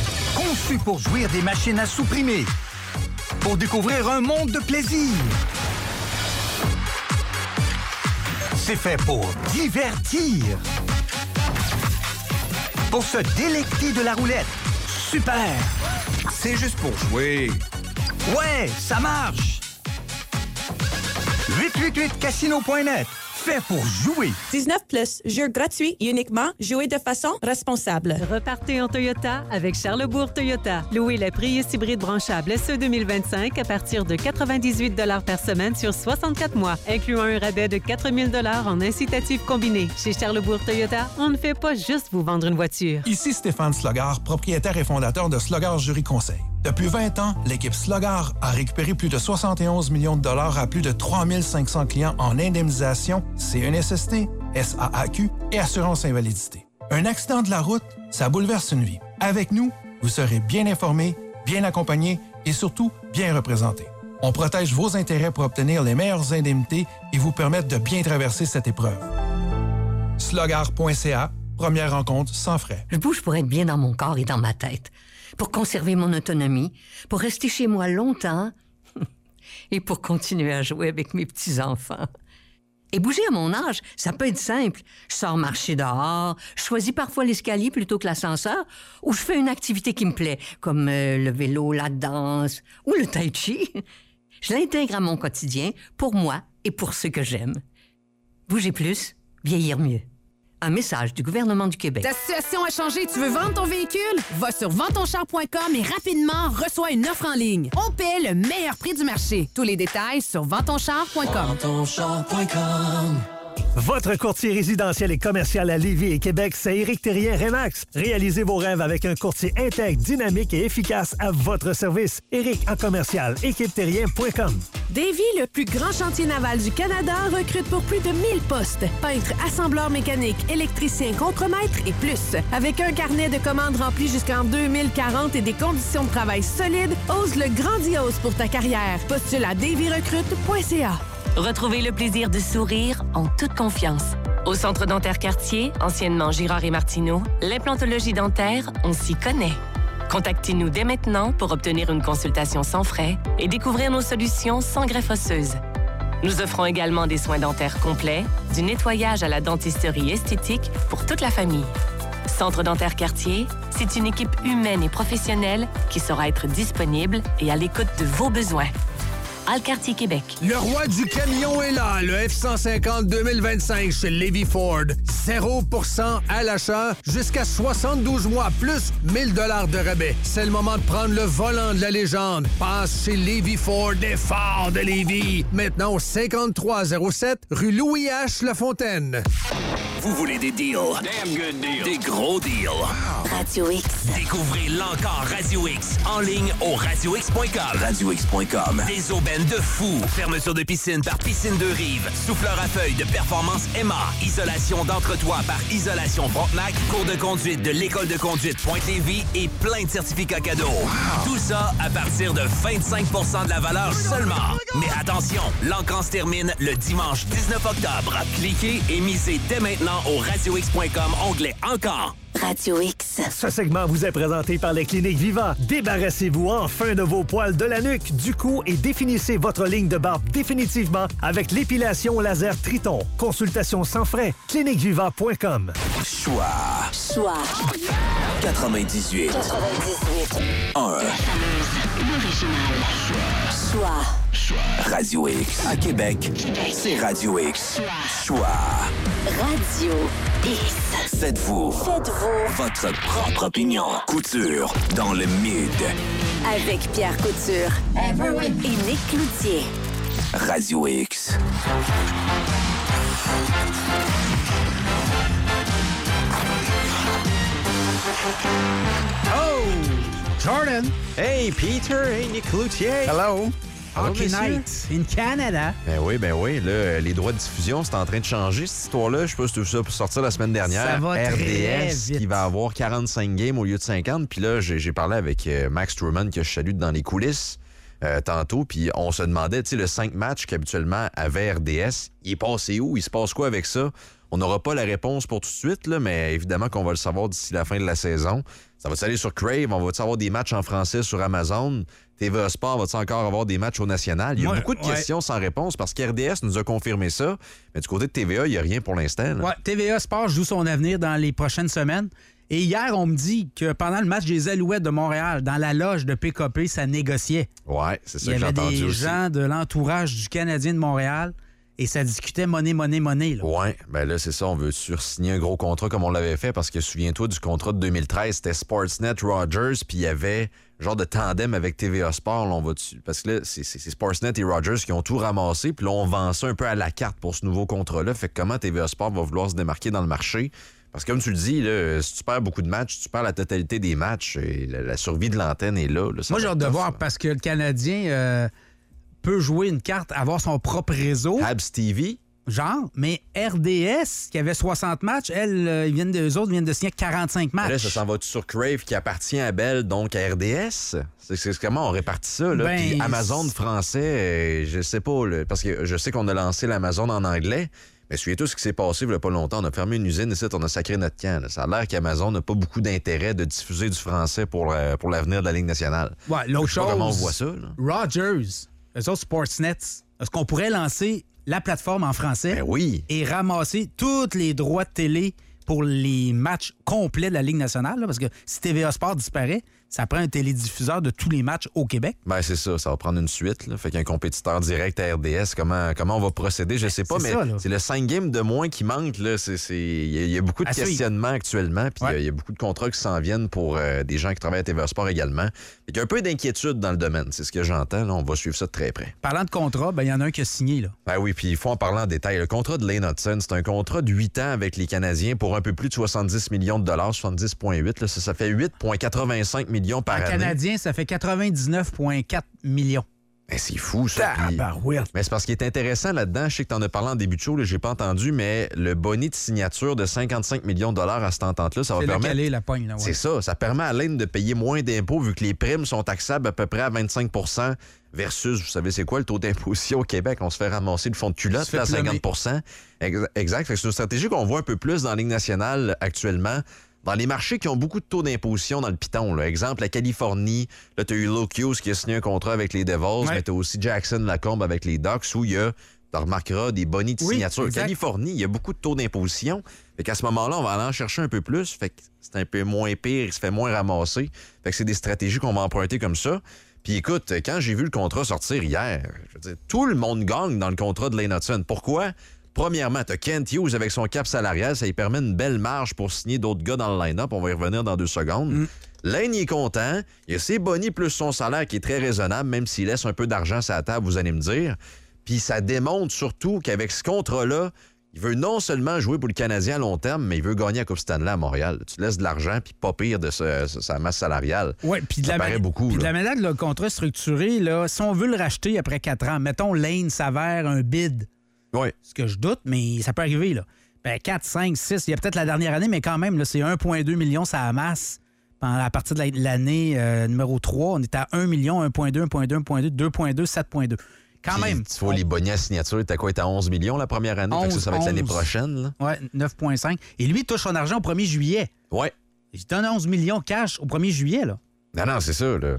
Conçu pour jouir des machines à supprimer. Pour découvrir un monde de plaisir. C'est fait pour divertir. Pour se délecter de la roulette. Super! C'est juste pour jouer. Ouais, ça marche! 888casino.net. Fait pour jouer. 19+, jeu gratuit uniquement, jouer de façon responsable. Repartez en Toyota avec Charlesbourg Toyota. Louez la Prius hybride branchable SE 2025 à partir de 98 $ par semaine sur 64 mois, incluant un rabais de 4 000 $ en incitatif combiné. Chez Charlesbourg Toyota, on ne fait pas juste vous vendre une voiture. Ici Stéphane Slogard, propriétaire et fondateur de Slogard Jury Conseil. Depuis 20 ans, l'équipe Slogard a récupéré plus de 71 millions de dollars à plus de 3 500 clients en indemnisation, CNSST, SAAQ et assurance invalidité. Un accident de la route, ça bouleverse une vie. Avec nous, vous serez bien informé, bien accompagné et surtout bien représenté. On protège vos intérêts pour obtenir les meilleures indemnités et vous permettre de bien traverser cette épreuve. Slogard.ca, première rencontre sans frais. Je bouge pour être bien dans mon corps et dans ma tête, pour conserver mon autonomie, pour rester chez moi longtemps et pour continuer à jouer avec mes petits-enfants. Et bouger à mon âge, ça peut être simple. Je sors marcher dehors, je choisis parfois l'escalier plutôt que l'ascenseur, ou je fais une activité qui me plaît, comme le vélo, la danse ou le tai chi. Je l'intègre à mon quotidien pour moi et pour ceux que j'aime. Bouger plus, vieillir mieux. Un message du gouvernement du Québec. Ta situation a changé, tu veux vendre ton véhicule? Va sur ventonchar.com et rapidement reçois une offre en ligne. On paie le meilleur prix du marché. Tous les détails sur ventonchar.com. Ventonchar.com. Votre courtier résidentiel et commercial à Lévis et Québec, c'est Éric Thérien Remax. Réalisez vos rêves avec un courtier intègre, dynamique et efficace à votre service. Éric en commercial, équipetérien.com. Davy, le plus grand chantier naval du Canada, recrute pour plus de 1000 postes. Peintre, assembleur mécanique, électricien, contremaître et plus. Avec un carnet de commandes rempli jusqu'en 2040 et des conditions de travail solides, ose le grandiose pour ta carrière. Postule à davyrecrute.ca. Retrouvez le plaisir de sourire en toute confiance. Au Centre dentaire Cartier, anciennement Girard et Martineau, l'implantologie dentaire, on s'y connaît. Contactez-nous dès maintenant pour obtenir une consultation sans frais et découvrir nos solutions sans greffe osseuse. Nous offrons également des soins dentaires complets, du nettoyage à la dentisterie esthétique pour toute la famille. Centre dentaire Cartier, c'est une équipe humaine et professionnelle qui saura être disponible et à l'écoute de vos besoins. Alcartier Québec. Le roi du camion est là, le F-150 2025 chez Levy Ford. 0% à l'achat, jusqu'à 72 mois, plus 1000 $ de rabais. C'est le moment de prendre le volant de la légende. Passe chez Levy Ford des Fords de Lévis. Maintenant au 5307 rue Louis H. Lafontaine. Vous voulez des deals? Damn good deals. Des gros deals. Radio X. Découvrez l'encore Radio X en ligne au radiox.com. RadioX.com. Des aubaines de fou. Fermeture de piscine par Piscine de Rive. Souffleur à feuilles de Performance Emma. Isolation d'entretoit par Isolation Frontenac. Cours de conduite de l'École de conduite Pointe-Lévis et plein de certificats cadeaux. Tout ça à partir de 25 % de la valeur seulement. Mais attention, l'encan se termine le dimanche 19 octobre. Cliquez et misez dès maintenant au radiox.com, onglet Encan. Radio X. Ce segment vous est présenté par les cliniques Viva. Débarrassez-vous enfin de vos poils de la nuque, du cou et définissez votre ligne de barbe définitivement avec l'épilation laser Triton. Consultation sans frais. cliniqueviva.com. Choix. 98. 1. L'original. Choix. Radio X. À Québec, c'est Radio X. Choix. Radio X. Faites-vous votre propre opinion. Couture dans le mid. Avec Pierre Couture et Nick Cloutier. Radio X. Oh! Jordan! Hey, Peter! Hey, Nick Cloutier! Hello! Hockey Night in Canada. Ben oui. Là, les droits de diffusion, c'est en train de changer, cette histoire-là. Je sais pas si tu as vu ça pour sortir la semaine dernière. Ça va RDS qui va avoir 45 games au lieu de 50. Puis là, j'ai parlé avec Max Truman, que je salue dans les coulisses tantôt. Puis on se demandait, tu sais, le 5 matchs qu'habituellement avait RDS, il est passé où? Il se passe quoi avec ça? On n'aura pas la réponse pour tout de suite, là, mais évidemment qu'on va le savoir d'ici la fin de la saison. Ça va aller sur Crave? On va-tu avoir des matchs en français sur Amazon? TVA Sport, va-tu encore avoir des matchs au national? Il y a beaucoup de questions sans réponse parce qu'RDS nous a confirmé ça. Mais du côté de TVA, il n'y a rien pour l'instant. Ouais, TVA Sport joue son avenir dans les prochaines semaines. Et hier, on me dit que pendant le match des Alouettes de Montréal, dans la loge de PKP, ça négociait. Ouais, c'est ça que j'ai entendu aussi. Il y avait des gens de l'entourage du Canadien de Montréal et ça discutait monnaie. Là. Ouais, ben là, c'est ça. On veut signer un gros contrat comme on l'avait fait parce que souviens-toi du contrat de 2013, c'était Sportsnet Rogers, puis il y avait genre de tandem avec TVA Sport. Là, parce que là, c'est Sportsnet et Rogers qui ont tout ramassé, puis là, on vend ça un peu à la carte pour ce nouveau contrat-là. Fait que comment TVA Sport va vouloir se démarquer dans le marché? Parce que comme tu le dis, là, si tu perds beaucoup de matchs, tu perds la totalité des matchs. Et la survie de l'antenne est là. Moi, j'ai hâte de voir parce que le Canadien peut jouer une carte, avoir son propre réseau. Habs TV. Genre, mais RDS, qui avait 60 matchs, eux autres viennent de signer 45 matchs. Là, ça s'en va sur Crave, qui appartient à Bell, donc à RDS? C'est comment on répartit ça, là? Puis Amazon français, je sais pas, là, parce que je sais qu'on a lancé l'Amazon en anglais, mais souviens-toi ce qui s'est passé il n'y a pas longtemps. On a fermé une usine ici, on a sacré notre camp. Là. Ça a l'air qu'Amazon n'a pas beaucoup d'intérêt de diffuser du français pour l'avenir de la Ligue nationale. Ouais, l'autre chose, comment on voit ça, là. Rogers, eux autres Sportsnet, est-ce qu'on pourrait lancer la plateforme en français et ramasser tous les droits de télé pour les matchs complets de la Ligue nationale? Là, parce que si TVA Sport disparaît, ça prend un télédiffuseur de tous les matchs au Québec. Ben c'est ça va prendre une suite. Là. Fait qu'un compétiteur direct à RDS, comment on va procéder, je sais pas, mais c'est le 5 games de moins qui manque. Il y a beaucoup de questionnements actuellement, puis il y a beaucoup de contrats qui s'en viennent pour des gens qui travaillent à TVA Sport également. Il y a un peu d'inquiétude dans le domaine, c'est ce que j'entends. Là, on va suivre ça de très près. Parlant de contrat, il y en a un qui a signé. Là. Ben oui, puis il faut en parler en détail. Le contrat de Lane Hudson, c'est un contrat de 8 ans avec les Canadiens pour un peu plus de 70 millions de dollars, 70,8. Ça fait 8,85 millions par année. Canadien, ça fait 99,4 millions. Ben, c'est fou, ça. Mais c'est parce qu'il est intéressant là-dedans. Je sais que tu en as parlé en début de show, là, j'ai pas entendu, mais le bonus de signature de 55 millions de dollars à cette entente-là, ça va permettre. La pogne, là, ouais. C'est ça. Ça permet à Lane de payer moins d'impôts vu que les primes sont taxables à peu près à 25 versus, vous savez, c'est quoi le taux d'imposition au Québec? On se fait ramasser le fond de culotte à 50 Exact. Fait que c'est une stratégie qu'on voit un peu plus dans la Ligue nationale actuellement. Dans les marchés qui ont beaucoup de taux d'imposition dans le piton, là. Exemple, la Californie, là, tu as eu Lokios qui a signé un contrat avec les Devils, mais tu as aussi Jackson Lacombe avec les Ducks où il y a tu remarqueras des bonnies de signature. Exact. Californie, il y a beaucoup de taux d'imposition. Fait qu'à ce moment-là, on va aller en chercher un peu plus. Fait que c'est un peu moins pire, il se fait moins ramasser. Fait que c'est des stratégies qu'on va emprunter comme ça. Puis écoute, quand j'ai vu le contrat sortir hier, je veux dire, tout le monde gagne dans le contrat de Lane Hudson. Pourquoi? Premièrement, tu as Kent Hughes avec son cap salarial, ça lui permet une belle marge pour signer d'autres gars dans le line-up. On va y revenir dans 2 secondes. Lane, il est content. Il a ses bonnies plus son salaire qui est très raisonnable, même s'il laisse un peu d'argent sur la table, vous allez me dire. Puis ça démontre surtout qu'avec ce contrat-là, il veut non seulement jouer pour le Canadien à long terme, mais il veut gagner la Coupe Stanley à Montréal. Tu laisses de l'argent, puis pas pire de sa masse salariale. Oui, puis ça paraît beaucoup. Puis de la manière que le contrat est structuré, là, si on veut le racheter après 4 ans, mettons Lane s'avère un bid. Oui. Ce que je doute, mais ça peut arriver. Là. 4, 5, 6, il y a peut-être la dernière année, mais quand même, là, c'est 1,2 million, ça amasse. À partir de l'année numéro 3, on est à 1 million, 1,2, 1,2, 1,2, 2,2, 7,2. Quand même. Tu vois, les bonnets à signature, t'as quoi? T'es à 11 millions la première année? 11, ça va être l'année prochaine. Oui, 9,5. Et lui, il touche son argent au 1er juillet. Oui. Il donne 11 millions cash au 1er juillet, là. Non, c'est ça, là.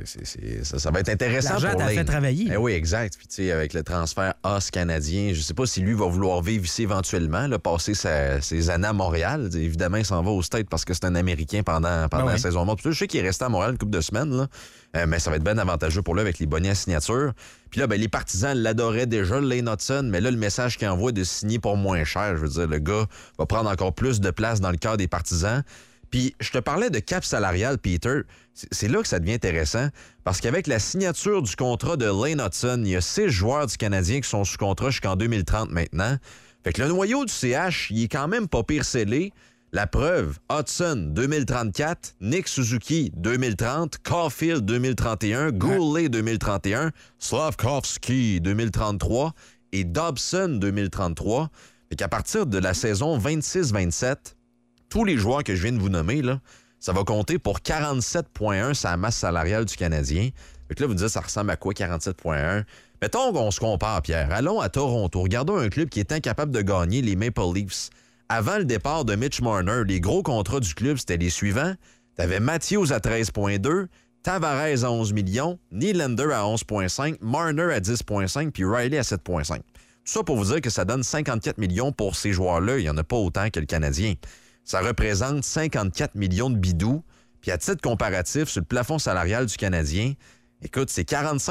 Ça va être intéressant pour Lane. L'argent t'a fait travailler. Oui, exact. Puis, tu sais, avec le transfert Os canadien, je sais pas si lui va vouloir vivre ici éventuellement, là, passer ses années à Montréal. Évidemment, il s'en va au States parce que c'est un Américain pendant la saison morte. Je sais qu'il est resté à Montréal une couple de semaines, là. Mais ça va être bien avantageux pour lui avec les bonnets à signature. Puis là, les partisans l'adoraient déjà, le Lane Hudson, mais là, le message qu'il envoie de signer pour moins cher, je veux dire, le gars va prendre encore plus de place dans le cœur des partisans. Puis, je te parlais de cap salarial, Peter. C'est là que ça devient intéressant, parce qu'avec la signature du contrat de Lane Hudson, il y a 6 joueurs du Canadien qui sont sous contrat jusqu'en 2030 maintenant. Fait que le noyau du CH, il est quand même pas pire scellé. La preuve, Hudson, 2034, Nick Suzuki, 2030, Caulfield, 2031, Goulet, 2031, Slavkovski, 2033 et Dobson, 2033. Fait qu'à partir de la saison 26-27, tous les joueurs que je viens de vous nommer, là, ça va compter pour 47,1 sur la masse salariale du Canadien. Fait que là, vous me dites, ça ressemble à quoi, 47,1? Mettons qu'on se compare, Pierre. Allons à Toronto. Regardons un club qui est incapable de gagner, les Maple Leafs. Avant le départ de Mitch Marner, les gros contrats du club, c'était les suivants. T'avais Matthews à 13,2, Tavares à 11 millions, Nylander à 11,5, Marner à 10,5, puis Riley à 7,5. Tout ça pour vous dire que ça donne 54 millions pour ces joueurs-là. Il n'y en a pas autant que le Canadien. Ça représente 54 millions de bidous. Puis à titre comparatif, sur le plafond salarial du Canadien, écoute, c'est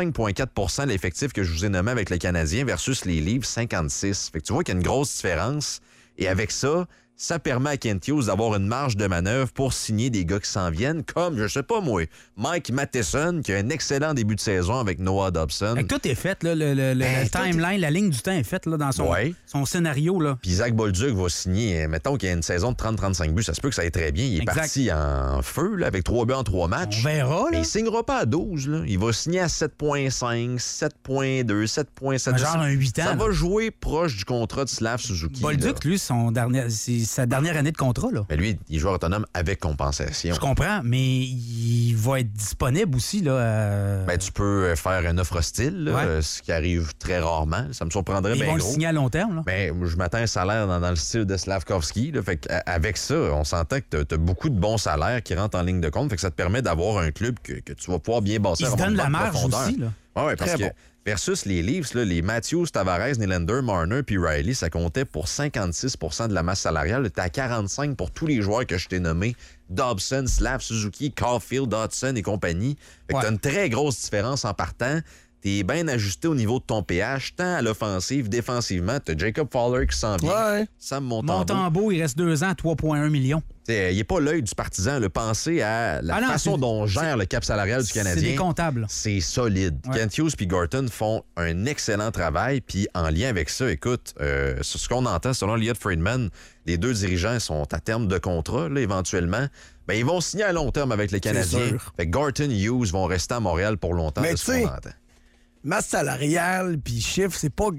45,4 % l'effectif que je vous ai nommé avec le Canadien versus les Leafs, 56. Fait que tu vois qu'il y a une grosse différence. Et avec ça, ça permet à Kent Hughes d'avoir une marge de manœuvre pour signer des gars qui s'en viennent, comme, je sais pas moi, Mike Matheson, qui a un excellent début de saison avec Noah Dobson. Tout est fait, là, le timeline, la ligne du temps est faite là, dans son scénario. Là. Puis Zach Bolduc va signer, mettons qu'il y a une saison de 30-35 buts, ça se peut que ça aille très bien. Il est parti en feu là, avec 3 buts en 3 matchs. On verra. Là. Mais il signera pas à 12. Là. Il va signer à 7,5, 7,2, 7,7. Genre un 8 ans. Ça va jouer proche du contrat de Slav Suzuki. Bolduc, lui, c'est sa dernière année de contrat. Là. Mais lui, il est joueur autonome avec compensation. Je comprends, mais il va être disponible aussi. Là, Ben, tu peux faire une offre hostile, là, ce qui arrive très rarement. Ça me surprendrait bien gros. Ils vont le signer à long terme. Là. Mais je m'attends à un salaire dans le style de Slavkovski. Là, fait avec ça, on s'entend que tu as beaucoup de bons salaires qui rentrent en ligne de compte. Fait que ça te permet d'avoir un club que tu vas pouvoir bien bosser. Il se donne la marge aussi. Oui, parce que versus les Leafs, là, les Matthews, Tavares, Nylander, Marner puis Riley, ça comptait pour 56 % de la masse salariale. T'es à 45 pour tous les joueurs que je t'ai nommés. Dobson, Slav, Suzuki, Caulfield, Hudson et compagnie. Fait que t'as une très grosse différence en partant. T'es bien ajusté au niveau de ton pH, tant à l'offensive, défensivement. T'as Jacob Fowler qui s'en vient. Sam Montembeault, il reste 2 ans, 3,1 millions. Il n'est pas l'œil du partisan. Pensez à la façon dont on gère le cap salarial du Canadien. C'est des comptables. C'est solide. Kent Hughes et Gorton font un excellent travail. Puis en lien avec ça, écoute, ce qu'on entend, selon Elliot Friedman, les 2 dirigeants sont à terme de contrat, là, éventuellement. Ben, ils vont signer à long terme avec les Canadiens. Fait que Gorton et Hughes vont rester à Montréal pour longtemps. Mais de ce qu'on entend. Masse salariale puis chiffre, c'est pas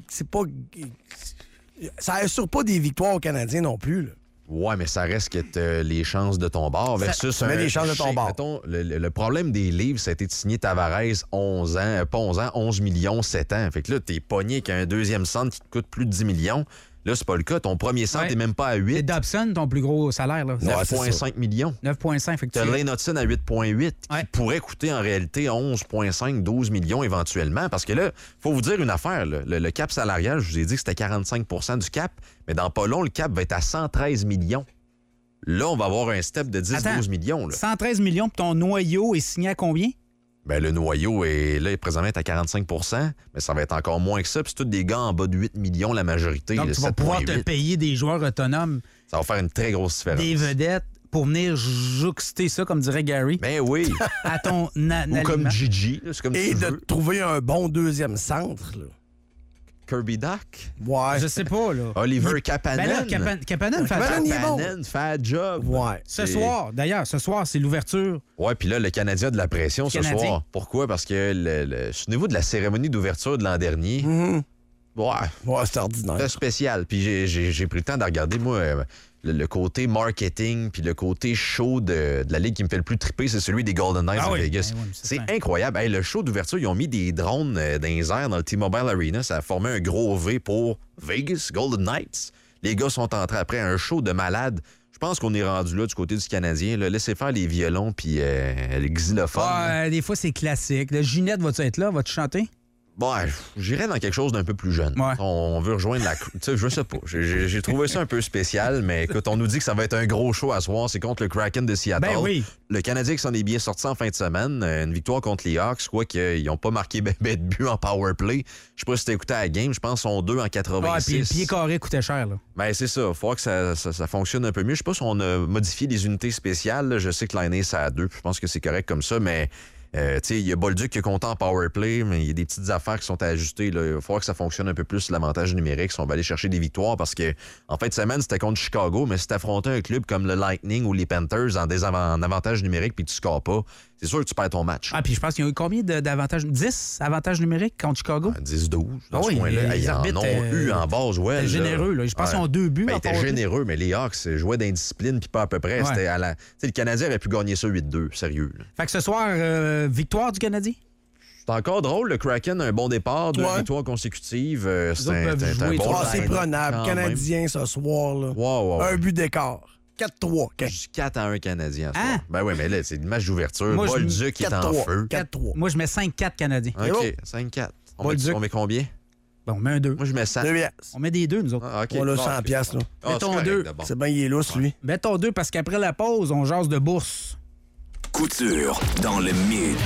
ça assure pas des victoires aux Canadiens non plus. Là. Ouais, mais ça reste que t'as les chances de ton bord versus les chances de ton bord. Mettons, le problème des livres, ça a été de signer Tavares 11 millions 7 ans. Fait que là, t'es pogné avec un deuxième centre qui te coûte plus de 10 millions. Là, c'est pas le cas. Ton premier centre n'est même pas à 8. C'est Dobson, ton plus gros salaire. 9,5 millions. 9,5, effectivement. T'as Lane Hudson à 8,8 qui pourrait coûter en réalité 11,5, 12 millions éventuellement. Parce que là, faut vous dire une affaire. Là. Le cap salarial, je vous ai dit que c'était 45 du cap, mais dans pas long, le cap va être à 113 millions. Là, on va avoir un step de 10-12 millions. Là. 113 millions, puis ton noyau est signé à combien? Ben, le noyau est là, présentement, est à 45 mais ça va être encore moins que ça. Puis c'est tous des gars en bas de 8 millions, la majorité. Donc, tu vas pouvoir te payer des joueurs autonomes. Ça va faire une très grosse différence. Des vedettes pour venir jouxter ça, comme dirait Gary. Ben oui. À ton ou comme Gigi. C'est comme et tu de veux. trouver un bon deuxième centre. Là. Kirby Duck? Ouais. Je sais pas, là. Oliver Kapanen. Ben là, Kapanen fait un job. Ouais. Ce soir, d'ailleurs, c'est l'ouverture. Ouais, puis là, le Canadien a de la pression ce soir. Pourquoi? Parce que souvenez-vous de la cérémonie d'ouverture de l'an dernier? Ouais, c'est ordinaire. C'est spécial. Puis j'ai pris le temps de regarder, moi, le côté marketing puis le côté show de la ligue qui me fait le plus triper, c'est celui des Golden Knights de Vegas. Oui, c'est incroyable. Hey, le show d'ouverture, ils ont mis des drones dans les airs dans le T-Mobile Arena. Ça a formé un gros V pour Vegas, Golden Knights. Les gars sont entrés après un show de malade. Je pense qu'on est rendu là du côté du Canadien. Là. Laissez faire les violons puis les xylophones. Des fois, c'est classique. Le Ginette, vas-tu être là? Vas-tu chanter? Bon, j'irais dans quelque chose d'un peu plus jeune. Ouais. On veut rejoindre la... Tu sais, je sais pas. J'ai trouvé ça un peu spécial, mais écoute, on nous dit que ça va être un gros show à soir. C'est contre le Kraken de Seattle. Ben oui. Le Canadien qui s'en est bien sorti en fin de semaine. Une victoire contre les Hawks, quoi qu'ils n'ont pas marqué de but en power play. Je sais pas si t'as écouté à la game. Je pense qu'ils sont 2 en 86. Ouais, puis le pied carré coûtait cher, là. Ben, c'est ça. Il faut que ça fonctionne un peu mieux. Je sais pas si on a modifié les unités spéciales. Là. Je sais que l'année, c'est à 2. Je pense que c'est correct comme ça, mais... il y a Bolduc qui est content en powerplay, mais il y a des petites affaires qui sont à ajuster. Là. Il va falloir que ça fonctionne un peu plus l'avantage numérique si on va aller chercher des victoires parce que en fin de semaine, c'était contre Chicago, mais si t'affrontais un club comme le Lightning ou les Panthers en avantage numérique puis tu scores pas, c'est sûr que tu perds ton match. Ah, puis je pense qu'il y a eu combien d'avantages? 10 avantages numériques contre Chicago? 10-12 dans ce coin-là. Ils en ont eu en base, ouais. C'était généreux, là. Je pense qu'ils ont 2 buts. Ils étaient généreux, mais les Hawks jouaient d'indiscipline puis pas à peu près. Ouais. C'était le Canadien aurait pu gagner ça 8-2, sérieux. Là. Fait que ce soir, victoire du Canadien? C'est encore drôle, le Kraken a un bon départ, 2 victoires consécutives. C'est un bon c'est prenable. Canadien ce soir, là. Wow. Un but d'écart. 4-3. 4-1 Canadien. Hein? Ben oui, mais là, c'est le match d'ouverture. Bolduc qui est en feu. 4-3. Moi, je mets 5-4 Canadiens. OK, 5-4. On met combien? Bon, on met un 2. Moi, je mets 100. On met des 2, nous autres. Ah, OK. On a 100 piastres, là. Mettons 2. C'est bien, il est lousse, lui. Mettons 2 parce qu'après la pause, on jase de bourse. Couture dans le mid.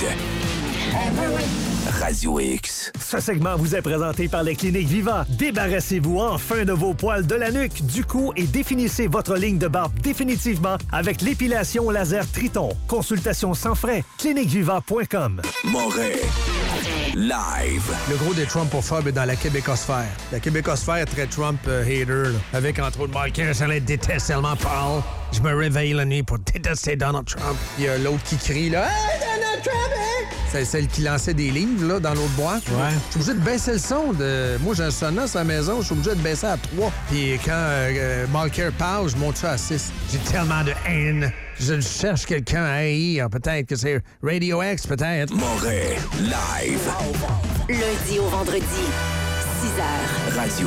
Radio X. Ce segment vous est présenté par les cliniques Viva. Débarrassez-vous enfin de vos poils de la nuque, du cou et définissez votre ligne de barbe définitivement avec l'épilation laser Triton. Consultation sans frais. cliniqueviva.com. Moret. Live. Le gros des Trumpophobes est dans la québécosphère. La québécosphère est très Trump-hater, avec entre autres Mike Harris, elle déteste tellement Paul. Je me réveille la nuit pour détester Donald Trump. Il y a l'autre qui crie, là, « Hey, Donald Trump! Hey! » C'est celle qui lançait des livres, là, dans l'autre boîte. Ouais. Je suis obligé de baisser le son. Moi, j'ai un Sonos à la maison, je suis obligé de baisser à 3. Puis quand Malker parle, je monte ça à 6. J'ai tellement de haine. Je cherche quelqu'un à haïr. Peut-être que c'est Radio X, peut-être. Moret. Live. Lundi au vendredi, 6h. Radio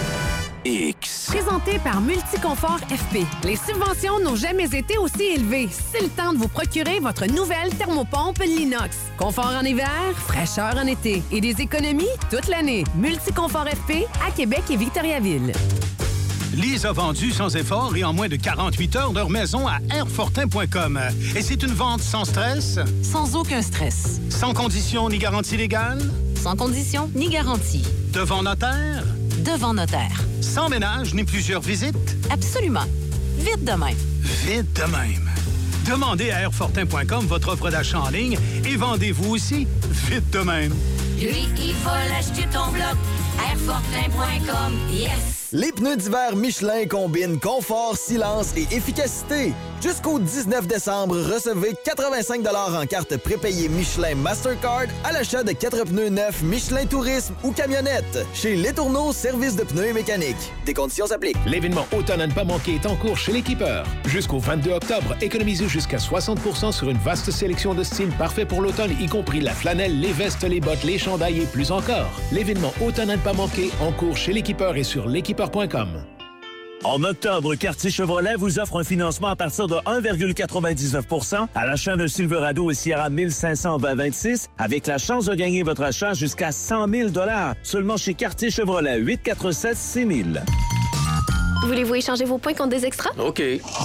X. Présenté par Multiconfort FP. Les subventions n'ont jamais été aussi élevées. C'est le temps de vous procurer votre nouvelle thermopompe Linox. Confort en hiver, fraîcheur en été et des économies toute l'année. Multiconfort FP à Québec et Victoriaville. Lise a vendu sans effort et en moins de 48 heures leur maison à airfortin.com. Et c'est une vente sans stress? Sans aucun stress. Sans condition ni garantie légale? Sans condition ni garantie. Devant notaire? Devant notaire. Sans ménage ni plusieurs visites? Absolument. Vite de même. Vite de même. Demandez à airfortin.com votre offre d'achat en ligne et vendez-vous aussi vite de même. Lui, il va l'acheter ton bloc. Airfortin.com. Yes! Les pneus d'hiver Michelin combinent confort, silence et efficacité. Jusqu'au 19 décembre, recevez 85 $ en carte prépayée Michelin Mastercard à l'achat de 4 pneus neufs Michelin Tourisme ou camionnette. Chez Les Tourneaux, service de pneus et mécanique. Des conditions s'appliquent. L'événement automne à ne pas manquer est en cours chez l'Équipeur. Jusqu'au 22 octobre, économisez jusqu'à 60% sur une vaste sélection de styles parfaits pour l'automne, y compris la flanelle, les vestes, les bottes, les chandails et plus encore. L'événement automne à ne pas pas manquer, en cours chez l'équipeur et sur l'équipeur.com. En octobre, Quartier Chevrolet vous offre un financement à partir de 1,99 % à l'achat d'un Silverado et Sierra 1500-26 avec la chance de gagner votre achat jusqu'à 100 000 $ seulement chez Quartier Chevrolet, 847-6000. Voulez-vous échanger vos points contre des extras? OK.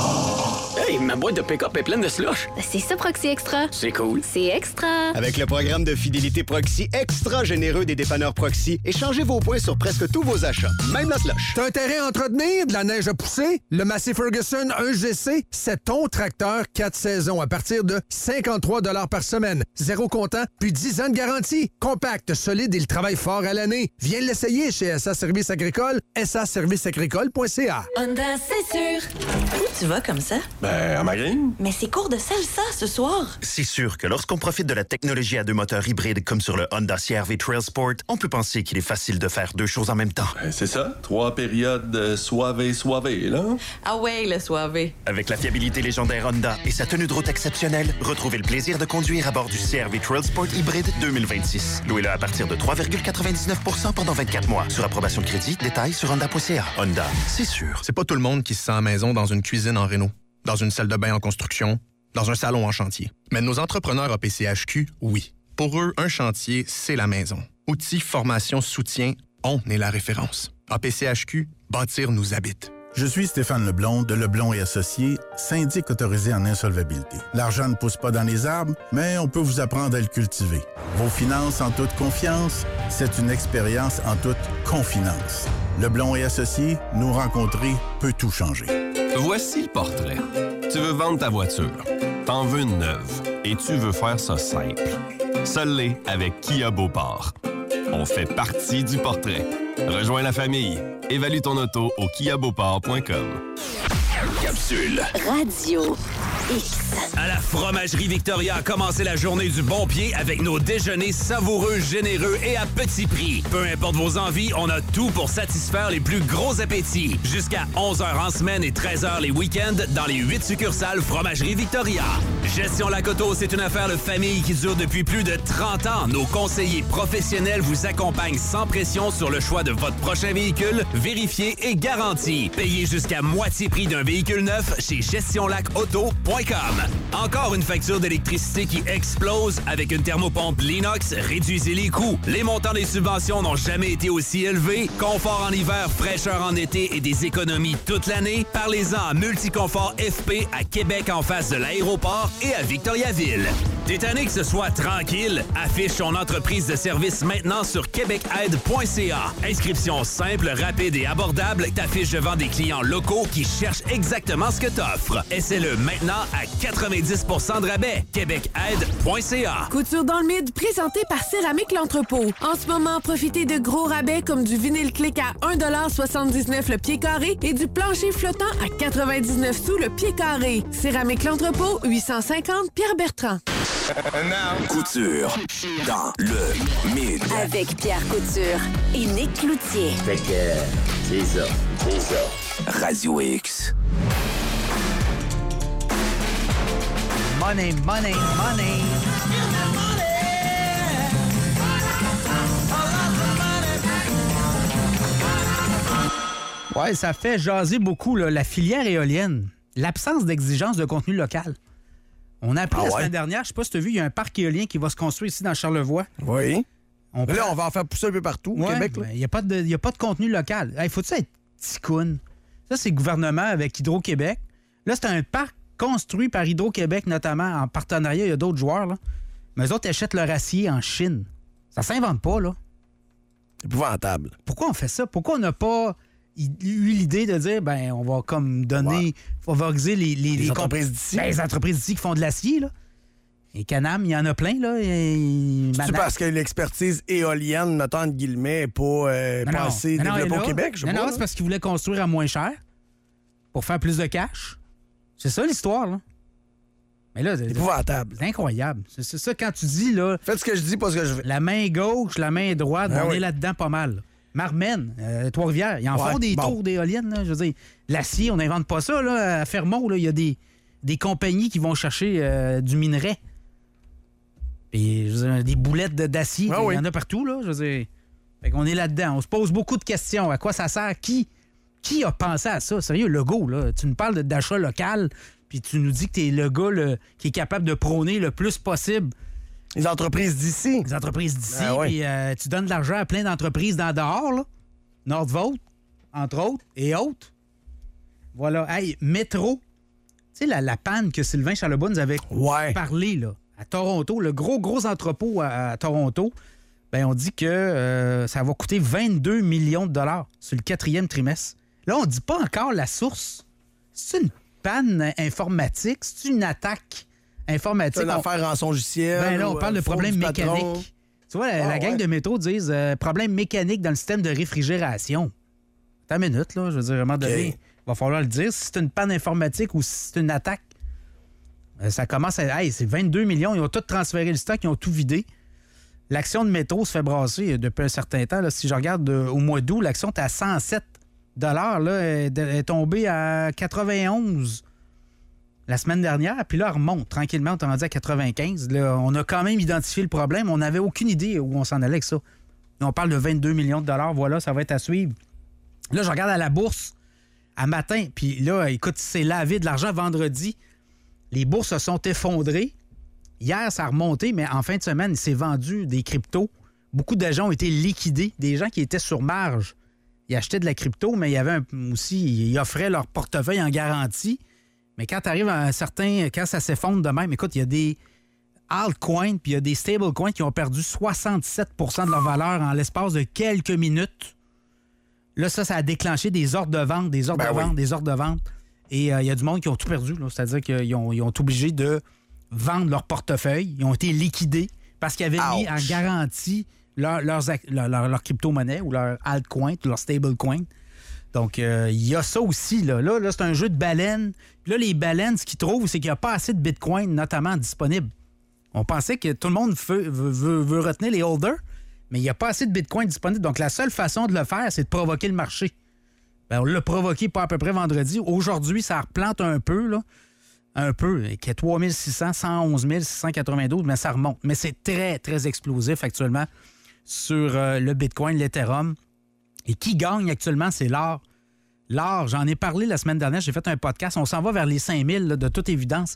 Hey, ma boîte de pick-up est pleine de slush. C'est ça, Proxy Extra. C'est cool. C'est extra. Avec le programme de fidélité Proxy extra généreux des dépanneurs Proxy, échangez vos points sur presque tous vos achats, même la slush. T'as intérêt à entretenir, de la neige à pousser? Le Massey Ferguson 1GC, c'est ton tracteur 4 saisons à partir de 53 $ par semaine. Zéro comptant, puis 10 ans de garantie. Compact, solide, il travaille fort à l'année. Viens l'essayer chez SA Services Agricoles, saserviceagricole.ca. Honda, c'est sûr. Où tu vas comme ça? Ben, à Marine. Mais c'est cours de salsa ce soir. C'est sûr que lorsqu'on profite de la technologie à deux moteurs hybrides comme sur le Honda CR-V Trail Sport, on peut penser qu'il est facile de faire deux choses en même temps. C'est ça, 3 périodes soivé, là. Ah ouais, le soivé. Avec la fiabilité légendaire Honda et sa tenue de route exceptionnelle, retrouvez le plaisir de conduire à bord du CR-V Trail Sport hybride 2026. Louez-le à partir de 3,99 % pendant 24 mois. Sur approbation de crédit, détails sur honda.ca. Honda, c'est sûr. C'est pas tout le monde qui se sent à maison dans une cuisine en réno, dans une salle de bain en construction, dans un salon en chantier. Mais nos entrepreneurs APCHQ, oui. Pour eux, un chantier, c'est la maison. Outils, formation, soutien, on est la référence. APCHQ, bâtir nous habite. Je suis Stéphane Leblond de Leblond et Associés, syndic autorisé en insolvabilité. L'argent ne pousse pas dans les arbres, mais on peut vous apprendre à le cultiver. Vos finances en toute confiance, c'est une expérience en toute confinance. Leblond et Associés, nous rencontrer peut tout changer. Voici le portrait. Tu veux vendre ta voiture. T'en veux une neuve. Et tu veux faire ça simple. Seul l'est avec Kia Beauport. On fait partie du portrait. Rejoins la famille. Évalue ton auto au kiabeauport.com. Capsule. Radio X. À la Fromagerie Victoria a commencé la journée du bon pied avec nos déjeuners savoureux, généreux et à petit prix. Peu importe vos envies, on a tout pour satisfaire les plus gros appétits. Jusqu'à 11h en semaine et 13h les week-ends dans les 8 succursales Fromagerie Victoria. Gestion Lacoto, c'est une affaire de famille qui dure depuis plus de 30 ans. Nos conseillers professionnels vous accompagnent sans pression sur le choix de votre prochain véhicule, vérifié et garanti. Payez jusqu'à moitié prix d'un véhicule neuf chez gestionlacauto.com. Encore une facture d'électricité qui explose avec une thermopompe Linox. Réduisez les coûts. Les montants des subventions n'ont jamais été aussi élevés. Confort en hiver, fraîcheur en été et des économies toute l'année. Parlez-en à Multiconfort FP à Québec en face de l'aéroport et à Victoriaville. T'es tanné que ce soit tranquille? Affiche ton entreprise de service maintenant sur québecaide.ca. Inscription simple, rapide et abordable. T'affiches devant des clients locaux qui cherchent exactement ce que t'offres. Essaie-le maintenant à 90 % de rabais. québecaide.ca. Couture dans le mid, présentée par Céramique L'Entrepôt. En ce moment, profitez de gros rabais comme du vinyle click à 1,79 $ le pied carré et du plancher flottant à 99 sous le pied carré. Céramique L'Entrepôt, 850 Pierre-Bertrand. Couture dans le mid. Avec Pierre Couture et Nick Cloutier. Fait que c'est ça. Radio X. Money, money, money. Ouais, ça fait jaser beaucoup là, la filière éolienne. L'absence d'exigence de contenu local. On a appris la semaine dernière, je sais pas si tu as vu, il y a un parc éolien qui va se construire ici dans Charlevoix. Oui. Là, on va en faire pousser un peu partout au Québec. Il n'y a pas de contenu local. Hey, faut-tu être ticoune? Ça, c'est le gouvernement avec Hydro-Québec. Là, c'est un parc construit par Hydro-Québec, notamment en partenariat. Il y a d'autres joueurs, là. Mais eux autres achètent leur acier en Chine. Ça s'invente pas, là. C'est épouvantable. Pourquoi on fait ça? Pourquoi on n'a pas eu l'idée de dire, ben, on va comme donner, favoriser les entreprises d'ici. Ben, les entreprises d'ici qui font de l'acier, là. Et Canam, il y en a plein, là. C'est parce que l'expertise éolienne, mettons entre guillemets, n'est pas assez développée au Québec, je sais pas. Non, c'est parce qu'ils voulaient construire à moins cher pour faire plus de cash. C'est ça, l'histoire, là. Mais là, c'est épouvantable. C'est incroyable. C'est ça, quand tu dis, là... Faites ce que je dis, pas ce que je veux. La main gauche, la main droite, on est là-dedans pas mal. Marmen, Trois-Rivières, ils en font des tours d'éoliennes, là. Je veux dire, l'acier, on n'invente pas ça, là. À Fermont, là, il y a des compagnies qui vont chercher du minerai. Puis, je veux dire, des boulettes d'acier, il y en a partout, là. Je veux dire, Fait qu'on est là-dedans. On se pose beaucoup de questions. À quoi ça sert? Qui a pensé à ça? Sérieux, Legault, là. Tu nous parles d'achat local, puis tu nous dis que t'es le gars qui est capable de prôner le plus possible les entreprises d'ici. Les entreprises d'ici. Ah ouais. Puis tu donnes de l'argent à plein d'entreprises dans dehors, là. Nordvolt, entre autres, et autres. Voilà. Hey, Métro. Tu sais, la panne que Sylvain Charlebois nous avait parlé, là, à Toronto, le gros entrepôt à Toronto, ben on dit que ça va coûter 22 millions de dollars sur le 4e trimestre. Là, on dit pas encore la source. C'est une panne informatique? C'est une attaque informatique? C'est une affaire rançongiciel? Ben là, on parle de problèmes mécaniques. Tu vois, la gang de métro disent problème mécanique dans le système de réfrigération. Attends une minute, là. Je veux dire, vraiment donné, il va falloir le dire. Si c'est une panne informatique ou si c'est une attaque, ça commence à... Hey, c'est 22 millions. Ils ont tout transféré le stock. Ils ont tout vidé. L'action de métro se fait brasser depuis un certain temps. Là. Si je regarde au mois d'août, l'action est à 107 $. Là, elle est tombée à 91 la semaine dernière. Puis là, elle remonte tranquillement. On est rendu à 95. Là, on a quand même identifié le problème. On n'avait aucune idée où on s'en allait avec ça. Là, on parle de 22 millions de dollars. Voilà, ça va être à suivre. Là, je regarde à la bourse à matin. Puis là, écoute, c'est lavé de l'argent vendredi. Les bourses se sont effondrées. Hier, ça a remonté, mais en fin de semaine, il s'est vendu des cryptos. Beaucoup d'agents ont été liquidés. Des gens qui étaient sur marge. Ils achetaient de la crypto, mais il y avait aussi, ils offraient leur portefeuille en garantie. Mais quand tu arrives à un certain... Quand ça s'effondre de même, écoute, il y a des altcoins puis il y a des stablecoins qui ont perdu 67 % de leur valeur en l'espace de quelques minutes. Là, ça a déclenché des ordres de vente, des ordres de vente. Et il y a du monde qui ont tout perdu. Là. C'est-à-dire qu'ils ont été obligés de vendre leur portefeuille. Ils ont été liquidés parce qu'ils avaient mis en garantie leur crypto-monnaie ou leur altcoin, leur stablecoin. Donc, il y a ça aussi. Là, c'est un jeu de baleines. Puis là, les baleines, ce qu'ils trouvent, c'est qu'il n'y a pas assez de Bitcoin, notamment, disponibles. On pensait que tout le monde veut retenir les holders, mais il n'y a pas assez de Bitcoin disponible. Donc, la seule façon de le faire, c'est de provoquer le marché. Ben, on l'a provoqué pas à peu près vendredi. Aujourd'hui, ça replante un peu, là. Un peu. Qui est 3600, 111 692, mais ça remonte. Mais c'est très, très explosif actuellement sur le Bitcoin, l'Ethereum. Et qui gagne actuellement, c'est l'or. L'or, j'en ai parlé la semaine dernière, j'ai fait un podcast. On s'en va vers les 5000, là, de toute évidence.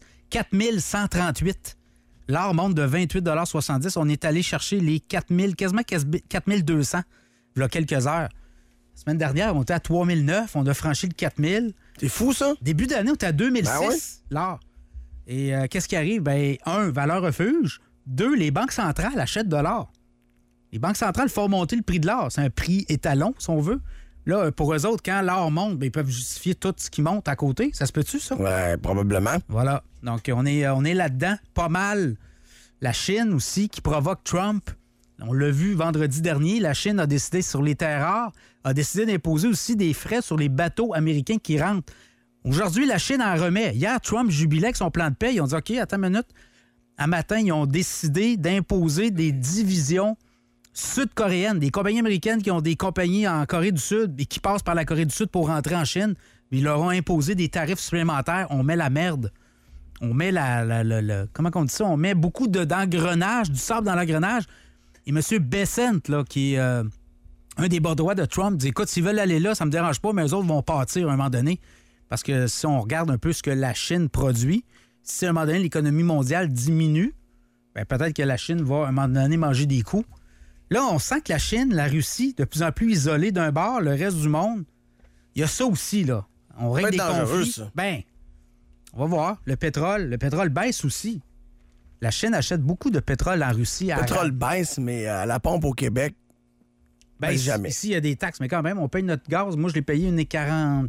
4138. L'or monte de 28,70 $. On est allé chercher les 4000, quasiment 4200, il y a quelques heures. La semaine dernière, on était à 3009, on a franchi le 4000. C'est fou, ça? Début d'année, on était à 2006, ben oui. l'or. Et qu'est-ce qui arrive? Ben, 1, valeur refuge. 2, les banques centrales achètent de l'or. Les banques centrales font monter le prix de l'or. C'est un prix étalon, si on veut. Là, pour eux autres, quand l'or monte, ben, ils peuvent justifier tout ce qui monte à côté. Ça se peut-tu, ça? Ouais, probablement. Voilà. Donc, on est là-dedans. Pas mal. La Chine aussi, qui provoque Trump. On l'a vu vendredi dernier. La Chine a décidé, sur les terres rares, a décidé d'imposer aussi des frais sur les bateaux américains qui rentrent. Aujourd'hui, la Chine en remet. Hier, Trump jubilait avec son plan de paix. Ils ont dit, OK, attends une minute. À matin, ils ont décidé d'imposer des divisions sud-coréennes, des compagnies américaines qui ont des compagnies en Corée du Sud et qui passent par la Corée du Sud pour rentrer en Chine. Ils leur ont imposé des tarifs supplémentaires. On met la merde. On met comment on dit ça? On met beaucoup d'engrenage, du sable dans l'engrenage. Et M. Bessent, là, qui est un des bas droits de Trump, dit, écoute, s'ils veulent aller là, ça me dérange pas, mais eux autres vont partir à un moment donné. Parce que si on regarde un peu ce que la Chine produit, si à un moment donné, l'économie mondiale diminue, bien, peut-être que la Chine va à un moment donné manger des coups. Là, on sent que la Chine, la Russie, de plus en plus isolée d'un bord, le reste du monde, il y a ça aussi, là. On règle des conflits. Ça. Ben, on va voir. Le pétrole baisse aussi. La Chine achète beaucoup de pétrole en Russie. Le pétrole baisse, mais à la pompe au Québec, ben, jamais. Ici, il y a des taxes, mais quand même, on paye notre gaz. Moi, je l'ai payé 1,44,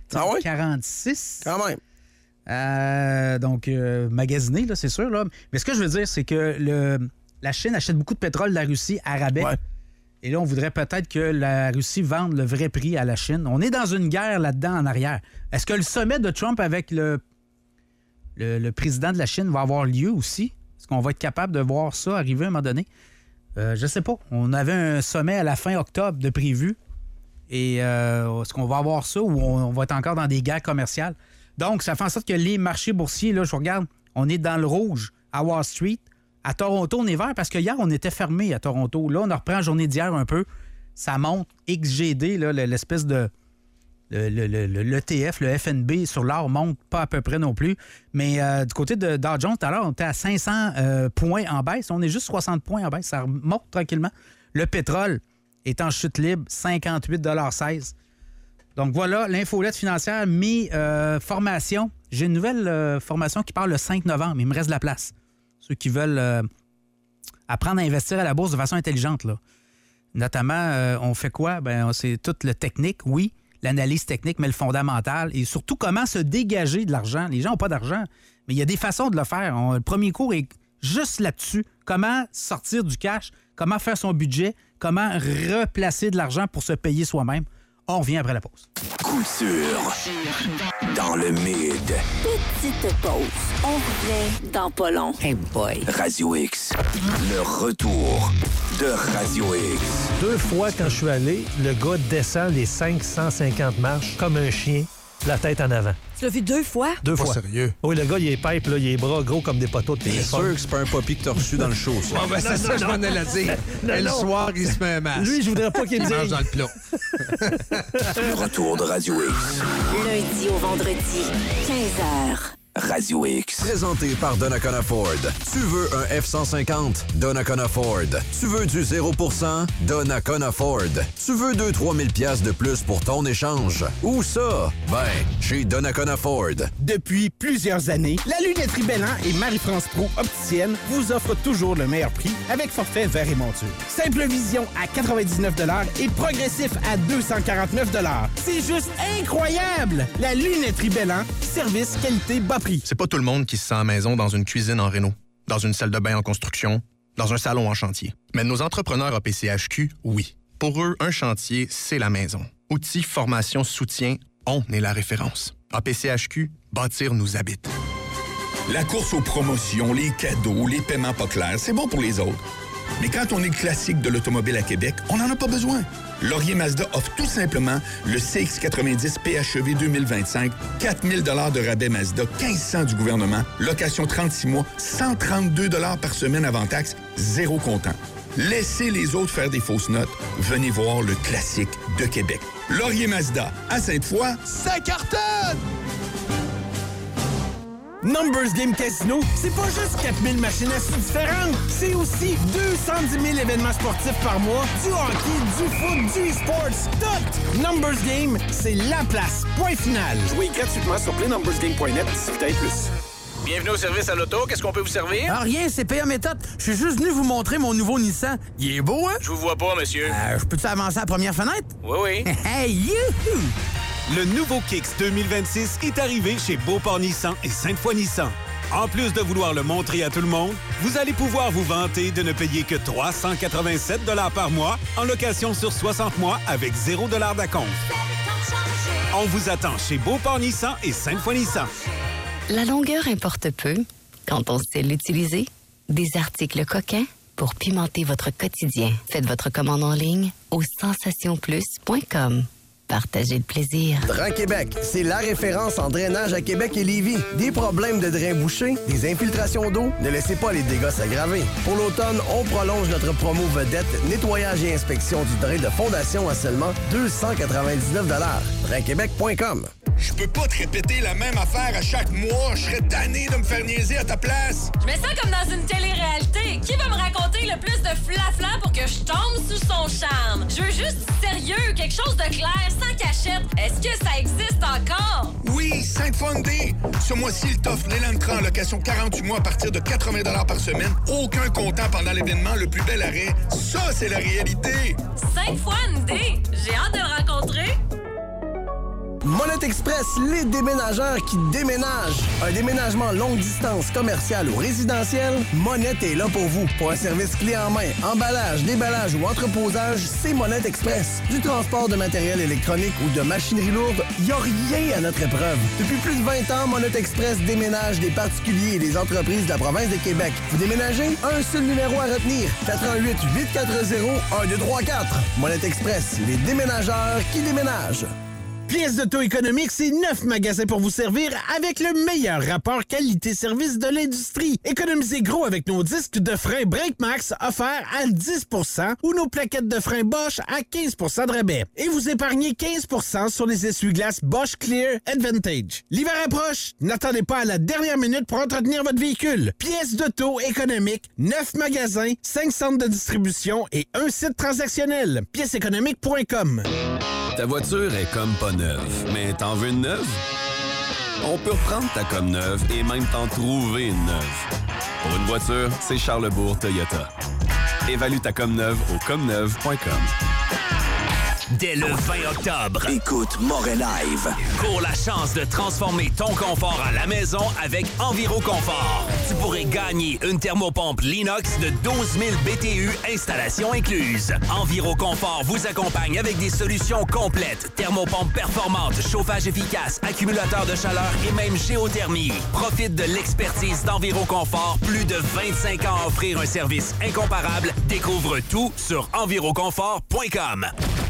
46. Quand même. Donc, magasiné, là, c'est sûr. Là. Mais ce que je veux dire, c'est que la Chine achète beaucoup de pétrole de la Russie à rabais. Ouais. Et là, on voudrait peut-être que la Russie vende le vrai prix à la Chine. On est dans une guerre là-dedans en arrière. Est-ce que le sommet de Trump avec le président de la Chine va avoir lieu aussi? Est-ce qu'on va être capable de voir ça arriver à un moment donné? Je sais pas. On avait un sommet à la fin octobre de prévu. Et est-ce qu'on va avoir ça ou on va être encore dans des guerres commerciales? Donc, ça fait en sorte que les marchés boursiers, là, je regarde, on est dans le rouge à Wall Street. À Toronto, on est vert parce que hier, on était fermé à Toronto. Là, on reprend la journée d'hier un peu. ça monte. XGD, là, l'espèce de... L'ETF, le FNB sur l'or monte pas à peu près non plus. Mais du côté de Dow Jones, tout à l'heure, on était à 500 points en baisse. On est juste 60 points en baisse. Ça remonte tranquillement. Le pétrole est en chute libre, 58,16 $. Donc voilà, l'infolette financière, formation. J'ai une nouvelle formation qui part le 5 novembre. Il me reste de la place. Ceux qui veulent apprendre à investir à la bourse de façon intelligente, là. Notamment, on fait quoi? C'est toute le technique, oui. L'analyse technique, mais le fondamental et surtout comment se dégager de l'argent. Les gens n'ont pas d'argent, mais il y a des façons de le faire. Le premier cours est juste là-dessus. Comment sortir du cash, comment faire son budget, comment replacer de l'argent pour se payer soi-même. On revient après la pause. Coup sûr dans le mid. Petite pause. On revient dans pas long. Hey boy. Radio X. Le retour de Radio X. 2 fois quand je suis allé, le gars descend les 550 marches comme un chien, la tête en avant. Tu l'as vu 2 fois? 2 fois. Sérieux? Oui, le gars, il est pipe, là, il est bras gros comme des poteaux de T'es téléphone. sûr que c'est pas un poppy que t'as reçu dans le show, ça? Ah, c'est ça, je m'en allais dire. Le soir, il se met un masque. Lui, je voudrais pas qu'il il mange dans le plat. Le retour de Radio X. Lundi au vendredi, 15h. Radio X. Présenté par Donnacona Ford. Tu veux un F-150? Donnacona Ford. Tu veux du 0%? Donnacona Ford. Tu veux 2-3 000 $ de plus pour ton échange? Où ça? Ben, chez Donnacona Ford. Depuis plusieurs années, la lunetterie Bellan et Marie-France Pro Opticienne vous offrent toujours le meilleur prix avec forfait verre et monture. Simple vision à 99 $ et progressif à 249 $. C'est juste incroyable! La lunetterie Bellan, service qualité bas prix. C'est pas tout le monde qui se sent à maison dans une cuisine en réno, dans une salle de bain en construction, dans un salon en chantier. Mais nos entrepreneurs APCHQ, oui. Pour eux, un chantier, c'est la maison. Outils, formation, soutien, on est la référence. APCHQ, bâtir nous habite. La course aux promotions, les cadeaux, les paiements pas clairs, c'est bon pour les autres. Mais quand on est le classique de l'automobile à Québec, on n'en a pas besoin. Laurier Mazda offre tout simplement le CX90 PHEV 2025, 4 000 $ de rabais Mazda, 1500 du gouvernement, location 36 mois, 132 $ par semaine avant taxe, 0 comptant. Laissez les autres faire des fausses notes. Venez voir le classique de Québec. Laurier Mazda, à Sainte-Foy, ça cartonne! Numbers Game Casino, c'est pas juste 4000 machines à sous différentes, c'est aussi 210 000 événements sportifs par mois, du hockey, du foot, du e-sports, tout! Numbers Game, c'est la place. Point final. Jouez gratuitement sur playnumbersgame.net, discutez plus. Bienvenue au service à l'auto. Qu'est-ce qu'on peut vous servir? Ah, rien, c'est payant méthode. Je suis juste venu vous montrer mon nouveau Nissan. Il est beau, hein? Je vous vois pas, monsieur. Je peux-tu avancer à la première fenêtre? Oui. Hey, youhou! Le nouveau Kicks 2026 est arrivé chez Beauport Nissan et Sainte-Foy Nissan. En plus de vouloir le montrer à tout le monde, vous allez pouvoir vous vanter de ne payer que 387 $ par mois en location sur 60 mois avec 0 $ d'acompte. On vous attend chez Beauport Nissan et Sainte-Foy Nissan. La longueur importe peu quand on sait l'utiliser. Des articles coquins pour pimenter votre quotidien. Faites votre commande en ligne au sensationsplus.com. Partagez le plaisir. Drain Québec, c'est la référence en drainage à Québec et Lévis. Des problèmes de drain bouché, des infiltrations d'eau, ne laissez pas les dégâts s'aggraver. Pour l'automne, on prolonge notre promo vedette nettoyage et inspection du drain de fondation à seulement 299 $. Drainquebec.com. Je peux pas te répéter la même affaire à chaque mois. Je serais tanné de me faire niaiser à ta place. Je me sens comme dans une télé-réalité. Qui va me raconter le plus de flafla pour que je tombe sous son charme? Je veux juste du sérieux, quelque chose de clair, sans cachette. Est-ce que ça existe encore? Oui, Sainte-Foy. Ce mois-ci, il t'offre l'Elantra en location 48 mois à partir de 80 $ par semaine. Aucun comptant pendant l'événement, le plus bel arrêt. Ça, c'est la réalité. Sainte-Foy. J'ai hâte de le rencontrer. Monette Express, les déménageurs qui déménagent. Un déménagement longue distance, commercial ou résidentiel, Monette est là pour vous. Pour un service clé en main, emballage, déballage ou entreposage, c'est Monette Express. Du transport de matériel électronique ou de machinerie lourde, il n'y a rien à notre épreuve. Depuis plus de 20 ans, Monette Express déménage des particuliers et des entreprises de la province de Québec. Vous déménagez? Un seul numéro à retenir. 88 840 1234. Monette Express, les déménageurs qui déménagent. Pièces d'auto économique, c'est 9 magasins pour vous servir avec le meilleur rapport qualité-service de l'industrie. Économisez gros avec nos disques de frein BrakeMax offerts à 10 % ou nos plaquettes de frein Bosch à 15 % de rabais. Et vous épargnez 15 % sur les essuie-glaces Bosch Clear Advantage. L'hiver approche, n'attendez pas à la dernière minute pour entretenir votre véhicule. Pièces d'auto économique, 9 magasins, 5 centres de distribution et un site transactionnel. Pièceséconomique.com. Ta voiture est comme pas neuve, mais t'en veux une neuve? On peut reprendre ta comme neuve et même t'en trouver une neuve. Pour une voiture, c'est Charlesbourg Toyota. Évalue ta comme neuve au comneuve.com. Dès le 20 octobre, écoute Moret Live. Cours la chance de transformer ton confort à la maison avec EnviroConfort. Tu pourrais gagner une thermopompe Linox de 12 000 BTU, installation incluse. EnviroConfort vous accompagne avec des solutions complètes. Thermopompe performante, chauffage efficace, accumulateur de chaleur et même géothermie. Profite de l'expertise d'EnviroConfort. Plus de 25 ans à offrir un service incomparable. Découvre tout sur enviroconfort.com.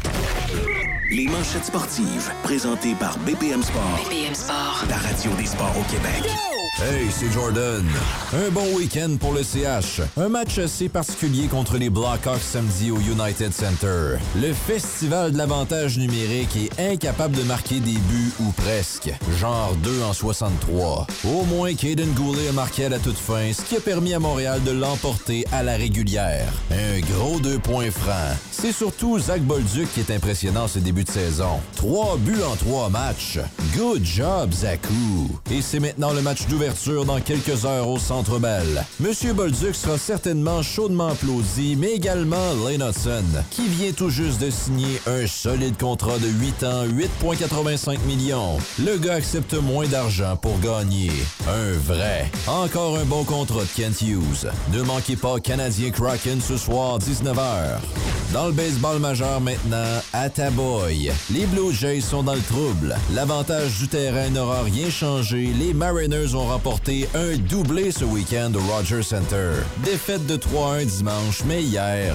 Les manchettes sportives, présentées par BPM Sport. BPM Sport. La radio des sports au Québec. Hey, c'est Jordan. Un bon week-end pour le CH. Un match assez particulier contre les Blackhawks samedi au United Center. Le festival de l'avantage numérique est incapable de marquer des buts ou presque. Genre 2 en 63. Au moins, Caden Goulet a marqué à la toute fin, ce qui a permis à Montréal de l'emporter à la régulière. Un gros 2 points francs. C'est surtout Zach Bolduc qui est impressionnant ce début de saison. 3 buts en 3 matchs. Good job, Zakou. Et c'est maintenant le match d'ouverture dans quelques heures au Centre Bell. Monsieur Bolduc sera certainement chaudement applaudi, mais également Lane Hudson, qui vient tout juste de signer un solide contrat de 8 ans, 8,85 millions. Le gars accepte moins d'argent pour gagner. Un vrai. Encore un bon contrat de Kent Hughes. Ne manquez pas Canadien Kraken ce soir, 19h. Dans le baseball majeur maintenant, Attaboy. Les Blue Jays sont dans le trouble. L'avantage du terrain n'aura rien changé. Les Mariners ont remporté un doublé ce week-end au Rogers Center. Défaite de 3-1 dimanche, mais hier,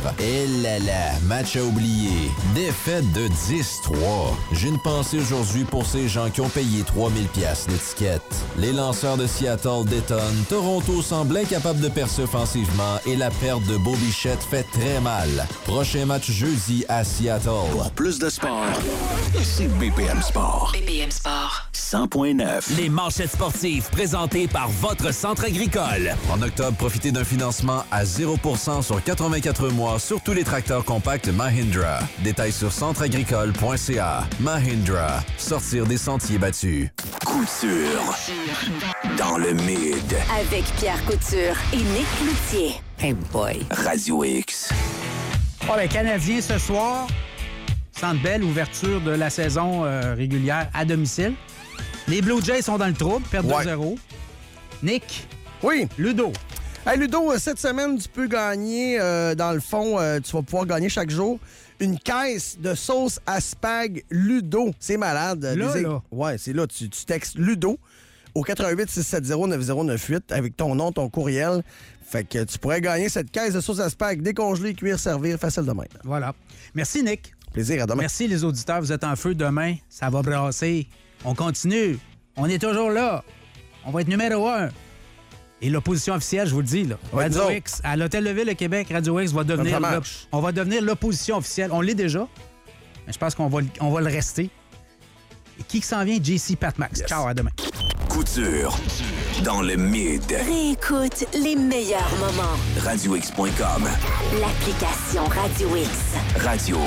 match à oublier. Défaite de 10-3. J'ai une pensée aujourd'hui pour ces gens qui ont payé 3000$ l'étiquette. Les lanceurs de Seattle détonnent. Toronto semble incapable de percer offensivement et la perte de Bo Bichette fait très mal. Prochain match jeudi à Seattle. Pour plus de sport, c'est BPM Sport. BPM Sport. 100.9. Les manchettes sportives présentées par votre centre agricole. En octobre, profitez d'un financement à 0% sur 84 mois sur tous les tracteurs compacts Mahindra. Détails sur centreagricole.ca. Mahindra. Sortir des sentiers battus. Couture. Dans le mid. Avec Pierre Couture et Nick Cloutier. Hey boy. Radio X. Oh, les Canadiens ce soir, Centre Bell, ouverture de la saison régulière à domicile. Les Blue Jays sont dans le trouble, perdent 2-0. Nick? Oui. Ludo. Hey, Ludo, cette semaine, tu peux gagner, dans le fond, tu vas pouvoir gagner chaque jour une caisse de sauce à spag Ludo. C'est malade. Là. Ouais, c'est là. Tu textes Ludo au 88-670-9098 avec ton nom, ton courriel. Fait que tu pourrais gagner cette caisse de sauce à spag décongelée, cuire, servir, facile de même. Voilà. Merci, Nick. Plaisir, à demain. Merci, les auditeurs. Vous êtes en feu demain. Ça va brasser. On continue. On est toujours là. On va être numéro 1. Et l'opposition officielle, je vous le dis, là. Radio X, à l'Hôtel de Ville, le Québec, Radio X va devenir... On va devenir l'opposition officielle. On l'est déjà. Mais je pense qu'on va le rester. Et qui s'en vient? JC Patmax. Yes. Ciao, à demain. Couture. Dans le mid. Réécoute les meilleurs moments. RadioX.com. L'application Radio X. Radio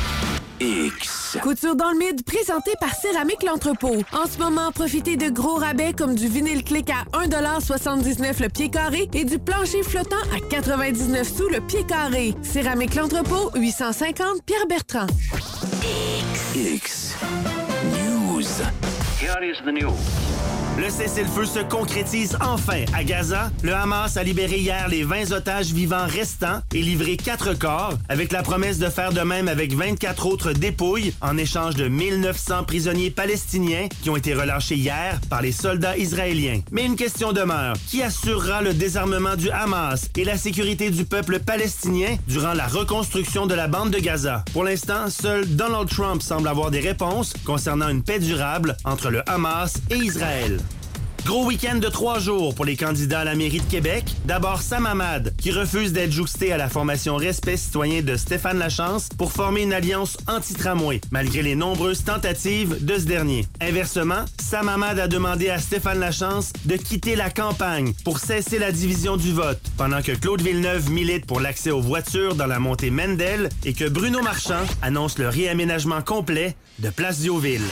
X. Couture dans le mid, présenté par Céramique L'Entrepôt. En ce moment, profitez de gros rabais comme du vinyle clic à 1,79$ le pied carré et du plancher flottant à 99 sous le pied carré. Céramique L'Entrepôt, 850 Pierre Bertrand. X. News. Here is the news. Le cessez-le-feu se concrétise enfin à Gaza. Le Hamas a libéré hier les 20 otages vivants restants et livré 4 corps, avec la promesse de faire de même avec 24 autres dépouilles en échange de 1900 prisonniers palestiniens qui ont été relâchés hier par les soldats israéliens. Mais une question demeure. Qui assurera le désarmement du Hamas et la sécurité du peuple palestinien durant la reconstruction de la bande de Gaza? Pour l'instant, seul Donald Trump semble avoir des réponses concernant une paix durable entre le Hamas et Israël. Gros week-end de 3 jours pour les candidats à la mairie de Québec. D'abord, Sam Hamad, qui refuse d'être jouxté à la formation Respect citoyen de Stéphane Lachance pour former une alliance anti-tramway, malgré les nombreuses tentatives de ce dernier. Inversement, Sam Hamad a demandé à Stéphane Lachance de quitter la campagne pour cesser la division du vote, pendant que Claude Villeneuve milite pour l'accès aux voitures dans la montée Mendel et que Bruno Marchand annonce le réaménagement complet de Place Diouville.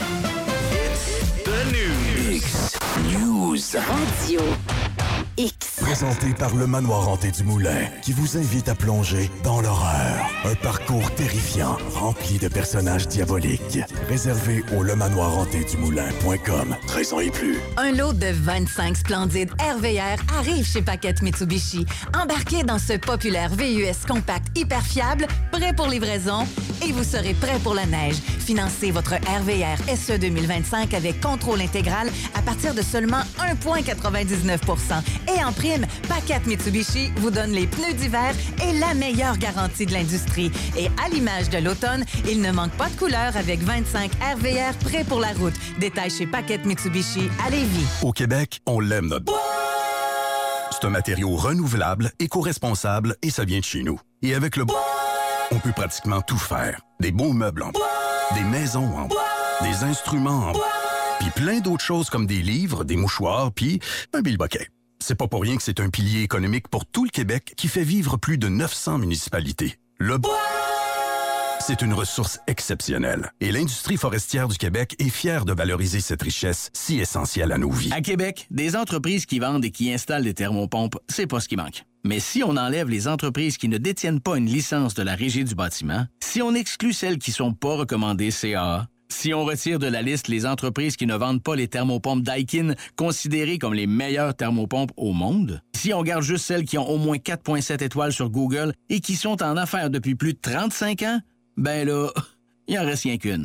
The News. News Radio X. Présenté par le Manoir Hanté du Moulin, qui vous invite à plonger dans l'horreur. Un parcours terrifiant, rempli de personnages diaboliques. Réservé au lemanoirhantédumoulin.com. 13 ans et plus. Un lot de 25 splendides RVR arrive chez Paquette Mitsubishi. Embarquez dans ce populaire VUS compact hyper fiable, prêt pour livraison, et vous serez prêt pour la neige. Financez votre RVR SE 2025 avec contrôle intégral à partir de seulement 1,99 %. Et en prime, Paquette Mitsubishi vous donne les pneus d'hiver et la meilleure garantie de l'industrie. Et à l'image de l'automne, il ne manque pas de couleur avec 25 RVR prêts pour la route. Détail chez Paquette Mitsubishi à Lévis. Au Québec, on l'aime notre bois. C'est un matériau renouvelable, éco-responsable et ça vient de chez nous. Et avec le bois, on peut pratiquement tout faire. Des beaux meubles en bois, des maisons en bois, des instruments en bois, puis plein d'autres choses comme des livres, des mouchoirs, puis un bilboquet. C'est pas pour rien que c'est un pilier économique pour tout le Québec qui fait vivre plus de 900 municipalités. Le bois, c'est une ressource exceptionnelle. Et l'industrie forestière du Québec est fière de valoriser cette richesse si essentielle à nos vies. À Québec, des entreprises qui vendent et qui installent des thermopompes, c'est pas ce qui manque. Mais si on enlève les entreprises qui ne détiennent pas une licence de la Régie du bâtiment, si on exclut celles qui sont pas recommandées CAA, si on retire de la liste les entreprises qui ne vendent pas les thermopompes Daikin, considérées comme les meilleures thermopompes au monde, si on garde juste celles qui ont au moins 4,7 étoiles sur Google et qui sont en affaires depuis plus de 35 ans, ben là, il en reste rien qu'une.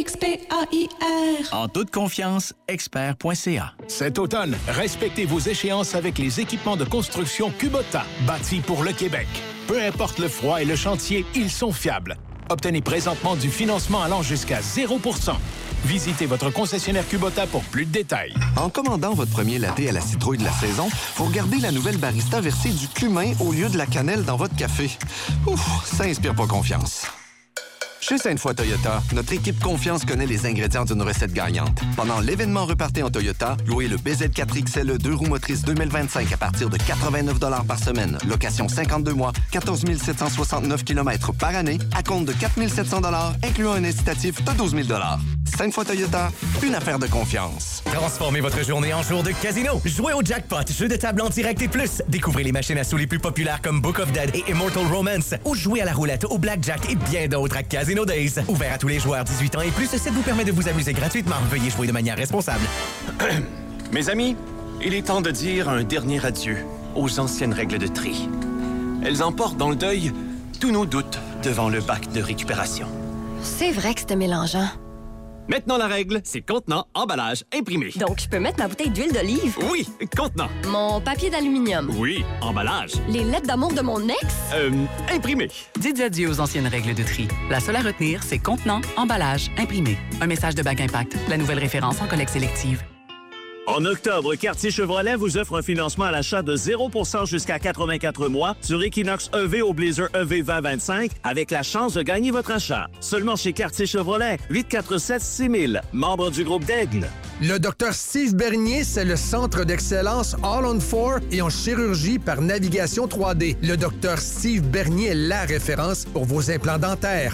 EXPAIR. En toute confiance, expert.ca. Cet automne, respectez vos échéances avec les équipements de construction Kubota, bâtis pour le Québec. Peu importe le froid et le chantier, ils sont fiables. Obtenez présentement du financement allant jusqu'à 0 %. Visitez votre concessionnaire Kubota pour plus de détails. En commandant votre premier latte à la citrouille de la saison, vous regardez la nouvelle barista verser du cumin au lieu de la cannelle dans votre café. Ouf, ça inspire pas confiance. Chez Sainte-Foy Toyota, notre équipe confiance connaît les ingrédients d'une recette gagnante. Pendant l'événement Repartez en Toyota, louez le BZ4 XL 2 roues motrices 2025 à partir de 89 $ par semaine. Location 52 mois, 14 769 km par année, à compte de 4 700 $, incluant un incitatif de 12 000 $. Sainte-Foy Toyota, une affaire de confiance. Transformez votre journée en jour de casino. Jouez au jackpot, jeu de table en direct et plus. Découvrez les machines à sous les plus populaires comme Book of Dead et Immortal Romance. Ou jouez à la roulette, au blackjack et bien d'autres à Casino Days. Ouvert à tous les joueurs 18 ans et plus, ce site vous permet de vous amuser gratuitement. Veuillez jouer de manière responsable. Mes amis, il est temps de dire un dernier adieu aux anciennes règles de tri. Elles emportent dans le deuil tous nos doutes devant le bac de récupération. C'est vrai que c'était mélangeant. Maintenant, la règle, c'est contenant, emballage, imprimé. Donc, je peux mettre ma bouteille d'huile d'olive? Oui, contenant. Mon papier d'aluminium? Oui, emballage. Les lettres d'amour de mon ex? Imprimé. Dites adieu aux anciennes règles de tri. La seule à retenir, c'est contenant, emballage, imprimé. Un message de Bac Impact, la nouvelle référence en collecte sélective. En octobre, Quartier Chevrolet vous offre un financement à l'achat de 0 % jusqu'à 84 mois sur Equinox EV au Blazer EV 2025 avec la chance de gagner votre achat. Seulement chez Quartier Chevrolet, 847-6000, membre du groupe d'Aigle. Le Dr Steve Bernier, c'est le centre d'excellence All on 4 et en chirurgie par navigation 3D. Le Dr Steve Bernier est la référence pour vos implants dentaires.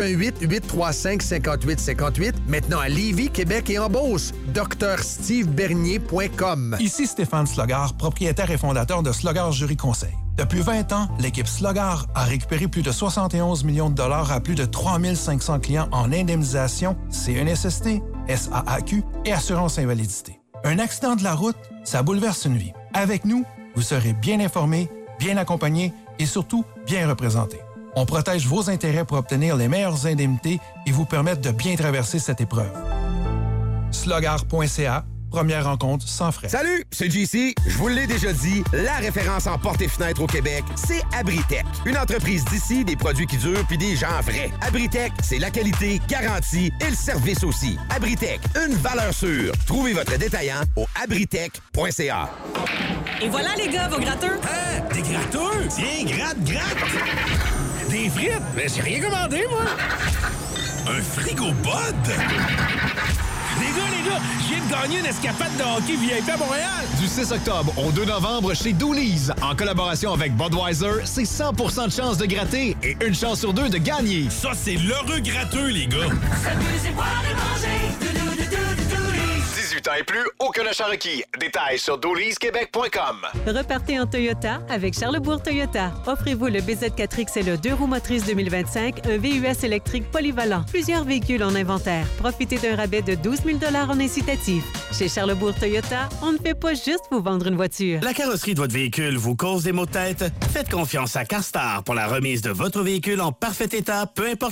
88-835-5858, maintenant à Lévis, Québec et en Beauce. drstevebernier.com. Ici Stéphane Slogard, propriétaire et fondateur de Slogard Jury Conseil. Depuis 20 ans, l'équipe Slogar a récupéré plus de 71 millions de dollars à plus de 3500 clients en indemnisation, CNSST, SAAQ et assurance invalidité. Un accident de la route, ça bouleverse une vie. Avec nous, vous serez bien informé, bien accompagné et surtout bien représenté. On protège vos intérêts pour obtenir les meilleures indemnités et vous permettre de bien traverser cette épreuve. Slogar.ca, première rencontre sans frais. Salut, c'est JC. Je vous l'ai déjà dit, la référence en portes et fenêtres au Québec, c'est Abritech. Une entreprise d'ici, des produits qui durent puis des gens vrais. Abritech, c'est la qualité garantie et le service aussi. Abritech, une valeur sûre. Trouvez votre détaillant au abritech.ca. Et voilà les gars, vos gratteurs. Hein? Des gratteurs? Tiens, gratte! Des frites? Mais j'ai rien commandé, moi! Un frigo Bud? Les gars, je viens de gagner une escapade de hockey VIP à Montréal! Du 6 octobre au 2 novembre chez Dooley's, en collaboration avec Budweiser, c'est 100% de chance de gratter et une chance sur deux de gagner. Ça, c'est l'heureux gratteux, les gars! S'amuser, boire et manger. 18 ans et plus, aucun achat requis. Détails sur dooliesquebec.com. Repartez en Toyota avec Charlesbourg Toyota. Offrez-vous le BZ4X et le 2 roues motrices 2025, un VUS électrique polyvalent, plusieurs véhicules en inventaire. Profitez d'un rabais de 12 000 $ en incitatif. Chez Charlesbourg Toyota, on ne fait pas juste vous vendre une voiture. La carrosserie de votre véhicule vous cause des maux de tête? Faites confiance à CarStar pour la remise de votre véhicule en parfait état, peu importe